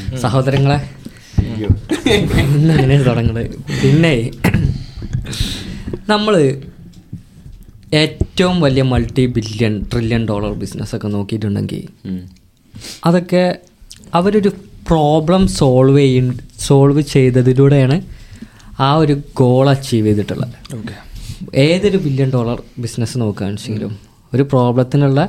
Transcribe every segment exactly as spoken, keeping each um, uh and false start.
സഹോദരങ്ങളെ ഇന്നങ്ങനെ തുടങ്ങുന്നത്. പിന്നെ നമ്മൾ ഏറ്റവും വലിയ മൾട്ടി ബില്യൺ ട്രില്യൺ ഡോളർ ബിസിനസ്സൊക്കെ നോക്കിയിട്ടുണ്ടെങ്കിൽ അതൊക്കെ അവരൊരു പ്രോബ്ലം സോൾവ് ചെയ്യ സോൾവ് ചെയ്തതിലൂടെയാണ് ആ ഒരു ഗോൾ അച്ചീവ് ചെയ്തിട്ടുള്ളത്. ഏതൊരു ബില്യൺ ഡോളർ ബിസിനസ് നോക്കുകയാണെന്ന് വെച്ചെങ്കിലും ഒരു പ്രോബ്ലത്തിനുള്ള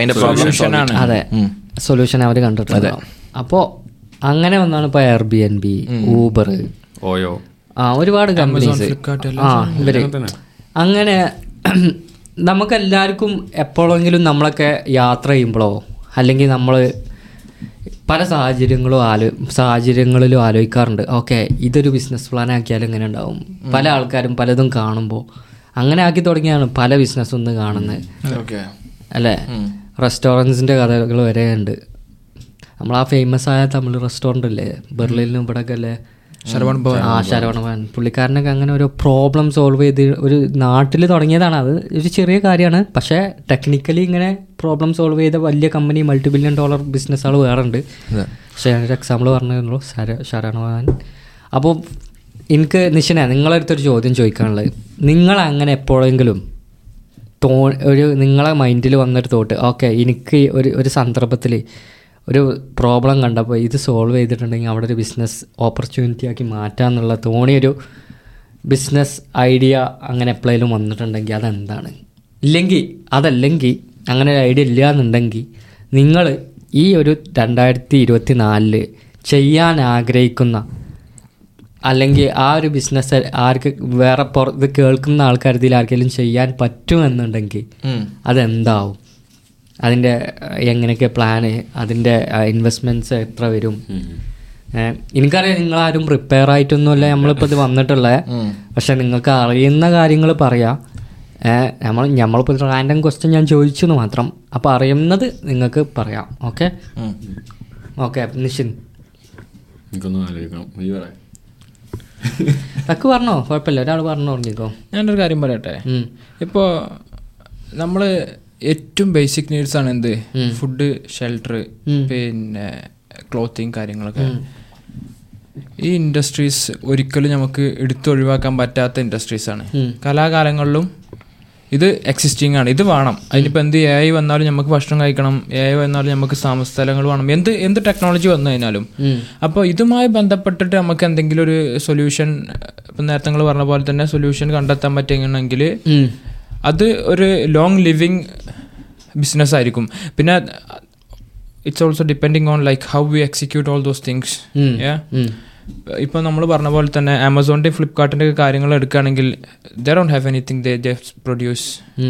അതെ സൊല്യൂഷൻ അവർ കണ്ടിട്ടുണ്ട്. അപ്പോൾ അങ്ങനെ വന്നാണ് ഇപ്പോൾ Airbnb, Uber, OYO, ആ ഒരുപാട് കമ്പനീസ്. ആ ഇവര് അങ്ങനെ നമുക്കെല്ലാവർക്കും എപ്പോഴെങ്കിലും നമ്മളൊക്കെ യാത്ര ചെയ്യുമ്പോഴോ അല്ലെങ്കിൽ നമ്മൾ പല സാഹചര്യങ്ങളും ആലോ സാഹചര്യങ്ങളിലും ആലോചിക്കാറുണ്ട്, ഓക്കെ ഇതൊരു ബിസിനസ് പ്ലാൻ ആക്കിയാലും ഇങ്ങനെ ഉണ്ടാവും. പല ആൾക്കാരും പലതും കാണുമ്പോൾ അങ്ങനെ ആക്കി തുടങ്ങിയാണ് പല ബിസിനസ് ഒന്ന് കാണുന്നത് അല്ലേ. റെസ്റ്റോറൻറ്റ്സിൻ്റെ കഥകൾ വരെ ഉണ്ട്. നമ്മൾ ആ ഫേമസ് ആയ തമിഴ് റെസ്റ്റോറൻ്റ് അല്ലേ ബെർലിനും ഇവിടെയൊക്കെ അല്ലേ, ആ ശരവണ ഭവൻ. പുള്ളിക്കാരനൊക്കെ അങ്ങനെ ഒരു പ്രോബ്ലം സോൾവ് ചെയ്ത് ഒരു നാട്ടിൽ തുടങ്ങിയതാണ്. അത് ഒരു ചെറിയ കാര്യമാണ്, പക്ഷേ ടെക്നിക്കലി ഇങ്ങനെ പ്രോബ്ലം സോൾവ് ചെയ്ത വലിയ കമ്പനി മൾട്ടി ബില്യൺ ഡോളർ ബിസിനസ്സുകൾ വേറെ ഉണ്ട്. പക്ഷേ ഞാനൊരു എക്സാമ്പിൾ പറഞ്ഞുള്ളൂ, ശര ശരവണ ഭവൻ. അപ്പോൾ എനിക്ക് നിശ്ചന നിങ്ങളടുത്തൊരു ചോദ്യം ചോദിക്കാനുള്ളത്, നിങ്ങളങ്ങനെ എപ്പോഴെങ്കിലും തോ ഒരു നിങ്ങളെ മൈൻഡിൽ വന്നൊരു തോട്ട്, ഓക്കെ എനിക്ക് ഒരു ഒരു സന്ദർഭത്തിൽ ഒരു പ്രോബ്ലം കണ്ടപ്പോൾ ഇത് സോൾവ് ചെയ്തിട്ടുണ്ടെങ്കിൽ അവിടെ ഒരു ബിസിനസ് ഓപ്പർച്യൂണിറ്റി ആക്കി മാറ്റാമെന്നുള്ള തോന്നിയൊരു ബിസിനസ് ഐഡിയ അങ്ങനെ എപ്പോഴേലും വന്നിട്ടുണ്ടെങ്കിൽ അതെന്താണ്? ഇല്ലെങ്കിൽ അതല്ലെങ്കിൽ അങ്ങനെ ഒരു ഐഡിയ ഇല്ല എന്നുണ്ടെങ്കിൽ നിങ്ങൾ ഈ ഒരു രണ്ടായിരത്തി ഇരുപത്തി നാലില് ചെയ്യാൻ ആഗ്രഹിക്കുന്ന അല്ലെങ്കിൽ ആ ഒരു ബിസിനസ് ആർക്ക് വേറെ പുറ ഇത് കേൾക്കുന്ന ആൾക്കാർ ഇതിൽ ആർക്കെങ്കിലും ചെയ്യാൻ പറ്റുമെന്നുണ്ടെങ്കിൽ അതെന്താവും? അതിൻ്റെ എങ്ങനെയൊക്കെ പ്ലാന്, അതിൻ്റെ ഇൻവെസ്റ്റ്മെൻറ്റ്സ് എത്ര വരും? എനിക്കറിയാം നിങ്ങളാരും പ്രിപ്പയർ ആയിട്ടൊന്നുമല്ല നമ്മളിപ്പോൾ ഇത് വന്നിട്ടുള്ളത്, പക്ഷെ നിങ്ങൾക്ക് അറിയുന്ന കാര്യങ്ങൾ പറയാം. നമ്മൾ നമ്മളിപ്പോൾ റാൻഡം ക്വസ്റ്റ്യൻ ഞാൻ ചോദിച്ചെന്ന് മാത്രം, അപ്പോൾ അറിയുന്നത് നിങ്ങൾക്ക് പറയാം. ഓക്കെ ഓക്കെ നിഷിൻ തക്ക് പറഞ്ഞോ, കുഴപ്പമില്ല, ഒരാൾ പറഞ്ഞോ പറഞ്ഞിക്കോ. ഞാനൊരു കാര്യം പറയട്ടെ. ഇപ്പോൾ നമ്മൾ ഏറ്റവും ബേസിക് നീഡ്സ് ആണ് എന്ത്, ഫുഡ്, ഷെൽട്ടർ, പിന്നെ ക്ലോത്തിങ് കാര്യങ്ങളൊക്കെ. ഈ ഇൻഡസ്ട്രീസ് ഒരിക്കലും നമുക്ക് എടുത്തൊഴിവാക്കാൻ പറ്റാത്ത ഇൻഡസ്ട്രീസാണ്. കലാകാലങ്ങളിലും ഇത് എക്സിസ്റ്റിംഗ് ആണ്, ഇത് വേണം. അതിനിപ്പോൾ എന്ത് എ ഐ വന്നാലും നമുക്ക് ഭക്ഷണം കഴിക്കണം, എ ഐ വന്നാലും നമുക്ക് താമസസ്ഥലങ്ങൾ വേണം, എന്ത് എന്ത് ടെക്നോളജി വന്നു കഴിഞ്ഞാലും. അപ്പോൾ ഇതുമായി ബന്ധപ്പെട്ടിട്ട് നമുക്ക് എന്തെങ്കിലും ഒരു സൊല്യൂഷൻ, ഇപ്പം നേരത്തെ നിങ്ങൾ പറഞ്ഞ പോലെ തന്നെ സൊല്യൂഷൻ കണ്ടെത്താൻ പറ്റുകയാണെങ്കിൽ അത് ഒരു ലോങ് ലിവിങ് ബിസിനസ് ആയിരിക്കും. പിന്നെ it's also depending on like how we execute all those things. ഇപ്പോൾ നമ്മൾ പറഞ്ഞ പോലെ തന്നെ ആമസോണിൻ്റെ ഫ്ലിപ്കാർട്ടിൻ്റെ കാര്യങ്ങൾ എടുക്കുകയാണെങ്കിൽ they don't have anything, they just produce.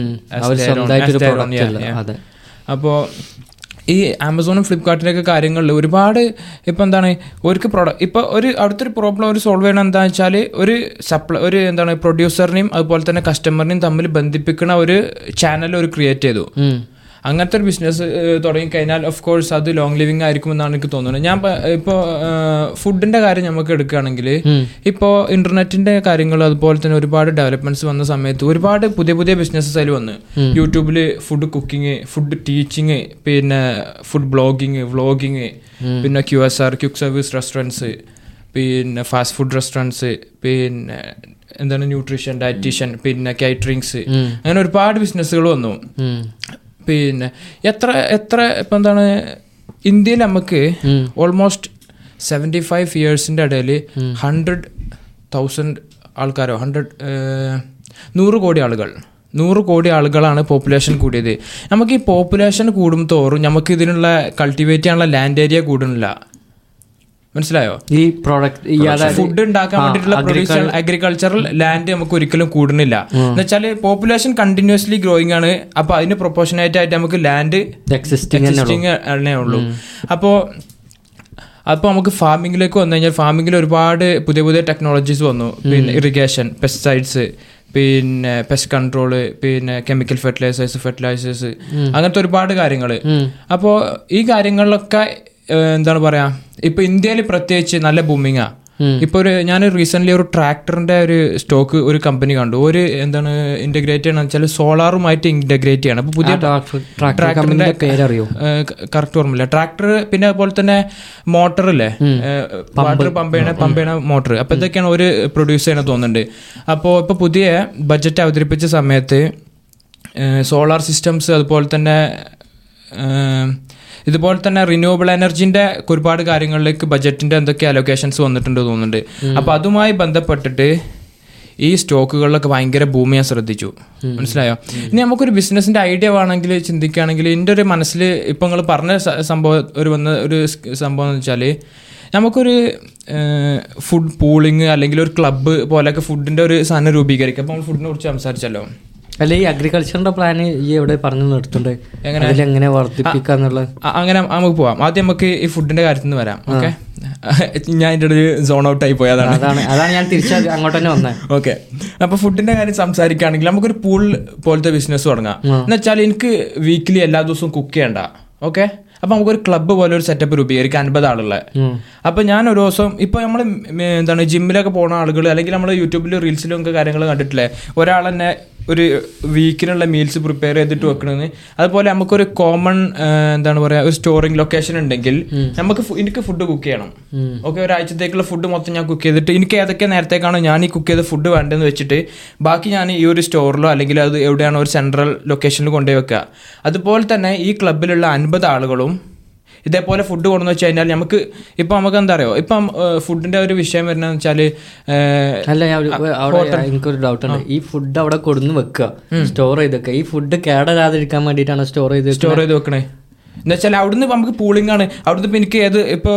അപ്പോൾ ഈ ആമസോണും ഫ്ലിപ്കാർട്ടിൻ്റെയൊക്കെ കാര്യങ്ങളിൽ ഒരുപാട് ഇപ്പോൾ എന്താണ് ഒരു പ്രൊഡക്റ്റ് ഇപ്പോൾ ഒരു അടുത്തൊരു പ്രോബ്ലം ഒരു സോൾവ് ചെയ്യണം എന്താണെന്ന് വെച്ചാൽ ഒരു സപ്ലൈ ഒരു എന്താണ് പ്രൊഡ്യൂസറിനെയും അതുപോലെ തന്നെ കസ്റ്റമറിനെയും തമ്മിൽ ബന്ധിപ്പിക്കുന്ന ഒരു ചാനൽ ഒരു ക്രിയേറ്റ് ചെയ്തു. അങ്ങനത്തെ ഒരു ബിസിനസ് തുടങ്ങിക്കഴിഞ്ഞാൽ ഓഫ് കോഴ്സ് അത് ലോങ് ലിവിങ് ആയിരിക്കും എന്നാണ് എനിക്ക് തോന്നുന്നത്. ഞാൻ ഇപ്പോൾ ഫുഡിൻ്റെ കാര്യം നമുക്ക് എടുക്കുകയാണെങ്കിൽ ഇപ്പോൾ ഇൻ്റർനെറ്റിൻ്റെ കാര്യങ്ങൾ അതുപോലെ തന്നെ ഒരുപാട് ഡെവലപ്മെൻറ്റ്സ് വന്ന സമയത്ത് ഒരുപാട് പുതിയ പുതിയ ബിസിനസ്സസ് അതിൽ വന്ന് യൂട്യൂബിൽ ഫുഡ് കുക്കിങ്, ഫുഡ് ടീച്ചിങ്, പിന്നെ ഫുഡ് ബ്ലോഗിങ്, വ്ളോഗിങ്, പിന്നെ Q S R quick service restaurants, പിന്നെ ഫാസ്റ്റ് ഫുഡ് റെസ്റ്റോറൻറ്റ്സ്, പിന്നെ എന്താണ് ന്യൂട്രീഷൻ, ഡയറ്റീഷ്യൻ, പിന്നെ കാറ്ററിങ്സ്, അങ്ങനെ ഒരുപാട് ബിസിനസ്സുകൾ വന്നു. പിന്നെ എത്ര എത്ര ഇപ്പം എന്താണ് ഇന്ത്യയിൽ നമുക്ക് ഓൾമോസ്റ്റ് സെവൻറ്റി ഫൈവ് ഇയേഴ്സിൻ്റെ ഇടയിൽ ഹൺഡ്രഡ് തൗസൻഡ് ആൾക്കാരോ ഹൺഡ്രഡ് നൂറ് കോടി ആളുകൾ നൂറ് കോടി ആളുകളാണ് പോപ്പുലേഷൻ കൂടിയത്. നമുക്ക് ഈ പോപ്പുലേഷൻ കൂടും തോറും നമുക്ക് ഇതിനുള്ള കൾട്ടിവേറ്റ് ചെയ്യാനുള്ള ലാൻഡ് ഏരിയ കൂടുന്നില്ല. മനസ്സിലായോ? ഈ പ്രോഡക്റ്റ് ഫുഡ് ഉണ്ടാക്കാൻ വേണ്ടിയിട്ടുള്ള പ്രൊഡ്യൂസ് അഗ്രികൾച്ചറൽ ലാൻഡ് നമുക്ക് ഒരിക്കലും കൂടുന്നില്ല. എന്ന് വെച്ചാൽ പോപ്പുലേഷൻ കണ്ടിന്യൂസ്ലി ഗ്രോയിങ് ആണ്. അപ്പോൾ അതിന് പ്രൊപ്പോർഷനേറ്റ് ആയിട്ട് നമുക്ക് ലാൻഡ് എക്സിസ്റ്റിംഗ് ആണേ ഉള്ളൂ. അപ്പോൾ അപ്പോൾ നമുക്ക് ഫാമിങ്ങിലേക്ക് വന്നു കഴിഞ്ഞാൽ ഫാമിങ്ങിൽ ഒരുപാട് പുതിയ പുതിയ ടെക്നോളജീസ് വന്നു. പിന്നെ ഇറിഗേഷൻ, പെസ്റ്റിസൈഡ്സ്, പിന്നെ പെസ്റ്റ് കൺട്രോള്, പിന്നെ കെമിക്കൽ ഫെർട്ടിലൈസേഴ്സ് ഫെർട്ടിലൈസേഴ്സ് അങ്ങനത്തെ ഒരുപാട് കാര്യങ്ങൾ. അപ്പോൾ ഈ കാര്യങ്ങളിലൊക്കെ എന്താണ് പറയുക, ഇപ്പോൾ ഇന്ത്യയിൽ പ്രത്യേകിച്ച് നല്ല ബൂമിങ്ങാണ്. ഇപ്പൊ ഒരു ഞാൻ റീസെന്റ് ഒരു ട്രാക്ടറിന്റെ ഒരു സ്റ്റോക്ക് ഒരു കമ്പനി കണ്ടു. ഒരു എന്താണ് ഇന്റഗ്രേറ്റ് ചെയ്യണം വെച്ചാൽ സോളാറുമായിട്ട് ഇന്റഗ്രേറ്റ് ചെയ്യണം. അപ്പൊ പുതിയ ട്രാക്ടറിന്റെ പേരറിയോ? കറക്റ്റ് ഓർമ്മയില്ല. ട്രാക്ടർ പിന്നെ അതുപോലെ തന്നെ മോട്ടർ ഇല്ലേ, വാട്ടർ പമ്പ് ചെയ്യണ പമ്പ് ചെയ്യണ മോട്ടർ. അപ്പൊ ഇതൊക്കെയാണ് ഒരു പ്രൊഡ്യൂസ് ചെയ്യണ തോന്നുന്നുണ്ട്. അപ്പോൾ ഇപ്പൊ പുതിയ ബഡ്ജറ്റ് അവതരിപ്പിച്ച സമയത്ത് സോളാർ സിസ്റ്റംസ് അതുപോലെ തന്നെ ഇതുപോലെ തന്നെ റിന്യൂവബിൾ എനർജിന്റെ ഒരുപാട് കാര്യങ്ങളിലേക്ക് ബജറ്റിന്റെ എന്തൊക്കെ അലൊക്കേഷൻസ് വന്നിട്ടുണ്ട് തോന്നുന്നുണ്ട്. അപ്പൊ അതുമായി ബന്ധപ്പെട്ടിട്ട് ഈ സ്റ്റോക്കുകളിലൊക്കെ ഭയങ്കര ഭൂമി ഞാൻ ശ്രദ്ധിച്ചു. മനസ്സിലായോ? ഇനി നമുക്കൊരു ബിസിനസിന്റെ ഐഡിയ വേണമെങ്കിൽ ചിന്തിക്കുകയാണെങ്കിൽ എൻ്റെ ഒരു മനസ്സിൽ ഇപ്പം നിങ്ങൾ പറഞ്ഞ സംഭവം ഒരു വന്ന ഒരു സംഭവം എന്ന് വെച്ചാൽ നമുക്കൊരു ഫുഡ് പൂളിങ് അല്ലെങ്കിൽ ഒരു ക്ലബ്ബ് പോലെയൊക്കെ ഫുഡിന്റെ ഒരു സാധനം രൂപീകരിക്കുക. അപ്പോൾ നമ്മൾ ഫുഡിനെ കുറിച്ച് സംസാരിച്ചല്ലോ. അല്ല, ഈ അഗ്രികൾച്ചറിന്റെ പ്ലാൻ ഈ എവിടെ പറഞ്ഞു നിർത്തുന്നുണ്ട്, എങ്ങനെ വർദ്ധിപ്പിക്കാന്നുള്ള? അങ്ങനെ നമുക്ക് പോവാം. ആദ്യം നമുക്ക് ഈ ഫുഡിന്റെ കാര്യത്തിൽ നിന്ന് വരാം. ഓക്കെ, ഞാൻ ഇതിൻ്റെ ഒരു സോൺ ഔട്ട് ആയി പോയതാണ്. അതാണ് അതാണ് ഞാൻ തിരിച്ച് അങ്ങോട്ട് തന്നെ വന്നത്. ഓക്കെ, അപ്പൊ ഫുഡിന്റെ കാര്യം സംസാരിക്കുകയാണെങ്കിൽ നമുക്കൊരു പൂൾ പോലത്തെ ബിസിനസ് തുടങ്ങാം. എന്ന് വെച്ചാൽ എനിക്ക് വീക്കിലി എല്ലാ ദിവസവും കുക്ക് ചെയ്യണ്ട. ഓക്കെ, അപ്പൊ നമുക്കൊരു ക്ലബ്ബ് പോലെ ഒരു സെറ്റപ്പ് രൂപീകരിക്കാം, അൻപത് ആളുള്ള. അപ്പൊ ഞാൻ ഒരു ദിവസം ഇപ്പൊ നമ്മള് എന്താണ് ജിമ്മിലൊക്കെ പോകുന്ന ആളുകൾ അല്ലെങ്കിൽ നമ്മൾ യൂട്യൂബിലും റീൽസിലും ഒക്കെ കാര്യങ്ങൾ കണ്ടിട്ടില്ലേ, ഒരാൾ തന്നെ ഒരു വീക്കിനുള്ള മീൽസ് പ്രിപ്പയർ ചെയ്തിട്ട് വെക്കണമെന്ന്. അതുപോലെ നമുക്കൊരു കോമൺ എന്താണ് പറയാ ഒരു സ്റ്റോറിംഗ് ലൊക്കേഷൻ ഉണ്ടെങ്കിൽ നമുക്ക് എനിക്ക് ഫുഡ് കുക്ക് ചെയ്യണം. ഓക്കെ, ഒരാഴ്ചത്തേക്കുള്ള ഫുഡ് മൊത്തം ഞാൻ കുക്ക് ചെയ്തിട്ട് എനിക്ക് ഏതൊക്കെ നേരത്തേക്കാണോ ഞാൻ ഈ കുക്ക് ചെയ്ത ഫുഡ് വേണ്ടതെന്ന് വെച്ചിട്ട് ബാക്കി ഞാൻ ഈ ഒരു സ്റ്റോറിലോ അല്ലെങ്കിൽ അത് എവിടെയാണോ ഒരു സെൻട്രൽ ലൊക്കേഷനിൽ കൊണ്ടുപോയി വെക്കുക. അതുപോലെ തന്നെ ഈ ക്ലബിലുള്ള അൻപത് ആളുകളും ഇതേപോലെ ഫുഡ് കൊണ്ടെന്ന് വെച്ച് കഴിഞ്ഞാൽ നമുക്ക് ഇപ്പം നമുക്ക് എന്താ അറിയോ, ഇപ്പം ഫുഡിന്റെ ഒരു വിഷയം വരുന്നതെന്ന് വെച്ചാൽ അല്ല, അവിടെ എനിക്കൊരു ഡൗട്ട് ഉണ്ട്. ഈ ഫുഡ് അവിടെ കൊടുന്ന് വെക്കുക, സ്റ്റോർ ചെയ്ത് വെക്കുക, ഈ ഫുഡ് കേടരാതിരിക്കാൻ വേണ്ടിയിട്ടാണ് സ്റ്റോർ ചെയ്ത് സ്റ്റോർ ചെയ്ത് വെക്കണേ. എന്ന് വെച്ചാൽ അവിടുന്ന് നമുക്ക് പൂളിംഗ് ആണ്. അവിടുന്ന് ഇപ്പം എനിക്ക് ഏത് ഇപ്പോൾ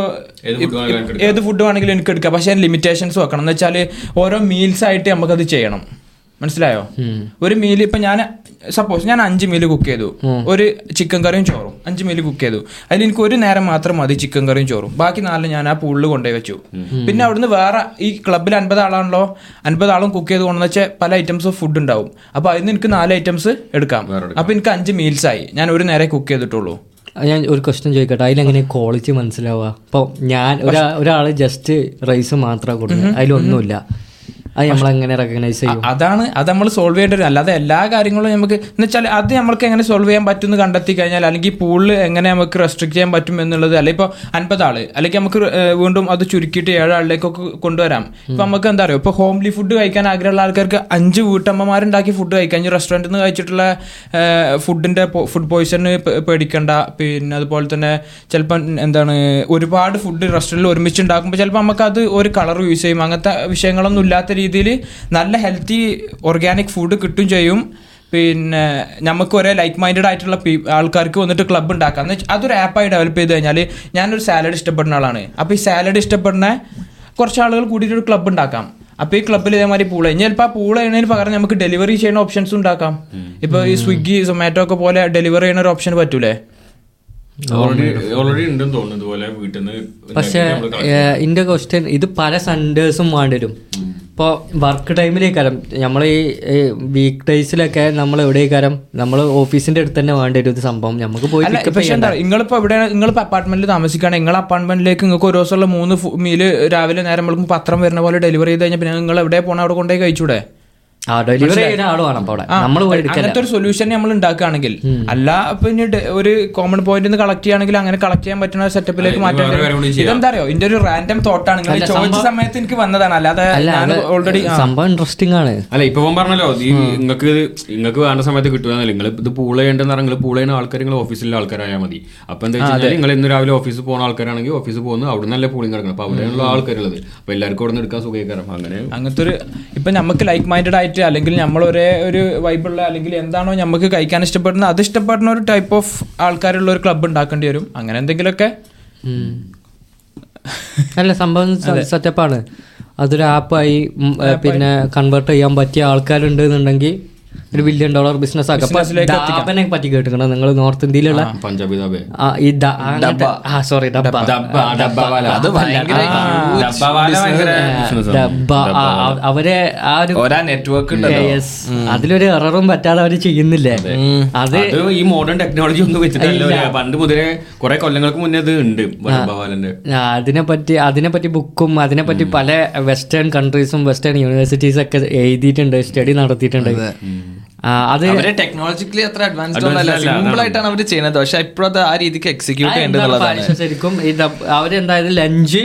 ഏത് ഫുഡ് വേണമെങ്കിലും എനിക്ക് എടുക്കാം. പക്ഷേ ലിമിറ്റേഷൻസ് വെക്കണം. എന്ന് വെച്ചാൽ ഓരോ മീൽസ് ആയിട്ട് നമുക്കത് ചെയ്യണം. മനസ്സിലായോ? ഒരു മീൽ ഇപ്പൊ ഞാൻ സപ്പോസ് ഞാൻ അഞ്ച് മീൽ കുക്ക് ചെയ്തു, ഒരു ചിക്കൻ കറിയും ചോറും അഞ്ച് മീൽ കുക്ക് ചെയ്തു. അതിൽ എനിക്ക് ഒരു നേരം മാത്രം മതി ചിക്കൻ കറിയും ചോറും, ബാക്കി നാലിന് ഞാൻ ആ പൂളിൽ കൊണ്ടുപോയി വെച്ചു. പിന്നെ അവിടുന്ന് വേറെ ഈ ക്ലബ്ബിൽ അൻപത് ആളാണല്ലോ, അൻപത് ആളും കുക്ക് ചെയ്ത് കൊണ്ടെന്ന് വെച്ചാൽ പല ഐറ്റംസ് ഓഫ് ഫുഡ് ഉണ്ടാവും. അപ്പൊ അതിന് എനിക്ക് നാല് ഐറ്റംസ് എടുക്കാം. അപ്പൊ എനിക്ക് അഞ്ച് മീൽസ് ആയി, ഞാൻ ഒരു നേരെ കുക്ക് ചെയ്തിട്ടുള്ളൂ. ഞാൻ ഒരു ക്വസ്റ്റ്യൻ ചോദിക്കട്ടെ, അതിലെങ്ങനെ ക്വാളിറ്റി മനസ്സിലാവുക? ഇപ്പോൾ ഞാൻ ഒരാ ഒരാൾ ജസ്റ്റ് റൈസ് മാത്രമാണ് കൊടുക്കുന്നത്, അതിലൊന്നുമില്ല, അത് നമ്മളെങ്ങനെ റെക്കഗ്നൈസ് ചെയ്യും? അതാണ് അത് നമ്മൾ സോൾവ് ചെയ്യേണ്ടി വരും. അല്ലാതെ എല്ലാ കാര്യങ്ങളും നമുക്ക് എന്ന് വെച്ചാൽ അത് നമ്മൾക്ക് എങ്ങനെ സോൾവ് ചെയ്യാൻ പറ്റും എന്ന് കണ്ടെത്തി കഴിഞ്ഞാൽ, അല്ലെങ്കിൽ പൂളിൽ എങ്ങനെ നമുക്ക് റെസ്ട്രിക്ട് ചെയ്യാൻ പറ്റും എന്നുള്ളത്, അല്ലെങ്കിൽ ഇപ്പോൾ അൻപത് ആള് അല്ലെങ്കിൽ നമുക്ക് വീണ്ടും അത് ചുരുക്കിയിട്ട് ഏഴ് ആളിലേക്കൊക്കെ കൊണ്ടുവരാം. ഇപ്പം നമുക്ക് എന്താ പറയുക, ഇപ്പോൾ ഹോംലി ഫുഡ് കഴിക്കാൻ ആഗ്രഹമുള്ള ആൾക്കാർക്ക് അഞ്ച് വീട്ടമ്മമാരുണ്ടാക്കി ഫുഡ് കഴിക്കാൻ, റെസ്റ്റോറൻറ്റിൽ നിന്ന് കഴിച്ചിട്ടുള്ള ഫുഡിൻ്റെ ഫുഡ് പോയ്സണ് പേടിക്കണ്ട. പിന്നെ അതുപോലെ തന്നെ ചിലപ്പം എന്താണ് ഒരുപാട് ഫുഡ് റെസ്റ്റോറൻറ്റിൽ ഒരുമിച്ച് ഉണ്ടാക്കുമ്പോൾ ചിലപ്പോൾ നമുക്കത് ഒരു കളർ യൂസ് ചെയ്യും. അങ്ങനത്തെ വിഷയങ്ങളൊന്നും ഇല്ലാത്ത രീതിയിൽ നല്ല ഹെൽത്തി ഓർഗാനിക് ഫുഡ് കിട്ടും ചെയ്യും. പിന്നെ നമുക്ക് ഒരേ ലൈക്ക് മൈൻഡഡ് ആയിട്ടുള്ള ആൾക്കാർക്ക് വന്നിട്ട് ക്ലബ്ബ് ഉണ്ടാക്കാം. എന്ന് വെച്ചാൽ അതൊരു ആപ്പായി ഡെവലപ്പ് ചെയ്ത് കഴിഞ്ഞാൽ, ഞാനൊരു സാലഡ് ഇഷ്ടപ്പെടുന്ന ആളാണ്. അപ്പോൾ ഈ സാലഡ് ഇഷ്ടപ്പെടുന്ന കുറച്ച് ആളുകൾ കൂടിയിട്ട് ഒരു ക്ലബ്ബ് ഉണ്ടാക്കാം. അപ്പോൾ ഈ ക്ലബ്ബിൽ ഇതേമാതിരി പൂൾ കഴിഞ്ഞാൽ ചിലപ്പോൾ ആ പൂൾ ചെയ്യുന്നതിന് പകരം നമുക്ക് ഡെലിവറി ചെയ്യുന്ന ഓപ്ഷൻസ് ഉണ്ടാക്കാം. ഇപ്പോൾ ഈ സ്വിഗ്ഗി സൊമാറ്റോ ഒക്കെ പോലെ ഡെലിവറി ചെയ്യുന്ന ഒരു ഓപ്ഷൻ പറ്റൂലേ? പക്ഷെ എന്റെ ക്വസ്റ്റ്യൻ, ഇത് പല സൺഡേസും വേണ്ടി വരും. ഇപ്പോൾ വർക്ക് ടൈമിലേക്കാരം നമ്മൾ ഈ വീക്ക് ഡേയ്സിലൊക്കെ നമ്മൾ എവിടേക്കാരം നമ്മൾ ഓഫീസിന്റെ അടുത്ത് തന്നെ വേണ്ടി വരും ഇത് സംഭവം. നമുക്ക് പോയി പക്ഷേ എന്താ നിങ്ങളിപ്പോൾ എവിടെ നിങ്ങളിപ്പോൾ അപ്പാർട്ട്മെന്റിൽ താമസിക്കുകയാണെങ്കിൽ നിങ്ങളെ അപ്പാർട്ട്മെന്റിലേക്ക് നിങ്ങൾക്ക് ഒരു ദിവസമുള്ള മൂന്ന് മീല് രാവിലെ നേരം നമ്മൾക്ക് പത്രം വരുന്ന പോലെ ഡെലിവറി ചെയ്ത് കഴിഞ്ഞാൽ പിന്നെ നിങ്ങൾ എവിടെ പോകണം അവിടെ കൊണ്ടുപോയി കഴിച്ചൂടെ? അങ്ങനത്തെ ഒരു സൊല്യൂഷൻ നമ്മൾ ഉണ്ടാക്കുകയാണെങ്കിൽ, അല്ല പിന്നെ ഒരു കോമൺ പോയിന്റ് കളക്ട് ചെയ്യുകയാണെങ്കിൽ അങ്ങനെ കളക്ട് ചെയ്യാൻ പറ്റുന്ന സെറ്റപ്പിലേക്ക് മാറ്റാൻ. ഇതെന്താ അറിയോ, ഇതിന്റെ ഒരു റാൻഡം തോട്ടാണ്, നിങ്ങൾ ചോദിച്ച സമയത്ത് എനിക്ക് വന്നതാണ്. അല്ലാതെ ഓൾറെഡി സംഭവം ഇൻട്രസ്റ്റിംഗ് ആണ്. അല്ല ഇപ്പൊ പറഞ്ഞല്ലോ, നിങ്ങൾക്ക് നിങ്ങൾക്ക് വേണ്ട സമയത്ത് കിട്ടുകയെന്നല്ല. നിങ്ങൾ ഇത് പൂൾ ചെയ്യേണ്ടെന്ന് പറഞ്ഞാൽ പൂൾ ചെയ്യുന്ന ആൾക്കാർ നിങ്ങൾ ഓഫീസിലെ ആൾക്കാരായാൽ മതി. അപ്പൊ എന്താ വെച്ചാൽ നിങ്ങൾ ഇന്ന് രാവിലെ ഓഫീസിൽ പോകുന്ന ആൾക്കാരാണെങ്കിൽ ഓഫീസിൽ പോകുന്നു, അവിടെ നല്ല പൂളിങ് കിടക്കണം. അപ്പൊ അവിടെയുള്ള ആൾക്കാരുള്ളത് അപ്പൊ എല്ലാവർക്കും അവിടെ നിന്ന് എടുക്കാൻ സുഖകരം. അങ്ങനെ അങ്ങനത്തെ ഒരു ഇപ്പൊ നമുക്ക് ലൈക്ക് മൈൻഡഡ് ആയിട്ട് അല്ലെങ്കിൽ നമ്മൾ ഒരേ ഒരു വൈബുള്ള അല്ലെങ്കിൽ എന്താണോ നമുക്ക് കഴിക്കാൻ ഇഷ്ടപ്പെടുന്നത് അത് ഇഷ്ടപ്പെടുന്ന ഒരു ടൈപ്പ് ഓഫ് ആൾക്കാരുള്ള ഒരു ക്ലബ്ബ് ഉണ്ടാക്കേണ്ടി വരും. അങ്ങനെ എന്തെങ്കിലുമൊക്കെ. അല്ല സംഭവം സെറ്റപ്പാണ്. അതൊരു ആപ്പായി പിന്നെ കൺവേർട്ട് ചെയ്യാൻ പറ്റിയ ആൾക്കാരുണ്ട് എന്നുണ്ടെങ്കിൽ ഒരു ബില്യൺ ഡോളർ ബിസിനസ് ആക്കാം. ദാബനെ പറ്റി കേട്ടിട്ടുണ്ടോ നിങ്ങൾ? നോർത്ത് ഇന്ത്യയിലുള്ള പഞ്ചാബി ദാബ, സോറി ഡബ്ബ, അവരെ ആ ഒരു നെറ്റ്വർക്ക് അതിലൊരു എററും പറ്റാതെ അവര് ചെയ്യുന്നില്ലേ? അത് ഈ മോഡേൺ ടെക്നോളജി ഒന്നും വെച്ചിട്ടല്ല, പണ്ട് മുതലേ കുറെ കൊല്ലങ്ങൾക്ക് മുന്നേ അത് ഉണ്ട്. അതിനെപ്പറ്റി അതിനെപ്പറ്റി ബുക്കും അതിനെപ്പറ്റി പല വെസ്റ്റേൺ കൺട്രീസും വെസ്റ്റേൺ യൂണിവേഴ്സിറ്റീസ് ഒക്കെ എഴുതിയിട്ടുണ്ട്, സ്റ്റഡി നടത്തിയിട്ടുണ്ട്. അത് ടെക്നോളജിക്കലി അത്ര അഡ്വാൻസ്ഡ് ഒന്നല്ല, സിമ്പിൾ ആയിട്ടാണ് അവർ ചെയ്യുന്നത്. പക്ഷെ ഇപ്പോഴത് ആ രീതിക്ക് എക്സിക്യൂട്ട് ചെയ്യേണ്ടത് ശരിക്കും അവരെന്തായത് ലഞ്ച്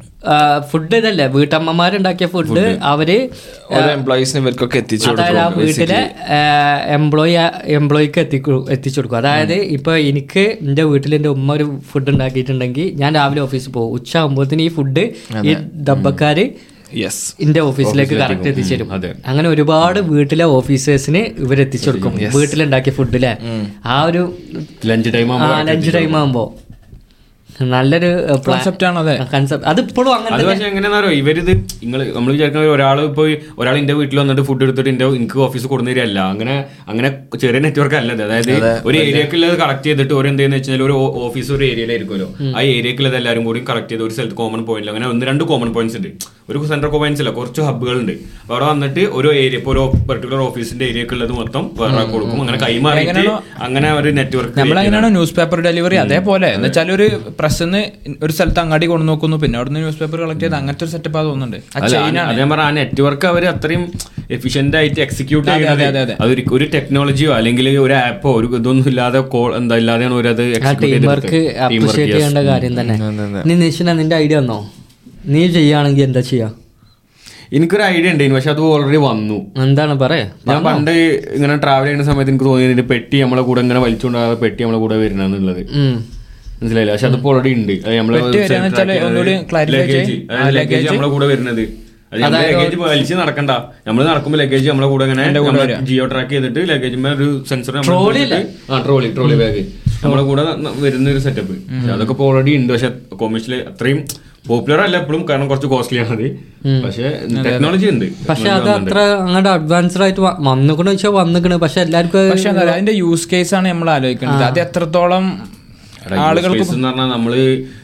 ഫുഡ് ഇതല്ലേ വീട്ടമ്മമാരുണ്ടാക്കിയ ഫുഡ് അവര് എംപ്ലോയീസിന് ഇവർക്കൊക്കെ എത്തിച്ചു, അതായത് ആ വീട്ടിലെ എംപ്ലോയി എംപ്ലോയിക്ക് എത്തിക്കു എത്തിച്ചു കൊടുക്കും. അതായത് ഇപ്പൊ എനിക്ക് എന്റെ വീട്ടിൽ എന്റെ ഉമ്മ ഒരു ഫുഡ് ഉണ്ടാക്കിയിട്ടുണ്ടെങ്കിൽ ഞാൻ രാവിലെ ഓഫീസിൽ പോകും, ഉച്ച ആകുമ്പോഴത്തേന് ഈ ഫുഡ് ഈ ഡബ്ബക്കാര് എന്റെ ഓഫീസിലേക്ക് കറക്റ്റ് എത്തിച്ചേരും. അങ്ങനെ ഒരുപാട് വീട്ടിലെ ഓഫീസേഴ്സിന് ഇവരെത്തിച്ചു കൊടുക്കും വീട്ടിലുണ്ടാക്കിയ ഫുഡിലെ. ആ ഒരു ലഞ്ച് ടൈം ലഞ്ച് ടൈം ആകുമ്പോ നല്ലൊരു കോൺസെപ്റ്റ് ആണ്. അതെ കൺസെപ്റ്റ് അത് ഇപ്പോഴും അങ്ങനെ. പക്ഷെ എങ്ങനെയാണെന്നോ ഇവരിത് നിങ്ങൾ നമ്മൾ വിചാരിക്കുന്ന ഒരാൾ ഇപ്പോൾ ഒരാൾ എന്റെ വീട്ടിൽ വന്നിട്ട് ഫുഡ് എടുത്തിട്ട് എന്റെ എനിക്ക് ഓഫീസ് കൊടുന്നേരല്ല, അങ്ങനെ അങ്ങനെ ചെറിയ നെറ്റ്വർക്ക് അല്ലത്. അതായത് ഒരു ഏരിയക്കുള്ളത് കളക്ട് ചെയ്തിട്ട് ഒരു എന്തെന്ന് വെച്ചാൽ ഒരു ഓഫീസ് ഒരു ഏരിയയിലായിരിക്കുമല്ലോ, ആ ഏരിയക്കുള്ളത് എല്ലാവരും കൂടി കളക്ട് ചെയ്ത് ഒരു സ്ഥലത്ത് കോമൺ പോയിന്റ്, അങ്ങനെ ഒന്ന് രണ്ട് കോമൺ പോയിന്റ്സ് ഉണ്ട്. ഒരു സെൻട്രൽ പോയിന്റ്സ് അല്ല, കുറച്ച് ഹബ്ബുകളുണ്ട്. അവിടെ വന്നിട്ട് ഒരു ഏരിയ ഇപ്പോൾ ഒരു പെർട്ടിക്കുലർ ഓഫീസിന്റെ ഏരിയക്കുള്ളത് മൊത്തം വേറെ കൊടുക്കും, അങ്ങനെ കൈമാറിയിട്ട് അങ്ങനെ ഒരു നെറ്റ്വർക്ക്. നമ്മളെങ്ങനെയാണോ ന്യൂസ് പേപ്പർ ഡെലിവറി അതേപോലെ എന്ന് വെച്ചാൽ ഒരു പ്രസ്സിന്ന് ഒരു സ്ഥലത്ത് അങ്ങാടി കൊണ്ടു നോക്കുന്നു, പിന്നെ അവിടെ നിന്ന് ന്യൂസ് പേപ്പർ കളക്ട് ചെയ്ത് അങ്ങനത്തെ ഒരു സെറ്റപ്പ് അത് തോന്നുന്നുണ്ട്. ഞാൻ പറഞ്ഞ ആ നെറ്റ്വർക്ക് അവർ അത്രയും എഫിഷ്യന്റ് ആയിട്ട് എക്സിക്യൂട്ട് ചെയ്യുന്നത്. അതൊരു ഒരു ടെക്നോളജിയോ അല്ലെങ്കിൽ ഒരു ആപ്പോ ഒരു ഇതൊന്നും ഇല്ലാതെ എന്താ ഇല്ലാതെയാണ് അവരത് അപ്രീഷിയേറ്റ് ചെയ്യേണ്ട കാര്യം തന്നെ. നീ നിശ്ചന നിന്റെ ഐഡിയ വന്നോ? നീ ചെയ്യുകയാണെങ്കിൽ എന്താ ചെയ്യാ? എനിക്കൊരു ഐഡിയ ഉണ്ടായിരുന്നു, പക്ഷെ അത് ഓൾറെഡി വന്നു. എന്താണ് പറയാ? ഞാൻ പണ്ട് ഇങ്ങനെ ട്രാവൽ ചെയ്യുന്ന സമയത്ത് എനിക്ക് തോന്നിയത് പെട്ടി നമ്മളെ കൂടെ ഇങ്ങനെ വലിച്ചുകൊണ്ടാകാതെ പെട്ടി നമ്മളെ കൂടെ വരുന്നുള്ളത് മനസ്സിലായില്ല. പക്ഷെ അതിപ്പോ ഓൾറെഡി ഉണ്ട്. നമ്മളെ ലഗേജ് നമ്മളെ കൂടെ വരുന്നത് ലഗേജ് വലിച്ച് നടക്കണ്ട, നമ്മൾ നടക്കുമ്പോൾ ലഗേജ് നമ്മളെ കൂടെ ഇങ്ങനെ ജിയോ ട്രാക്ക് ചെയ്തിട്ട് ലഗേജ് ഒരു സെൻസർ ട്രോളി ട്രോളി ബാഗ് നമ്മളെ കൂടെ വരുന്ന ഒരു സെറ്റപ്പ്. അതൊക്കെ ഇപ്പോൾ ഓൾറെഡി ഉണ്ട്. പക്ഷെ കൊമേഴ്ഷ്യൽ അത്രയും പോപ്പുലർ അല്ല എപ്പോഴും, കാരണം കുറച്ച് കോസ്റ്റ്ലി ആണ് അത്. പക്ഷെ ടെക്നോളജി ഉണ്ട്. പക്ഷെ അത് അത്ര അങ്ങോട്ട് അഡ്വാൻസ്ഡ് ആയിട്ട് വന്നിക്കണ വെച്ചാൽ വന്നിക്കണ്. പക്ഷെ എല്ലാവർക്കും പക്ഷെ അതിന്റെ യൂസ് കേസ് ആണ് നമ്മൾ ആലോചിക്കുന്നത്. അത് എത്രത്തോളം ആളുകൾക്ക് പറഞ്ഞാൽ നമ്മള്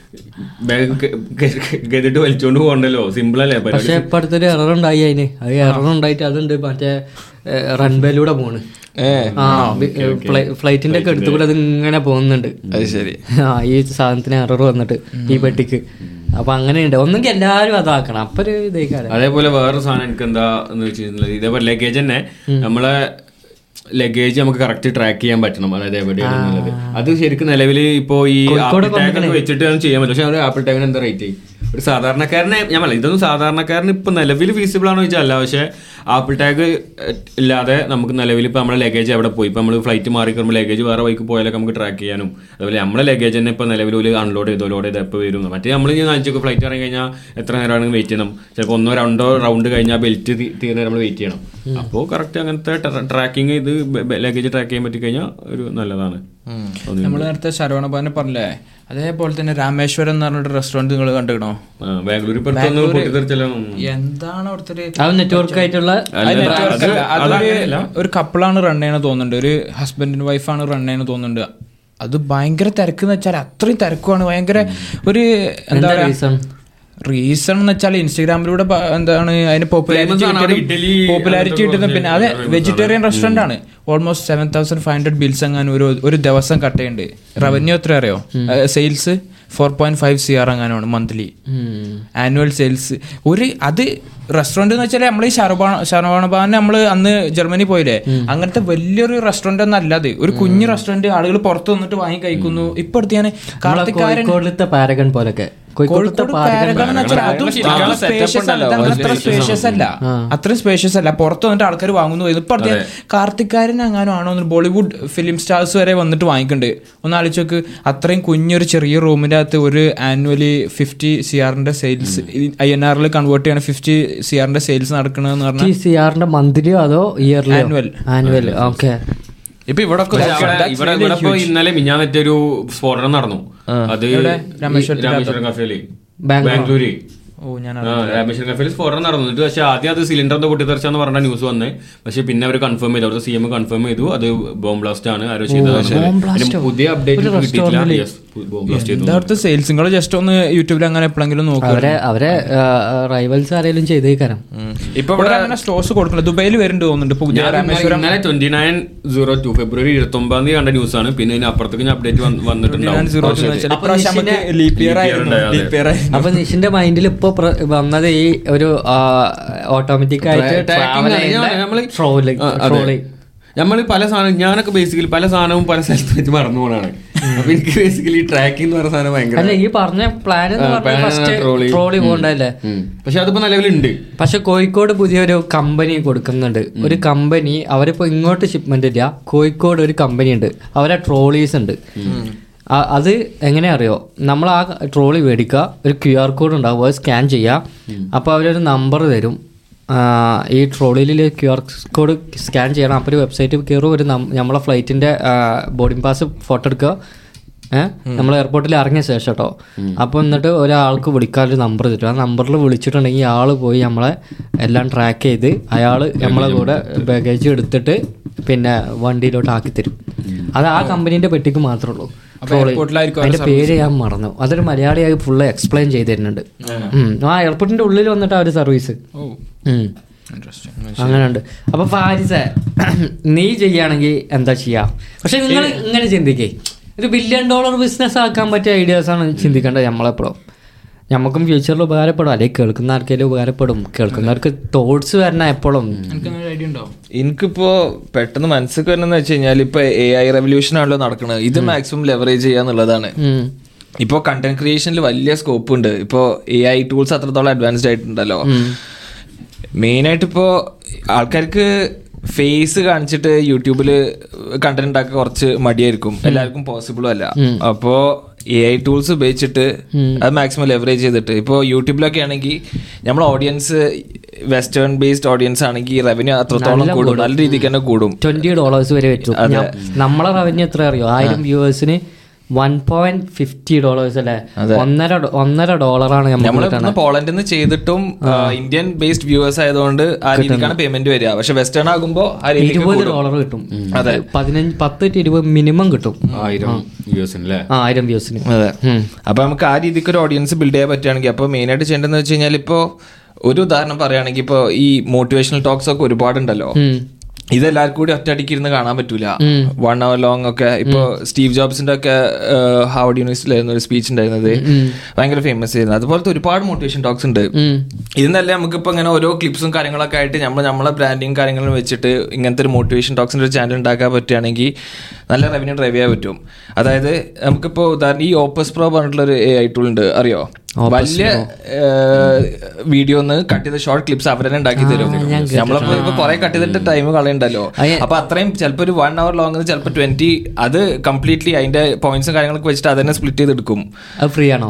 ഗതിട്ട് വലിച്ചോണ്ട് പോകണ്ടല്ലോ, സിമ്പിൾ അല്ലേ. പക്ഷെ ഇപ്പൊ അടുത്തൊരു എറർ ഉണ്ടായി അതിന്. അത് എറർ ഉണ്ടായിട്ട് അതുണ്ട് മറ്റേ റൺവേയിലൂടെ പോണ്. ആ ഫ്ലൈറ്റിന്റെ ഒക്കെ അടുത്ത് കൂടെ അത് ഇങ്ങനെ പോകുന്നുണ്ട്. അത് ശരി. ആ ഈ സാധനത്തിന് എറർ വന്നിട്ട് ഈ പെട്ടിക്ക്. അപ്പൊ അങ്ങനെയുണ്ട്. ഒന്നെങ്കിൽ എല്ലാരും അതാക്കണം, അപ്പൊ ഒരു ഇതേക്കാരം. അതേപോലെ വേറൊരു സാധനം എനിക്ക് എന്താ എന്ന് വെച്ചിട്ടുണ്ടെങ്കിൽ ഇതേപോലെ ലഗേജ് തന്നെ നമ്മളെ ലഗേജ് നമുക്ക് കറക്റ്റ് ട്രാക്ക് ചെയ്യാൻ പറ്റണം. അതായത് എവിടെയാണെന്നുള്ളത് അത് ശരിക്കും നിലവിൽ ഇപ്പോൾ ഈ ആപ്പിൾ ടാഗ് വെച്ചിട്ട് ചെയ്യാൻ പറ്റും. പക്ഷെ ഒരു ആപ്പിൾ ടാഗിന് എന്താ റേറ്റ്? ഒരു സാധാരണക്കാരനെ ഞാൻ പറയാം, ഇതൊന്നും സാധാരണക്കാരന് ഇപ്പൊ നിലവിൽ ഫീസിബിൾ ആണോ ചോദിച്ചാൽ അല്ല. പക്ഷെ ആപ്പിൾ ടാഗ് ഇല്ലാതെ നമുക്ക് നിലവിൽ ഇപ്പൊ നമ്മളെ ലഗേജ് എവിടെ പോയി, ഇപ്പൊ നമ്മൾ ഫ്ലൈറ്റ് മാറി കഴിയുമ്പോൾ ലഗേജ് വേറെ വഴിക്ക് പോയാലൊക്കെ നമുക്ക് ട്രാക്ക് ചെയ്യാനും, അതുപോലെ നമ്മളെ ലഗേജ് തന്നെ ഇപ്പൊ നിലവിൽ ഒരു അൺലോഡ് ചെയ്തോ ലോഡ് ചെയ്ത് എപ്പോൾ വരും. മറ്റേ നമ്മൾ നാഴ്ചക്ക് ഫ്ലൈറ്റ് ഇറങ്ങി കഴിഞ്ഞാൽ എത്ര നേരമാണെങ്കിൽ വെയിറ്റ് ചെയ്യണം. ചിലപ്പോൾ ഒന്നോ രണ്ടോ റൗണ്ട് കഴിഞ്ഞാൽ ബെൽറ്റ് തീർന്ന് നമ്മൾ വെയിറ്റ് ചെയ്യണം. അപ്പോൾ കറക്റ്റ് അങ്ങനത്തെ ട്രാക്കിങ് ഇത് ലഗേജ് ട്രാക്ക് ചെയ്യാൻ പറ്റി കഴിഞ്ഞാൽ ഒരു നല്ലതാണ്. നമ്മൾ നേരത്തെ ശരവണഭവനെ പറഞ്ഞില്ലേ, അതേപോലെ തന്നെ രാമേശ്വരം എന്ന് പറഞ്ഞൊരു റെസ്റ്റോറന്റ് നിങ്ങൾ കണ്ടിക്കണോ? ബാംഗ്ലൂർ എന്താണ് അവിടുത്തെ നെറ്റ്വർക്ക് ആയിട്ടുള്ള ഒരു കപ്പിളാണ് റൺ ചെയ്യണ തോന്നുന്നുണ്ട്, ഒരു ഹസ്ബൻഡിന് വൈഫാണ് റൺ ചെയ്യണ തോന്നുന്നുണ്ട്. അത് ഭയങ്കര തിരക്കെന്ന് വെച്ചാൽ അത്രയും തിരക്കുമാണ്. ഭയങ്കര ഒരു എന്താ പറയാ റീസൺ എന്ന് വെച്ചാൽ ഇൻസ്റ്റാഗ്രാമിലൂടെ എന്താണ് അതിന് പോപ്പുലാരിറ്റി പോപ്പുലാരിറ്റി കിട്ടുന്നത്. പിന്നെ അതെ വെജിറ്റേറിയൻ റെസ്റ്റോറന്റ് ആണ്. Almost seven thousand five hundred bills എങ്ങാനും ഒരു ഒരു ദിവസം കട്ട് ചെയ്യുന്നുണ്ട്. റവന്യൂ എത്ര അറിയോ? Sales four point five C R എങ്ങാനുമാണ് മന്ത്ലി ആനുവൽ സെയിൽസ്. ഒരു അത് റെസ്റ്റോറന്റ് എന്ന് വെച്ചാൽ നമ്മൾ ഈ ശരവണ ശരവണഭവൻ നമ്മൾ അന്ന് ജർമ്മനി പോയില്ലേ, അങ്ങനത്തെ വലിയൊരു റെസ്റ്റോറന്റ് ഒന്നും അല്ലാതെ ഒരു കുഞ്ഞു റെസ്റ്റോറന്റ് ആളുകൾ പുറത്ത് വന്നിട്ട് വാങ്ങി കഴിക്കുന്നു. ഇപ്പൊ അടുത്ത് ഞാൻ കാർത്തികാരൻ പാരഗൺ പോലൊക്കെ സ്പേഷ്യസ് അല്ല, അത്രയും സ്പേഷ്യസ് അല്ല, പുറത്ത് വന്നിട്ട് ആൾക്കാർ വാങ്ങുന്നു. ഇപ്പൊ അടുത്ത കാർത്തികാരൻ അങ്ങാനും ആണോ ബോളിവുഡ് ഫിലിം സ്റ്റാർസ് വരെ വന്നിട്ട് വാങ്ങിക്കുന്നുണ്ട്. ഒന്ന് ആലോചിച്ച് അത്രയും കുഞ്ഞൊരു ചെറിയ റൂമിന്റെ അകത്ത് ഒരു ആനുവലി ഫിഫ്റ്റി സി ആറിന്റെ സെയിൽസ് ഐ എൻ ആറിൽ കൺവേർട്ട് ചെയ്യണം. ഫിഫ്റ്റി സി ആറിന്റെ സെയിൽസ് നടക്കണെന്ന് പറഞ്ഞാൽ സി ആറിന്റെ മന്ത്ലിയോ അതോ ഇയർലി? Annual annual okay. ഇപ്പൊ ഇവിടെ ഇന്നലെ മിഞ്ഞാന്നൊരു സ്ഫോടനം നടന്നു. അത് രാമേശ്വരം കഫേല് ബാംഗ്ലൂര് ഓ ഞാൻ മിഷൻ കഫേൽ സ്ഫോടനം നടന്നിട്ട് പക്ഷെ ആദ്യം അത് സിലിണ്ടർ എന്തോ പൊട്ടിത്തെറിച്ചാന്ന് പറഞ്ഞ ന്യൂസ് വന്നേ. പക്ഷെ പിന്നെ അവർ കൺഫേം ചെയ്തു, അവിടുത്തെ സി എം കൺഫേം ചെയ്തു അത് ബോംബ് ബ്ലാസ്റ്റ് ആണ്, ആരോ ചെയ്തതാണ്. പുതിയ അപ്ഡേറ്റ് കിട്ടിയിട്ടില്ല. അവിടുത്തെ സെയിൽസുകൾ ജസ്റ്റ് ഒന്ന് യൂട്യൂബിൽ അങ്ങനെ എപ്പോഴെങ്കിലും നോക്കുക. അവരെ അവരെ റൈവൽസ് ആരെങ്കിലും ചെയ്തേക്കാരം. ഇപ്പൊ ഇവിടെ അങ്ങനെ സ്റ്റോഴ്സ് കൊടുക്കുന്നത് ദുബൈയിൽ വരുന്നുണ്ട് തോന്നുന്നുണ്ട്. ഇന്നലെ twenty nine zero two February ഇരുപത്തി ഒമ്പതാം തീയതി കണ്ട ന്യൂസ് ആണ്. പിന്നെ ഇതിന് അപ്പുറത്തേക്ക് അപ്ഡേറ്റ് വന്നിട്ടുണ്ടാവും. അപ്പൊ നിഷിന്റെ മൈൻഡിൽ ഇപ്പൊ വന്നത് ഈ ഒരു ഓട്ടോമാറ്റിക് ആയിട്ട് ട്രോളി ട്രോളി നമ്മൾ പല സാധനം ഞാനൊക്കെ ബേസിക്കലി പല സാധനവും പല സ്ഥലത്ത് വെച്ച് മറന്നു പോകണാണ്. അപ്പൊ എനിക്ക് ബേസിക്കലി ട്രാക്കിംഗ് എന്ന് പറയുന്ന സാധനം ഭയങ്കര ഈ പറഞ്ഞ പ്ലാൻ ട്രോളി പോകണ്ടല്ലേ. പക്ഷെ അതിപ്പോ നിലവിലുണ്ട്. പക്ഷെ കോഴിക്കോട് പുതിയൊരു കമ്പനി കൊടുക്കുന്നുണ്ട്. ഒരു കമ്പനി അവരിപ്പോ ഇങ്ങോട്ട് ഷിപ്മെന്റ് ഇല്ല, കോഴിക്കോട് ഒരു കമ്പനി ഉണ്ട്, അവരെ ട്രോളീസ് ഉണ്ട്. അത് എങ്ങനെ അറിയോ, നമ്മൾ ആ ട്രോളി മേടിക്കുക, ഒരു ക്യു ആർ കോഡ് ഉണ്ടാവും, അത് സ്കാൻ ചെയ്യുക. അപ്പോൾ അവരൊരു നമ്പർ തരും. ഈ ട്രോളിയിൽ ക്യു ആർ കോഡ് സ്കാൻ ചെയ്യണം. അപ്പോൾ ഒരു വെബ്സൈറ്റ് കയറും, ഒരു നമ്മളെ ഫ്ലൈറ്റിൻ്റെ ബോർഡിംഗ് പാസ് ഫോട്ടോ എടുക്കുക. ഏഹ് നമ്മൾ എയർപോർട്ടിൽ ഇറങ്ങിയ ശേഷം കേട്ടോ. അപ്പോൾ എന്നിട്ട് ഒരാൾക്ക് വിളിക്കാനൊരു നമ്പർ തരും. ആ നമ്പറിൽ വിളിച്ചിട്ടുണ്ടെങ്കിൽ ആൾ പോയി നമ്മളെ എല്ലാം ട്രാക്ക് ചെയ്ത് അയാൾ നമ്മളെ കൂടെ ബാഗേജ് എടുത്തിട്ട് പിന്നെ വണ്ടിയിലോട്ട് ആക്കി തരും. അത് ആ കമ്പനീൻ്റെ പെട്ടിക്ക് മാത്രമേ ഉള്ളൂ. അതിന്റെ പേര് ഞാൻ മറന്നു. അതൊരു മലയാളിയായി ഫുള്ള് എക്സ്പ്ലെയിൻ ചെയ്ത് തരുന്നുണ്ട്. ആ എയർപോർട്ടിന്റെ ഉള്ളിൽ വന്നിട്ട് ആ ഒരു സർവീസ് അങ്ങനെയുണ്ട്. അപ്പൊ ഫാരിസെ നീ ചെയ്യുകയാണെങ്കിൽ എന്താ ചെയ്യാ? പക്ഷെ നിങ്ങൾ ഇങ്ങനെ ചിന്തിക്കേ, ഒരു ബില്യൺ ഡോളർ ബിസിനസ് ആക്കാൻ പറ്റിയ ഐഡിയാസാണ് ചിന്തിക്കേണ്ടത്. നമ്മളെപ്പോഴും നമുക്കും ഫ്യൂച്ചറിൽ ഉപകാരപ്പെടും, അല്ലെങ്കിൽ കേൾക്കുന്ന ആർക്കെങ്കിലും ഉപകാരപ്പെടും. കേൾക്കുന്നവർക്ക് തോട്ട്സ് വരണ എപ്പോഴും. എനിക്കിപ്പോ പെട്ടെന്ന് മനസ്സിൽ വരുന്നതെന്ന് വെച്ച് കഴിഞ്ഞാൽ ഇപ്പൊ എ ഐ റെവല്യൂഷൻ ആണല്ലോ നടക്കുന്നത്. ഇത് മാക്സിമം ലെവറേജ് ചെയ്യാന്നുള്ളതാണ്. ഇപ്പൊ കണ്ടന്റ് ക്രിയേഷനിൽ വലിയ സ്കോപ്പ് ഉണ്ട്. ഇപ്പൊ എ ഐ ടൂൾസ് അത്രത്തോളം അഡ്വാൻസ്ഡ് ആയിട്ടുണ്ടല്ലോ. മെയിൻ ആയിട്ട് ഇപ്പോ ആൾക്കാർക്ക് ഫേസ് കാണിച്ചിട്ട് യൂട്യൂബില് കണ്ടന്റ് ഉണ്ടാക്കാൻ കുറച്ച് മടിയായിരിക്കും, എല്ലാവർക്കും പോസിബിളും അല്ല. അപ്പോ എ ഐ ടൂൾസ് ഉപയോഗിച്ചിട്ട് അത് മാക്സിമം ലെവറേജ് ചെയ്തിട്ട് ഇപ്പോൾ യൂട്യൂബിലൊക്കെ ആണെങ്കിൽ നമ്മൾ ഓഡിയൻസ് വെസ്റ്റേൺ ബേസ്ഡ് ഓഡിയൻസ് ആണെങ്കിൽ റവന്യൂ അത്രത്തോളം കൂടും, നല്ല രീതിക്ക് തന്നെ കൂടും. ട്വന്റി ഡോളേഴ്സ് വരെ വെച്ചു. നമ്മളെ റവന്യൂ എത്ര അറിയോ? ആയിരം വ്യൂവേഴ്സിന് വൺ പോയിന്റ് ഫിഫ്റ്റി ഡോളേഴ്സ് അല്ലേ? ഒന്നര ഒന്നര ഡോളറാണ് നമ്മൾ പോളണ്ടിൽ നിന്ന് ചെയ്തിട്ടും ഇന്ത്യൻ ബേസ്ഡ് വ്യൂവേഴ്സ് ആയതുകൊണ്ട് ആ രീതിക്കാണ് പേയ്മെന്റ് വരിക. പക്ഷെ വെസ്റ്റേൺ ആകുമ്പോൾ ഇരുപത് ഡോളർ കിട്ടും. അതെ, പതിനഞ്ച് പത്ത് ടു ഇരുപത് മിനിമം കിട്ടും ആയിരം വ്യൂസിന്. അതെ, അപ്പൊ നമുക്ക് ആ രീതിക്ക് ഒരു ഓഡിയൻസ് ബിൽഡ് ചെയ്യാൻ പറ്റുകയാണെങ്കിൽ അപ്പോൾ മെയിൻ ആയിട്ട് ചെയ്യേണ്ടതെന്ന് വെച്ച് കഴിഞ്ഞാൽ ഇപ്പോൾ ഒരു ഉദാഹരണം പറയുകയാണെങ്കിൽ ഇപ്പോൾ ഈ മോട്ടിവേഷണൽ ടോക്സ് ഒക്കെ ഒരുപാടുണ്ടല്ലോ. ഇതെല്ലാവർക്കും കൂടി ഒറ്റയടിക്ക് ഇരുന്ന് കാണാൻ പറ്റൂല. വൺ അവർ ലോങ് ഒക്കെ ഇപ്പൊ സ്റ്റീവ് ജോബ്സിന്റെ ഒക്കെ ഹാർവർഡ് യൂണിവേഴ്സിറ്റിയിലായിരുന്നു ഒരു സ്പീച്ച് ഉണ്ടായിരുന്നത്, ഭയങ്കര ഫേമസ് ആയിരുന്നു. അതുപോലത്തെ ഒരുപാട് മോട്ടിവേഷൻ ടോക്സ് ഉണ്ട്. ഇതെന്നല്ലേ നമുക്കിപ്പോ ഇങ്ങനെ ഓരോ ക്ലിപ്സും കാര്യങ്ങളൊക്കെ ആയിട്ട് നമ്മൾ നമ്മളെ ബ്രാൻഡിങ് കാര്യങ്ങളും വെച്ചിട്ട് ഇങ്ങനത്തെ ഒരു മോട്ടിവേഷൻ ടോക്സിന്റെ ഒരു ചാനൽ ഉണ്ടാക്കാൻ പറ്റുകയാണെങ്കിൽ നല്ല റവന്യൂ ഡ്രൈവ് ചെയ്യാൻ പറ്റും. അതായത് നമുക്കിപ്പോ ഉദാഹരണം ഈ ഓപ്പസ് പ്രോ പറഞ്ഞിട്ടുള്ള ഒരു എ ഐ ടൂൾ ഉണ്ട്, അറിയോ? വലിയ വീഡിയോ ഒന്ന് കട്ട് ചെയ്ത ഷോർട്ട് ക്ലിപ്സ് അവർ തന്നെ ഉണ്ടാക്കി തരും. നമ്മളിപ്പോ ഇപ്പൊ കുറെ കട്ട് ചെയ്തിട്ട് ടൈം കളയുണ്ടല്ലോ. അപ്പൊ അത്രയും ചിലപ്പോൾ ഒരു വൺ അവർ ലോങ് ചിലപ്പോൾ ട്വന്റി അത് കംപ്ലീറ്റ്ലി അതിന്റെ പോയിന്റ്സും കാര്യങ്ങളൊക്കെ വെച്ചിട്ട് അത് തന്നെ സ്പ്ലിറ്റ് ചെയ്തെടുക്കും. അത് ഫ്രീ ആണോ?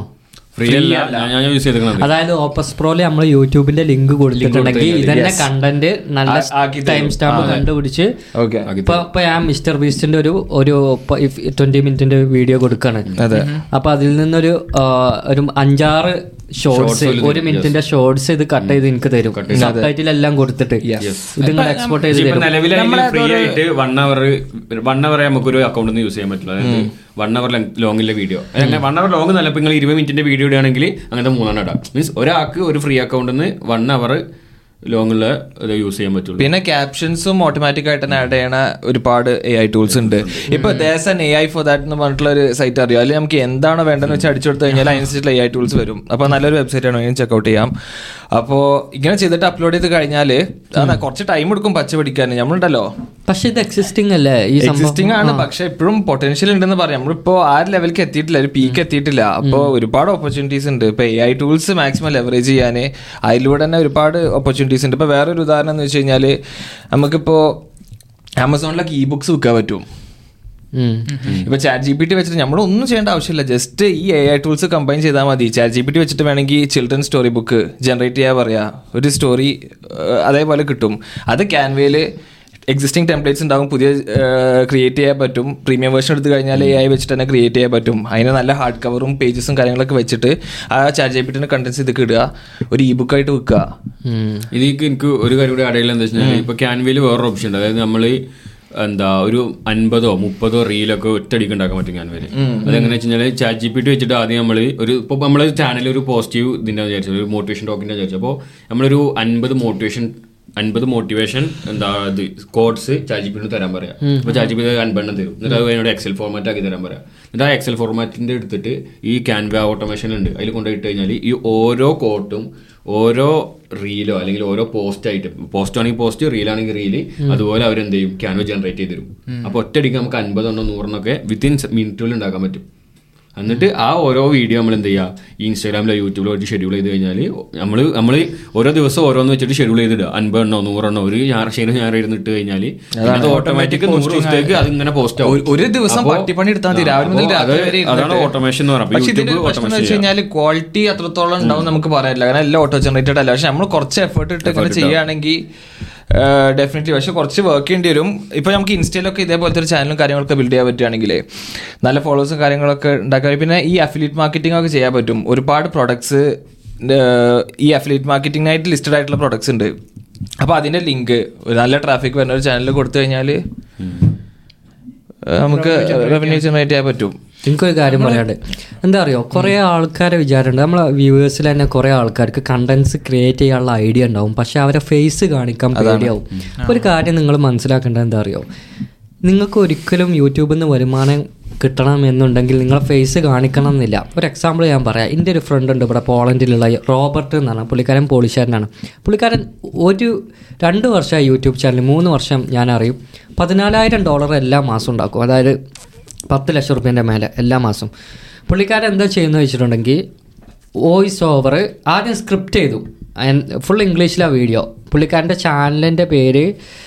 അതായത് ഓപ്പസ് പ്രോയില് നമ്മൾ യൂട്യൂബിന്റെ ലിങ്ക് കൊടുത്തിട്ടുണ്ടെങ്കിൽ ഇതന്നെ കണ്ടന്റ് നല്ല ടൈം സ്റ്റാമ്പ് കണ്ടുപിടിച്ച് ഇപ്പൊ ഇപ്പൊ ഞാൻ മിസ്റ്റർ ബീസ്റ്റിന്റെ ഒരു ഒരു ട്വന്റി മിനിറ്റിന്റെ വീഡിയോ കൊടുക്കാണ്. അപ്പൊ അതിൽ നിന്നൊരു ഒരു അഞ്ചാറ് ഷോർട്സ്, ഒരു മിനിറ്റിന്റെ ഷോർട്സ് ഇത് കട്ട് ചെയ്ത് എനിക്ക് തരും, സബ്ടൈറ്റിൽ എല്ലാം കൊടുത്തിട്ട് ഇത് നിങ്ങൾ എക്സ്പോർട്ട് ചെയ്ത് തരും. വൺ അവർ വൺ അവർ നമുക്കൊരു അക്കൗണ്ടിൽ യൂസ് ചെയ്യാൻ പറ്റില്ല. അതായത് വൺ അവർ ലോങ്ങിലെ വീഡിയോ, വൺ അവർ ലോങ് നല്ല നിങ്ങൾ ഇരുപത് മിനിറ്റിന്റെ വീഡിയോ ഇടുകയാണെങ്കിൽ അങ്ങനത്തെ മൂന്നെണ്ണം ഇടാം. മീൻസ് ഒരാൾക്ക് ഒരു ഫ്രീ അക്കൗണ്ടിൽ നിന്ന് വൺ അവർ ലോങ്ങില് യൂസ് ചെയ്യാൻ പറ്റുള്ളൂ. പിന്നെ ക്യാപ്ഷൻസും ഓട്ടോമാറ്റിക് ആയിട്ട് തന്നെ ആഡ് ചെയ്യണ ഒരുപാട് എ ഐ ടൂൾസ് ഉണ്ട്. ഇപ്പൊ there's an A I for that എന്ന് പറഞ്ഞിട്ടുള്ള ഒരു സൈറ്റ് അറിയോ? അല്ലെങ്കിൽ നമുക്ക് എന്താണോ വേണ്ടതെന്ന് വെച്ചാൽ അടിച്ചു കൊടുത്തു കഴിഞ്ഞാൽ അതിനനുസരിച്ചുള്ള എ ഐ ടൂൾസ് വരും. അപ്പൊ നല്ലൊരു വെബ്സൈറ്റ് ആണ്, വേണമെങ്കിൽ ചെക്കൗട്ട് ചെയ്യാം. അപ്പോൾ ഇങ്ങനെ ചെയ്തിട്ട് അപ്ലോഡ് ചെയ്ത് കഴിഞ്ഞാൽ കുറച്ച് ടൈം എടുക്കും പച്ച പിടിക്കാൻ. നമ്മളുണ്ടല്ലോ, പക്ഷെ ഇത് എക്സിസ്റ്റിംഗ് അല്ലേ? എക്സിസ്റ്റിംഗ് ആണ്, പക്ഷെ ഇപ്പോഴും പൊട്ടൻഷ്യൽ ഉണ്ടെന്ന് പറയാം. നമ്മളിപ്പോ ആ ഒരു ലെവലിലേക്ക് എത്തിയിട്ടില്ല, ഒരു പീക്ക് എത്തിയിട്ടില്ല. അപ്പോൾ ഒരുപാട് ഓപ്പർച്യൂണിറ്റീസ് ഉണ്ട്. ഇപ്പൊ A I tools maximum leverage ചെയ്യാൻ അതിലൂടെ തന്നെ ഒരുപാട് ഓപ്പർച്യൂണിറ്റീസ് ഉണ്ട്. ഇപ്പൊ വേറൊരു ഉദാഹരണം എന്ന് വെച്ച് കഴിഞ്ഞാൽ നമുക്കിപ്പോ ആമസോണിലൊക്കെ ഇ ബുക്സ് വിൽക്കാൻ പറ്റും. ഇപ്പൊ ചാറ്റ് ജി പി ടി വെച്ചിട്ട് നമ്മളൊന്നും ചെയ്യേണ്ട ആവശ്യമില്ല, ജസ്റ്റ് ഈ എ ഐ ടൂൾസ് കമ്പൈൻ ചെയ്താൽ മതി. ചാറ്റ് ജി പി ടി വെച്ചിട്ട് വേണമെങ്കിൽ ചിൽഡ്രൻ സ്റ്റോറി ബുക്ക് ജനറേറ്റ് ചെയ്യാൻ പറയാ, ഒരു സ്റ്റോറി അതേപോലെ കിട്ടും. അത് ക്യാൻവയിൽ എക്സിസ്റ്റിംഗ് ടെംപ്ലേറ്റ്സ് ഉണ്ടാവും, പുതിയ ക്രിയേറ്റ് ചെയ്യാൻ പറ്റും. പ്രീമിയം വേർഷൻ എടുത്ത് കഴിഞ്ഞാൽ എ ഐ വെച്ചിട്ട് തന്നെ ക്രിയേറ്റ് ചെയ്യാൻ പറ്റും. അതിന് നല്ല ഹാർഡ് കവറും പേജസും കാര്യങ്ങളൊക്കെ വെച്ചിട്ട് ആ ചാറ്റ് ജി പി ടിന്റെ കണ്ടൻസ് ഇതൊക്കെ ഇടുക, ഒരു ഇ ബുക്ക് ആയിട്ട് വെക്കുക. ഇതിലേക്ക് എനിക്ക് ഒരു കാര്യം കൂടി അടയില്ല എന്താ വെച്ചാൽ ഇപ്പൊ ക്യാൻവയിൽ വേറൊരു ഓപ്ഷൻ ഉണ്ട്. അതായത് നമ്മൾ എന്താ ഒരു അൻപതോ മുപ്പതോ റീലൊക്കെ ഒറ്റയടിക്ക് ഉണ്ടാക്കാൻ പറ്റും ക്യാൻവയിൽ. അതെങ്ങനെ വെച്ച് കഴിഞ്ഞാൽ ചാറ്റ് ജി പി ടി വെച്ചിട്ട് ആദ്യം നമ്മൾ ഒരു ഇപ്പോൾ നമ്മളെ ചാനലിൽ ഒരു പോസിറ്റീവ് ഇതിൻ്റെ വിചാരിച്ചത്, ഒരു മോട്ടിവേഷൻ ടോക്കിൻ്റെ വിചാരിച്ചു. അപ്പോൾ നമ്മളൊരു അൻപത് മോട്ടിവേഷൻ അൻപത് മോട്ടിവേഷൻ എന്താ ഇത് quotes chat G P T തരാൻ പറയാം. അപ്പോൾ ചാറ്റ് ജി പി ടി അൻപെണ്ണം തരും. എന്നിട്ട് അത് അതിനോട് എക്സൽ ഫോർമാറ്റ് ആക്കി തരാൻ പറയാം. എന്നിട്ട് ആ എക്സൽ ഫോർമാറ്റിൻ്റെ എടുത്തിട്ട് ഈ ക്യാൻവ ഓട്ടോമേഷൻ ഉണ്ട്, അതിൽ കൊണ്ടുപോയിട്ട് കഴിഞ്ഞാൽ ഈ ഓരോ കോട്ടും ഓരോ റീലോ അല്ലെങ്കിൽ ഓരോ പോസ്റ്റ് ആയിട്ട്, പോസ്റ്റ് ആണെങ്കിൽ പോസ്റ്റ്, റീലാണെങ്കിൽ റീല്, അതുപോലെ അവരെന്ത് ചെയ്യും ക്യാൻവ ജനറേറ്റ് ചെയ്ത് തരും. അപ്പോൾ ഒറ്റയടിക്ക് നമുക്ക് അൻപതെണ്ണോ നൂറെണ്ണൊക്കെ വിത്തിൻ മിനിറ്റുകളിൽ ഉണ്ടാക്കാൻ പറ്റും. എന്നിട്ട് ആ ഓരോ വീഡിയോ നമ്മൾ എന്ത് ചെയ്യുക, ഈ ഇൻസ്റ്റാഗ്രാമിലോ യൂട്യൂബിലോ വെച്ച് ഷെഡ്യൂൾ ചെയ്ത് കഴിഞ്ഞാൽ നമ്മൾ നമ്മൾ ഓരോ ദിവസം ഓരോന്ന് വെച്ചിട്ട് ഷെഡ്യൂൾ ചെയ്തിടുക. അൻപതെണ്ണോ നൂറെണ്ണോ ഒരു ഞായറാഴ്ച ഞായർ ഇരുന്നിട്ട് കഴിഞ്ഞാൽ അത് ഓട്ടോമാറ്റിക് നൂറ് ദിവസത്തേക്ക് അതിങ്ങനെ പോസ്റ്റ് ആവും. ഒരു ദിവസം പട്ടിപ്പണി എടുത്താൽ മതി, രാവിലെ മുതൽ രാത്രി വരെ. അതാണ് ഓട്ടോമേഷൻ എന്ന് പറയുന്നത്. പക്ഷേ ഇതിന്റെ പ്രശ്നം എന്ന് വെച്ച് കഴിഞ്ഞാൽ ക്വാളിറ്റി അത്രത്തോളം ഉണ്ടാവും നമുക്ക് പറയാനില്ല, കാരണം എല്ലാം ഓട്ടോ ജനറേറ്റഡ് അല്ല. പക്ഷെ നമ്മൾ കുറച്ച് എഫേർട്ട് ഇട്ട് ഇങ്ങനെ ചെയ്യുകയാണെങ്കിൽ ഡെഫിനറ്റ്ലി. പക്ഷെ കുറച്ച് വർക്ക് ചെയ്യേണ്ടി വരും. ഇപ്പൊ നമുക്ക് ഇൻസ്റ്റയിലൊക്കെ ഇതേപോലത്തെ ഒരു ചാനലും കാര്യങ്ങളൊക്കെ ബിൽഡ് ചെയ്യാൻ പറ്റുകയാണെങ്കിൽ നല്ല ഫോളോവേഴ്സും കാര്യങ്ങളൊക്കെ ഉണ്ടാക്കാൻ. പിന്നെ ഈ അഫിലിയേറ്റ് മാർക്കറ്റിംഗ് ഒക്കെ ചെയ്യാൻ പറ്റും. ഒരുപാട് പ്രൊഡക്ട്സ് ഈ അഫിലിയേറ്റ് മാർക്കറ്റിംഗിനായിട്ട് ലിസ്റ്റഡ് ആയിട്ടുള്ള പ്രൊഡക്ട്സ് ഉണ്ട്. അപ്പോൾ അതിന്റെ ലിങ്ക് ഒരു നല്ല ട്രാഫിക് വരുന്ന ഒരു ചാനലിൽ കൊടുത്തു കഴിഞ്ഞാൽ നമുക്ക് റവന്യൂ ജനറേറ്റ് ചെയ്യാൻ പറ്റും. എനിക്കൊരു കാര്യം പറയാണ്ട്, എന്താ അറിയോ, കുറേ ആൾക്കാരെ വിചാരമുണ്ട്, നമ്മളെ വ്യൂവേഴ്സിൽ തന്നെ കുറേ ആൾക്കാർക്ക് കണ്ടന്റ്സ് ക്രിയേറ്റ് ചെയ്യാനുള്ള ഐഡിയ ഉണ്ടാവും, പക്ഷെ അവരെ ഫേസ് കാണിക്കാൻ പേടിയാവും. ഒരു കാര്യം നിങ്ങൾ മനസ്സിലാക്കേണ്ടത് എന്താ അറിയോ, നിങ്ങൾക്ക് ഒരിക്കലും യൂട്യൂബിൽ നിന്ന് വരുമാനം കിട്ടണമെന്നുണ്ടെങ്കിൽ നിങ്ങളെ ഫേസ് കാണിക്കണം എന്നില്ല. ഒരു എക്സാമ്പിൾ ഞാൻ പറയാം. എൻ്റെ ഒരു ഫ്രണ്ട് ഉണ്ട് ഇവിടെ പോളണ്ടിലുള്ള റോബർട്ട് എന്നാണ്, പുള്ളിക്കാരൻ പോളിഷാരനാണ്. പുള്ളിക്കാരൻ ഒരു രണ്ട് വർഷമായി യൂട്യൂബ് ചാനൽ, മൂന്ന് വർഷം ഞാൻ അറിയും, പതിനാലായിരം ഡോളർ എല്ലാ മാസവും ഉണ്ടാക്കും. അതായത് പത്ത് ലക്ഷം റുപ്യേൻ്റെ മേലെ എല്ലാ മാസം. പുള്ളിക്കാരൻ എന്താ ചെയ്യുന്നത് വെച്ചിട്ടുണ്ടെങ്കിൽ വോയിസ് ഓവർ ആദ്യം സ്ക്രിപ്റ്റ് ചെയ്തു, ഫുൾ ഇംഗ്ലീഷിലാണ് വീഡിയോ. പുള്ളിക്കാരൻ്റെ ചാനലിൻ്റെ പേര്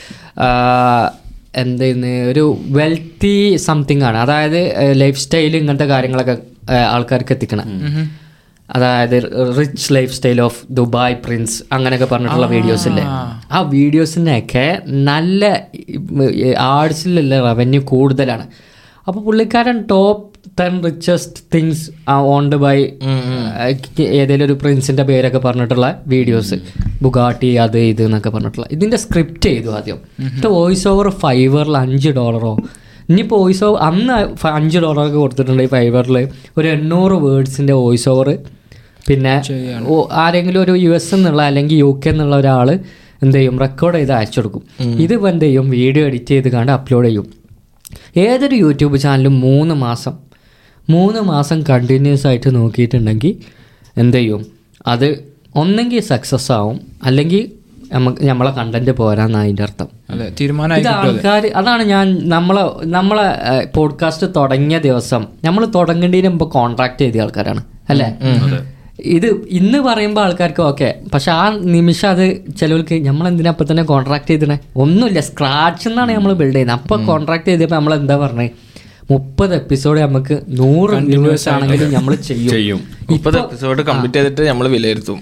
എന്തായിരുന്നു, ഒരു വെൽത്തി സംതിങ് ആണ്. അതായത് ലൈഫ് സ്റ്റൈൽ ഇങ്ങനത്തെ കാര്യങ്ങളൊക്കെ ആൾക്കാർക്ക് എത്തിക്കണം. അതായത് rich life style of Dubai prince അങ്ങനെയൊക്കെ പറഞ്ഞിട്ടുള്ള വീഡിയോസ് ഇല്ലേ, ആ വീഡിയോസിനൊക്കെ നല്ല ആർട്സിലുള്ള റവന്യൂ കൂടുതലാണ്. അപ്പോൾ പുള്ളിക്കാരൻ top ten richest things owned by ഏതെങ്കിലും ഒരു പ്രിൻസിൻ്റെ പേരൊക്കെ പറഞ്ഞിട്ടുള്ള വീഡിയോസ്, ബുഗാട്ടി അത് ഇത് എന്നൊക്കെ പറഞ്ഞിട്ടുള്ള ഇതിൻ്റെ സ്ക്രിപ്റ്റ് ചെയ്തു ആദ്യം. എന്നിട്ട് വോയിസ് ഓവർ ഫൈവറിൽ അഞ്ച് ഡോളറോ ഇനിയിപ്പോൾ വോയിസ് ഓവർ അന്ന് അഞ്ച് ഡോളറൊക്കെ കൊടുത്തിട്ടുണ്ടെങ്കിൽ ഫൈവറിൽ ഒരു എണ്ണൂറ് വേർഡ്സിൻ്റെ വോയിസ് ഓവർ പിന്നെ ആരെങ്കിലും ഒരു യു എസ് എന്നുള്ള അല്ലെങ്കിൽ യു കെ എന്നുള്ള ഒരാൾ എന്ത് ചെയ്യും, റെക്കോർഡ് ചെയ്ത് അയച്ചു കൊടുക്കും. ഇത് എന്ത് ചെയ്യും, വീഡിയോ എഡിറ്റ് ചെയ്ത് കണ്ട് അപ്ലോഡ് ചെയ്യും. ഏതൊരു യൂട്യൂബ് ചാനലും മൂന്ന് മാസം മൂന്ന് മാസം കണ്ടിന്യൂസ് ആയിട്ട് നോക്കിയിട്ടുണ്ടെങ്കിൽ എന്ത് ചെയ്യും, അത് ഒന്നെങ്കിൽ സക്സസ് ആവും, അല്ലെങ്കിൽ നമുക്ക് നമ്മളെ കണ്ടന്റ് പോരാന്ന് അതിൻ്റെ അർത്ഥം. ഇത് ആൾക്കാർ, അതാണ് ഞാൻ നമ്മളെ നമ്മളെ പോഡ്കാസ്റ്റ് തുടങ്ങിയ ദിവസം നമ്മൾ തുടങ്ങേണ്ടതിന് മുമ്പ് കോൺട്രാക്ട് ചെയ്ത ആൾക്കാരാണ് അല്ലേ. ഇത് ഇന്ന് പറയുമ്പോൾ ആൾക്കാർക്ക് ഓക്കെ, പക്ഷെ ആ നിമിഷം അത് ചിലവർക്ക് നമ്മളെന്തിനാ അപ്പം തന്നെ കോൺട്രാക്ട് ചെയ്തിടണേ, ഒന്നുമില്ല, സ്ക്രാച്ച് എന്നാണ് നമ്മൾ ബിൽഡ് ചെയ്യുന്നത്. അപ്പം കോൺട്രാക്ട് ചെയ്തപ്പോൾ നമ്മൾ എന്താ പറഞ്ഞത്, മുപ്പത് എപ്പിസോഡ് നമുക്ക് നൂറ് വ്യൂവേഴ്സ് ആണെങ്കിലും നമ്മൾ ചെയ്യും. മുപ്പത് എപ്പിസോഡ് കംപ്ലീറ്റ് ചെയ്തിട്ട് നമ്മൾ വിലയിരുത്തും.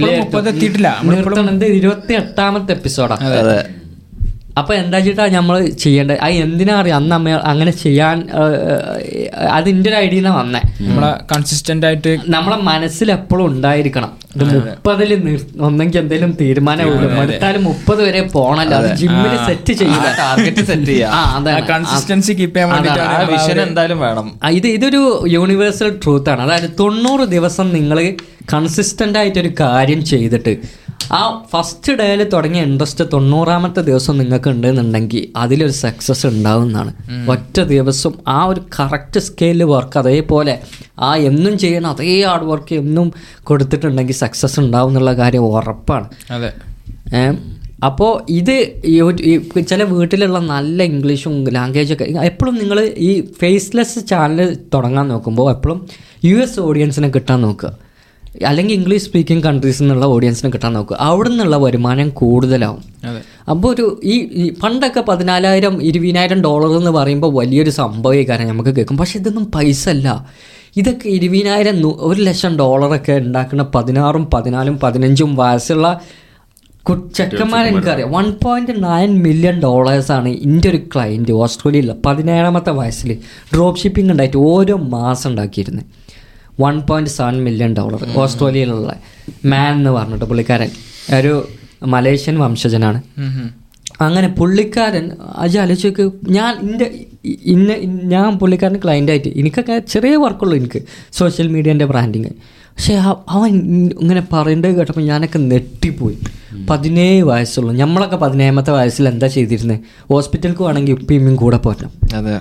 ഇരുപത്തി എട്ടാമത്തെ എപ്പിസോഡാണ്. അപ്പോൾ എന്താ വെച്ചിട്ടാ നമ്മൾ ചെയ്യേണ്ടത്, അത് എന്തിനാ അറിയാം, അന്ന് അമ്മ അങ്ങനെ ചെയ്യാൻ അതിൻ്റെ ഒരു ഐഡിയ വന്നേ. നമ്മളെ കൺസിസ്റ്റന്റ് ആയിട്ട് നമ്മളെ മനസ്സിൽ എപ്പോഴും ഉണ്ടായിരിക്കണം ഇത് മുപ്പതിൽ ഒന്നെങ്കിൽ എന്തെങ്കിലും തീരുമാനമുള്ളൂ, എടുത്താലും മുപ്പത് വരെ പോണല്ലോ, അത് ജിമ്മിൽ സെറ്റ് ചെയ്യുക, ടാർഗറ്റ് സെറ്റ് ചെയ്യുക, കൺസിസ്റ്റൻസി കീപ്പ് ചെയ്യാൻ വേണ്ടിയിട്ട് വിഷൻ എന്തായാലും വേണം. ഇത് ഇതൊരു യൂണിവേഴ്സൽ ട്രൂത്ത് ആണ്. അതായത് തൊണ്ണൂറ് ദിവസം നിങ്ങൾ കൺസിസ്റ്റന്റ് ആയിട്ടൊരു കാര്യം ചെയ്തിട്ട് ആ ഫസ്റ്റ് ഡേയിൽ തുടങ്ങിയ ഇൻട്രസ്റ്റ് തൊണ്ണൂറാമത്തെ ദിവസം നിങ്ങൾക്ക് ഉണ്ടെന്നുണ്ടെങ്കിൽ അതിലൊരു സക്സസ് ഉണ്ടാവുന്നതാണ്. ഒറ്റ ദിവസം ആ ഒരു കറക്റ്റ് സ്കെയിലിൽ വർക്ക് അതേപോലെ ആ എന്നും ചെയ്യണം അതേ ഹാർഡ് വർക്ക് എന്നും കൊടുത്തിട്ടുണ്ടെങ്കിൽ സക്സസ് ഉണ്ടാവും എന്നുള്ള കാര്യം ഉറപ്പാണ്. അതെ. അപ്പോൾ ഇത് ചില വീട്ടിലുള്ള നല്ല ഇംഗ്ലീഷും ലാംഗ്വേജൊക്കെ എപ്പോഴും നിങ്ങൾ ഈ ഫേസ്ലെസ് ചാനൽ തുടങ്ങാൻ നോക്കുമ്പോൾ എപ്പോഴും യു എസ് ഓഡിയൻസിനെ കിട്ടാൻ നോക്കുക, അല്ലെങ്കിൽ ഇംഗ്ലീഷ് സ്പീക്കിംഗ് കൺട്രീസിൽ നിന്നുള്ള ഓഡിയൻസിനെ കിട്ടാൻ നോക്കുക. അവിടെ നിന്നുള്ള വരുമാനം കൂടുതലാവും. അപ്പോൾ ഒരു ഈ പണ്ടൊക്കെ പതിനാലായിരം ഇരുപതിനായിരം ഡോളർ എന്ന് പറയുമ്പോൾ വലിയൊരു സംഭവമായി കാരണം നമുക്ക് കേൾക്കും. പക്ഷെ ഇതൊന്നും പൈസ അല്ല. ഇതൊക്കെ ഇരുപതിനായിരം ഒരു ലക്ഷം ഡോളറൊക്കെ ഉണ്ടാക്കുന്ന പതിനാറും പതിനാലും പതിനഞ്ചും വയസ്സുള്ള ചെക്കന്മാരെ എനിക്കറിയാം. വൺ പോയിന്റ് നയൻ മില്യൺ ഡോളേഴ്സാണ് എൻ്റെ ഒരു ക്ലയൻറ്റ് ഓസ്ട്രേലിയയിൽ പതിനേഴാമത്തെ വയസ്സിൽ ഡ്രോപ്പ് ഷിപ്പിംഗ് ഉണ്ടായിട്ട് ഓരോ മാസം ഉണ്ടാക്കിയിരുന്നത്. One point seven million dollar ഓസ്ട്രേലിയയിലുള്ള മാൻ എന്ന് പറഞ്ഞിട്ട് പുള്ളിക്കാരൻ ഒരു മലേഷ്യൻ വംശജനാണ്. അങ്ങനെ പുള്ളിക്കാരൻ അത് ആലോചിച്ച് ഞാൻ എൻ്റെ ഇന്ന ഞാൻ പുള്ളിക്കാരൻ ക്ലയൻ്റായിട്ട് എനിക്കൊക്കെ ചെറിയ വർക്കുള്ളൂ എനിക്ക് സോഷ്യൽ മീഡിയൻ്റെ ബ്രാൻഡിങ്. പക്ഷേ അവൻ ഇങ്ങനെ പറയേണ്ടത് കേട്ടപ്പോൾ ഞാനൊക്കെ നെട്ടിപ്പോയി. പതിനേഴ് വയസ്സുള്ളൂ. നമ്മളൊക്കെ പതിനേഴാമത്തെ വയസ്സിൽ എന്താ ചെയ്തിരുന്നത്? ഹോസ്പിറ്റലിലേക്ക് വേണമെങ്കിൽ ഉപ്പിയും കൂടെ പോരണം. അതെ.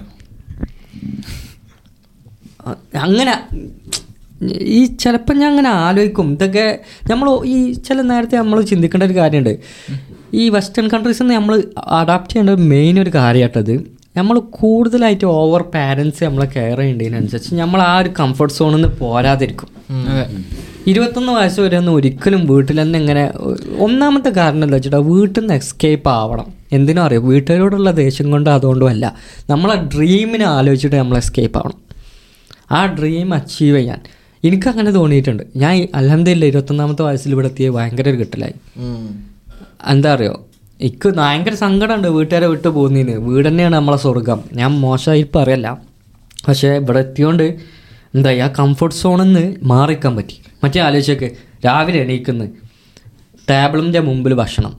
അങ്ങനെ ഈ ചിലപ്പോൾ ഞാൻ അങ്ങനെ ആലോചിക്കും ഇതൊക്കെ നമ്മൾ ഈ ചില നേരത്തെ നമ്മൾ ചിന്തിക്കേണ്ട ഒരു കാര്യമുണ്ട്. ഈ വെസ്റ്റേൺ കൺട്രീസിൽ നിന്ന് നമ്മൾ അഡാപ്റ്റ് ചെയ്യേണ്ട മെയിൻ ഒരു കാര്യമായിട്ടത് നമ്മൾ കൂടുതലായിട്ട് ഓവർ പാരൻസ് നമ്മളെ കെയർ ചെയ്യേണ്ടതിനനുസരിച്ച് നമ്മൾ ആ ഒരു കംഫർട്ട് സോണിൽ നിന്ന് പോരാതിരിക്കും. ഇരുപത്തൊന്ന് വയസ്സ് വരെ ഒന്നും ഒരിക്കലും വീട്ടിൽ തന്നെ ഇങ്ങനെ ഒന്നാമത്തെ കാരണം എന്താ വെച്ചിട്ടാ വീട്ടിൽ നിന്ന് എസ്കേപ്പ് ആവണം. എന്തിനും അറിയാം വീട്ടുകാരോടുള്ള ദേഷ്യം കൊണ്ട് അതുകൊണ്ടും അല്ല, നമ്മളെ ഡ്രീമിനെ ആലോചിച്ചിട്ട് നമ്മൾ എസ്കേപ്പ് ആവണം. ആ ഡ്രീം അച്ചീവ് ചെയ്യാൻ എനിക്കങ്ങനെ തോന്നിയിട്ടുണ്ട്. ഞാൻ അൽഹംദുലില്ലാ ഇരുപത്തൊന്നാമത്തെ വയസ്സിൽ ഇവിടെ എത്തിയ ഭയങ്കര ഒരു കിട്ടലായി. എന്താ അറിയോ, എനിക്ക് ഭയങ്കര സങ്കടമുണ്ട് വീട്ടുകാരെ വിട്ട് പോകുന്നതിന്. വീട് തന്നെയാണ് നമ്മളെ സ്വർഗം. ഞാൻ മോശമായി പറയല്ല, പക്ഷേ ഇവിടെ എത്തിയോണ്ട് എന്താ ആ കംഫർട്ട് സോണിൽ നിന്ന് മാറിക്കാൻ പറ്റി. മറ്റേ ആലോചിച്ചൊക്കെ രാവിലെ എണീക്കുന്നു, ടേബിളിൻ്റെ മുമ്പിൽ ഭക്ഷണം,